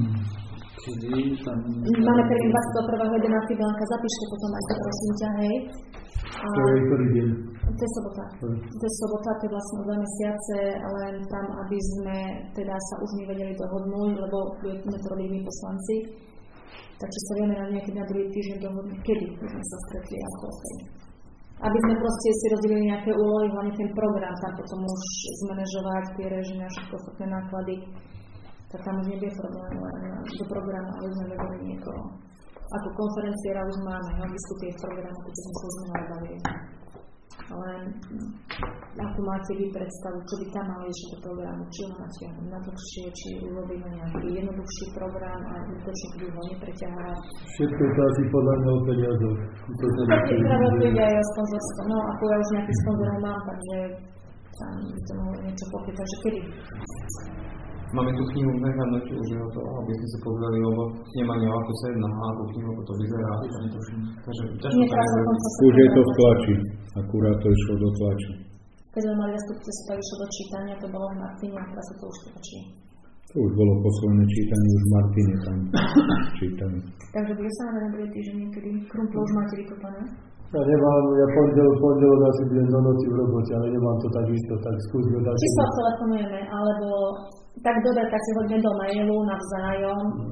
Máme termín dvadsiateho prvého jedenásteho Blanka, zapíšte potom aj to, prosím ťa, hej. A to je ktorý deň? To je sobota. Hmm. To je sobota, to je vlastne dva mesiace, len tam, aby sme teda sa už nevedeli dohodnúť, lebo budeme to robiť my poslanci. Takže sa vieme na nejaký na druhý týždeň dohodnúť, kedy sme sa stretli a koľkej. Aby sme proste si rozdelili nejaké úlohy, hlavne ten program, tam potom už zmanéžovať tie režimy a všetko ostatné náklady. Tak tam už nebude problém, len do programu, aby sme vedeli niekoho. Ako konferenciéra už máme, no, diskutie v programu, keď sme sa už minulé bavili. Ale ako máte vy predstavu, čo by tam malo ešte do programu, či ho natiahnuť na dlhšie, či urobíme nejaký jednoduchší program a útočne by ho nepreťahovať. Všetko je to asi podľa mňa o peniazoch. Tak je práve to ide aj o sponzorstvo. No ako ja už nejakých sponzorov mám, takže tam by to mohlo niečo popýtať, že kedy? Máme tú knihu v nehľadnutí už je to, aby sme si povedali, lebo nemá ani ako sa jedná, ako knihu, ako to vyzerá. Takže ťažko sa už je to v tlači, akurát to išlo do tlači. Keď sme mali zastupiteľstvo, išlo do čítania, to bolo v Martine, a teraz sa to už tlačí. To už bolo posledné čítanie, už v Martine tam čítanie. Takže bude sa na druhý týždeň niekedy, Krumplo už máte vykopané? Ja nemám, ja pondel, pondelok asi budem do noci v robote, ale nemám to tak isto, tak skúsme dať. Či sa telefonujeme, alebo tak dobre, tak si hodíme do mailu navzájom.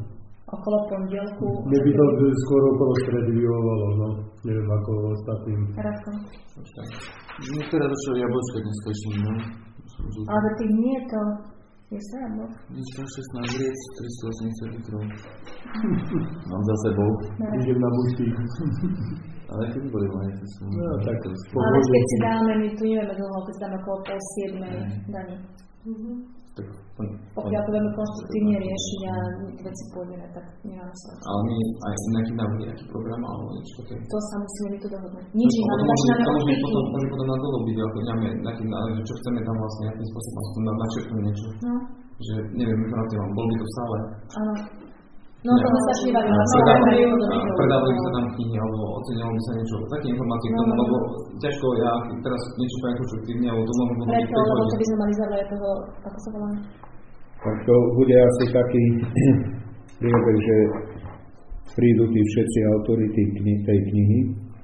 okolo pondelku. Mne by to skôr okolo stredy vyhovalo, no. Neviem ako ostatným. Radko. Niektoré došlo jablčka dneska ešte, no. Ale ty nie to... Je sa jablok? Dneska šestnásť riec, tristoosemdesiat litrov. Mám za sebou. Idem na buštík. Ale keď boli moje, to som... No, tak to ale keď si dáme, my tu nevieme dlho, keď si dáme okolo pol siedmej daní. Tak, pokiaľ to vieme konštruktívne riešiť a veci pôjdeme, tak nemáme sa. Ale my aj nejaký návrh, nejaký program alebo niečo také. To sa musíme my tu dohodnúť. Nič iné, ale začíname od piky. piky. Môžeme potom na dlho byť, ako nemáme nejaký návrh, čo chceme tam vlastne nejakým spôsobom načrtnúť niečo. No. Že neviem, informáciám, bol by to v sále. Áno. No to sme sa šli bavili. Predávali by sa tam knihy, alebo ocenilo by sa niečo, také informácie k tomu, lebo ťažko ja teraz niečo poviem konštruktívne, alebo to môžem potom preto, lebo to by sme mali zavolať toho, ako sa volá? Tak to bude asi taký príbeh, že prídu tí všetci autority kni- tej knihy,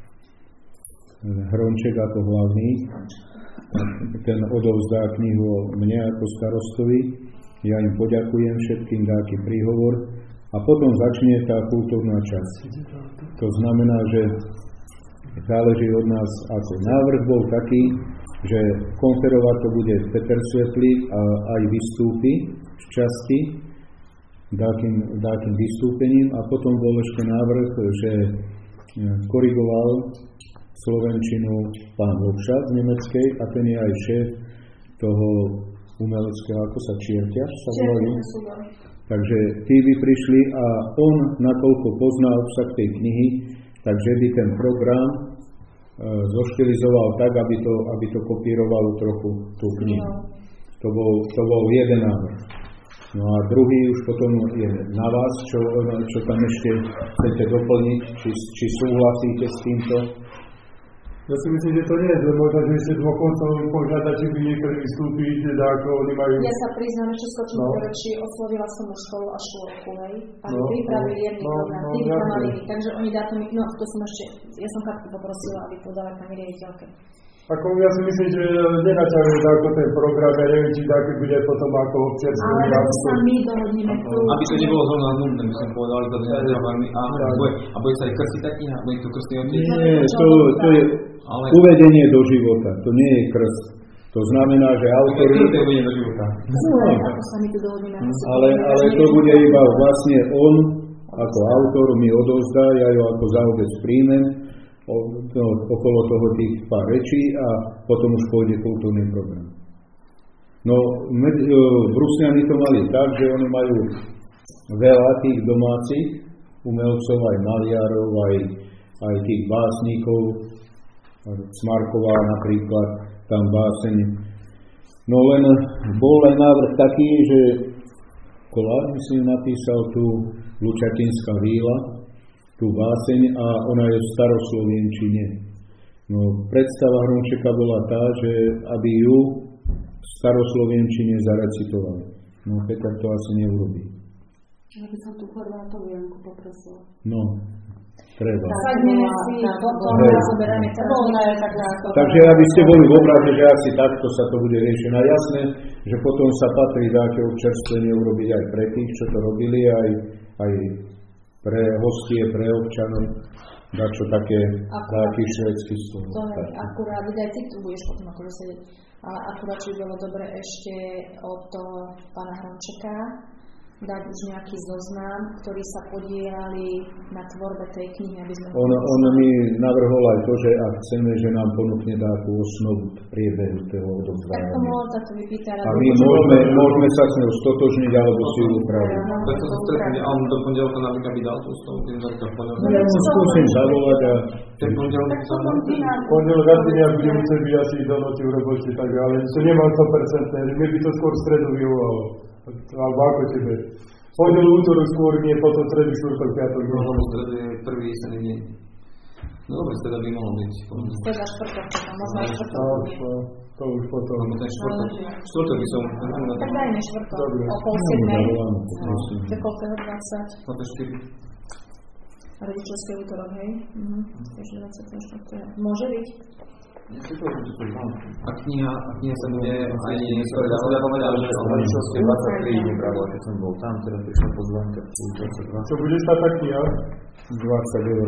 Hronček ako hlavný, ten odovzdá knihu mne ako starostovi, ja im poďakujem všetkým, dáky príhovor, a potom začne tá kultúrna časť. To znamená, že záleží od nás, ako návrh bol taký, že konferovať to bude Peter Svetlík a aj vystúpi z časti dákým, dákým vystúpením a potom bol ešte návrh, že korigoval slovenčinu pán Lopša z nemeckej a ten je aj šéf toho umeleckého, ako sa Čierťaš sa volajú. Takže tí by prišli a on, nakoľko pozná obsah tej knihy, takže by ten program e, zoštilizoval tak, aby to, aby to kopírovalo trochu tú knihu. To bol, to bol jeden návrh. No a druhý už potom je na vás, čo, čo tam ešte chcete doplniť, či, či súhlasíte s týmto. Ja si myslím, že to nie je zle, možno, že ešte dvoch koncov požiadať, či by niektorí vystúpiť, teda ako oni majú... Ja sa priznám, ešte skočím no. do reči, oslovila som už školu a škôlku, hej. Aby no, pripravili no, jedný no, program, no, tí no, mali, takže oni dátumy, no to som ešte, ja som Katku poprosila, aby podala pani riaditeľke. Ako ja si myslím, že nenaťahujú ako ten program, ja neviem, či taký bude potom ako občiansky. Ale to sa my dohodneme tu. Aby to nebolo zrovna nudné, by som povedal, to nenaťahujeme a, a bude sa aj krstiť tá kniha, bude to krstný otec. Nie, to, to je ale... uvedenie do života, to nie je krst. To znamená, že autor... To je uvedenie do života. No, ako sa my tu dohodneme. Ale, ale to bude iba vlastne on, ako autor mi odovzdá, ja ju ako záubec príjmem, No, okolo toho tých pár rečí a potom už pôjde kultúrny program. No, med, e, Brusňani to mali tak, že oni majú veľa tých domácich umelcov, aj maliarov, aj, aj tých básnikov, Cmarková napríklad, tam báseň. No len bol aj návrh taký, že Kolár, myslím, napísal tu Lučatinská víla, tú báseň a ona je v staroslovenčine. No, predstava Hrončeka bola tá, že aby ju v staroslovenčine zarecitoval. No, Peter to asi neurobí. Ja by som tú Chorvátovú Janku poprosila. No, treba. Sadneme si, potom rozoberáme to. Takže aby ste boli v obraze, že asi takto sa to bude riešiť. A jasné, že potom sa patrí dáke občerstvenie urobiť aj pre tých, čo to robili, aj, aj pre hostie, pre občanov, dačo také, taký švédsky stôl. To je akurát, aj ty tu budeš potom akože sedieť, ale akurát, či by bolo dobre ešte od pána Hrončeka dať už nejaký zoznam, ktorí sa podielali na tvorbe tej knihy, aby sme... On, on mi navrhol aj to, že ak chceme, že nám ponúkne takú osnovu priebehu toho odovzdávania. Tak to mohol takto vypýtať. A my môžeme, môžeme sa s ňou stotožniť, alebo si ju upraviť. Tak to stretne, a on do pondelka napríklad by dal tú osnovu, tým zarka v pondelka. Ja mu skúsim zavolať a... Ten pondelka by som... Pondelok asi nejak bude musieť byť asi do noci v robote, tak, ale to nemám sto percent, že mi by to skôr v stredu vyhovalo. Alebo ako tebe. Pôjdel útorok skôr, nie potom stredu, štvrtok, piatok. No, lebo stredu je prvý istý deň. No dobre, streda by mohol byť. Streda štvrtok, potom možno aj štvrtok. To už potom. Lebo ten štvrtok. Štvrtok by som... Tak dajme štvrtok. O pol siedmej. Do koľkého dvadsať. dvadsať štyri. Rodičovský útorok, hej? Mhm. Takže dvadsiateho štvrtého Môže byť? A kniha, a kniha sa bude aj niektoré ja som ja povedal, že o rodičovské dvadsaťtri ide bravo, keď som bol tam, teraz prišla pozvánka dvadsaťdva. Čo bude stáť tá kniha? dvadsať eur.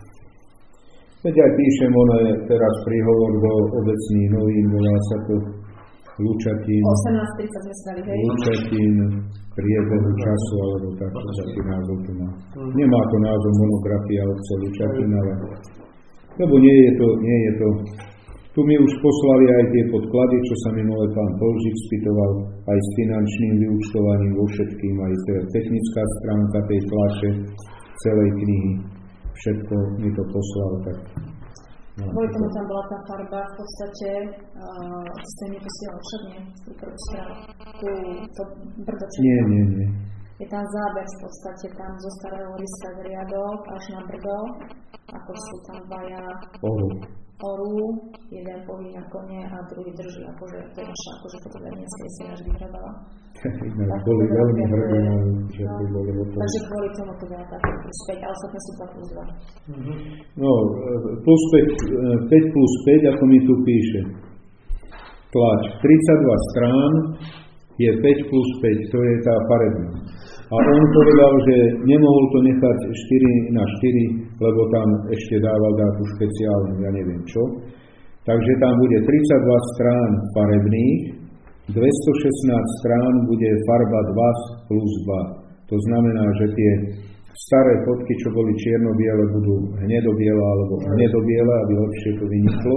Veď aj píšem, ono je teraz príhovor do obecných novín, volá sa to Lučatín. osemnásť tridsať sme stali, hej? Lučatín, priebehu času, alebo tak, taký názov to má. Nemá to názov monografia obce Lučatín, ale lebo nie je to, nie je to. Tu mi už poslali aj tie podklady, čo sa minulé pán Polžík spýtoval, aj s finančným vyúčtovaním vo všetkým, aj technická stránka tej tlače, celej knihy. Všetko mi to poslal, tak... No, Kvôli tomu tam bola tá farba v podstate, uh, ste mi posielal však, nie? Tú prvú správu, tú, to brdočenie. Nie, nie, nie. Je tam záber v podstate tam zo starého liska z riadok až na brdo, ako sú tam dvaja Oru. Oru, jeden pohýňa kone a druhý drží, akože to je naša, akože fotografické si náš vyhľadala. Boli veľmi hrdí, že to boli hotoví. Takže kvôli tomu to bola tak plus päť, ale ostatné sú dva plus dva. No, plus päť, päť plus päť, ako mi tu píše. Tlač, tridsaťdva strán je päť plus päť, to je tá farebná. A on povedal, že nemohol to nechať štyri na štyri, lebo tam ešte dával dátu špeciálnu, ja neviem čo. Takže tam bude tridsaťdva strán farebných, dvestošestnásť strán bude farba dva plus dva. To znamená, že tie staré fotky, čo boli čierno-biele, budú hnedobiele alebo hnedobiele, aby lepšie to vyniklo.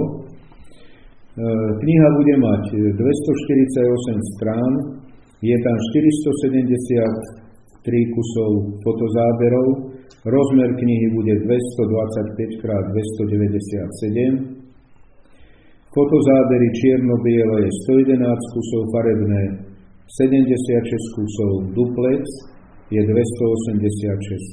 Kniha bude mať dvestoštyridsaťosem strán, je tam štyristosedemdesiattri kusov fotozáberov, rozmer knihy bude dvestodvadsaťpäť krát dvestodeväťdesiatsedem, fotozábery čierno-biele je stojedenásť kusov, farebné sedemdesiatšesť kusov, duplex je dvestoosemdesiatšesť.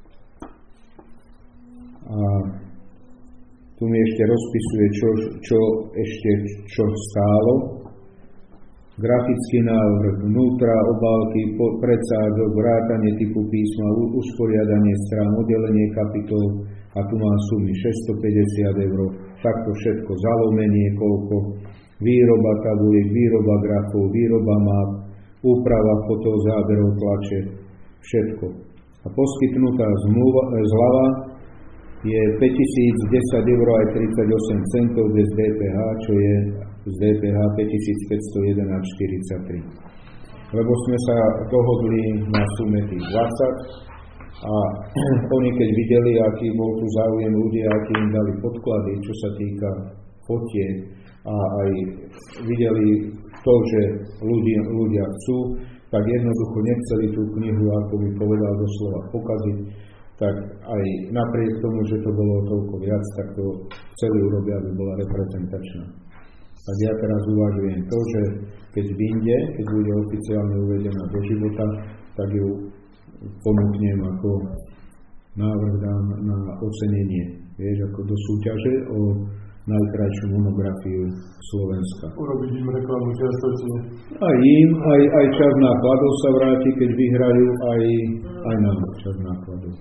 A tu mi ešte rozpisuje, čo, čo ešte čo stálo. Grafický návrh, vnútra, obálky, predsádzok, vrátanie typu písma, usporiadanie strán, oddelenie kapitol a tu má sumy šesťstopäťdesiat eur. Takto všetko, zalomenie, koľko, výroba tabuliek, výroba grafov, výroba map, úprava fotozáberov, tlače, všetko. A poskytnutá zmluva, zľava je päťtisícdesať eur aj tridsaťosem centov bez dé pé há, čo je z dé pé há päťtisícpäťstojedenásť štyridsaťtri. Lebo sme sa dohodli na sume tých dvadsať a oni keď videli, aký bol tu záujem ľudí, aký im dali podklady, čo sa týka fotiek a aj videli to, že ľudia, ľudia chcú, tak jednoducho nechceli tú knihu, ako by povedal doslova, pokaziť, tak aj napriek tomu, že to bolo toľko viac, tak to celý urobia, aby bola reprezentačná. Tak ja teraz uvažujem to, že keď vyjde, keď bude oficiálne uvedená do života, tak ju ponúknem ako návrh dám na ocenenie, vieš, ako do súťaže o najkrajšiu monografiu Slovenska. Urobiť im reklamu čiastočne. Aj im, aj, aj čas nákladov sa vráti, keď vyhrajú, aj, aj nám čas nákladov.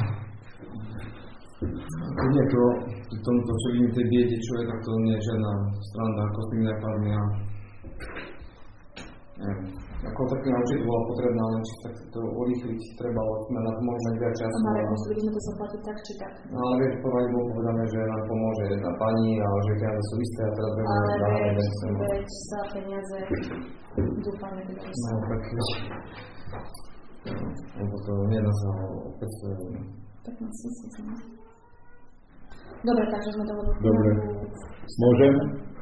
Nie to, v tomto všetkým tej biede, čo je, tak to nie je žiadna strana, ako s tými nákladmi a neviem. Ako taký naučiť bola potrebná, len či tak to urýchliť treba, ale sme na to mohli mať viac času. Ale museli by sme to zaplatiť tak, či tak. No ale vieš, prvá bolo povedané, že nám pomôže jedna pani, ale že peniaze sú isté a teraz budeme ale dále. Ale veď, veď sa peniaze dúfame, že to no, tak lebo to nedá sa opäť tak na síce. Dobre, takže sme dohodli. Dobre. Môžem?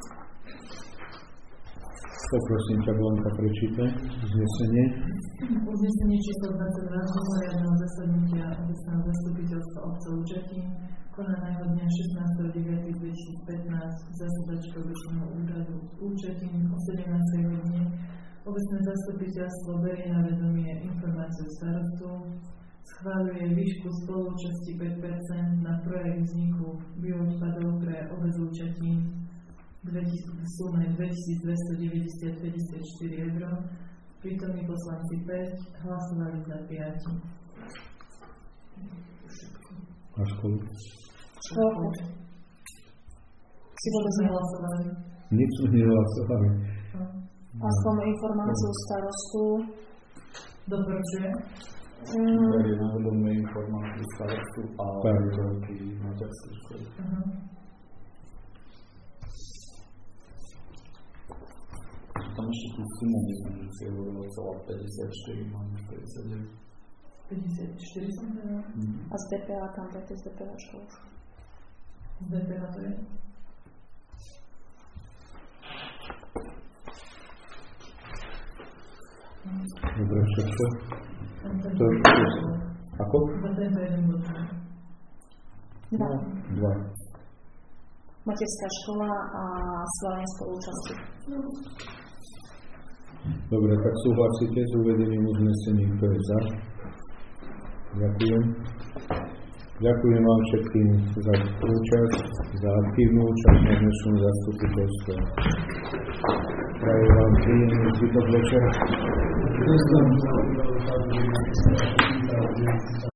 Poprosím ťa, Blanka, prečítaj uznesenie. Uznesenie číslo dvadsaťdva mimoriadneho zasadnutia obecného zastupiteľstva obce Lučatín konaného dňa šestnásteho deviateho dvetisícpätnásť v zasadačke obecného úradu Lučatín o sedemnástej hodine. Obecné zastupiteľstvo berie na vedomie informáciu starostu, schváľuje výšku spoluúčasti päť percent na projekt vzniku bioodpadov pre obec Lučatín v sume dvetisícdvestodeväťdesiatpäťdesiatštyri eur. Prítomní poslanci päť, hlasovali za päť. A školu? Školu. Si vôbec nehlasovali? Nic sme nehlasovali. Aspoň informáciu starostu. Doporučuje? Beri na vedomie informáciu starostu a veľký materský školy. Tam ešte tú sumu myslím, že si hovorilo celá päťdesiatštyri, mám päťdesiatdeväť. päťdesiatštyri som teda? A z dé pé á tam dajte z dé pé á školu. Z dé pé á to je? Dobre, všetko. To, ako? Za tento jeden bod. Dva. Dva. Materská škola a schválenie spolúčasti. Dobre, tak súhlasíte s uvedením uznesení, kto je za? Ďakujem. Ďakujem vám všetkým za účasť, za aktívnu účasť na dnešnom zastupiteľstve. Prajem vám príjemný zbytok večera.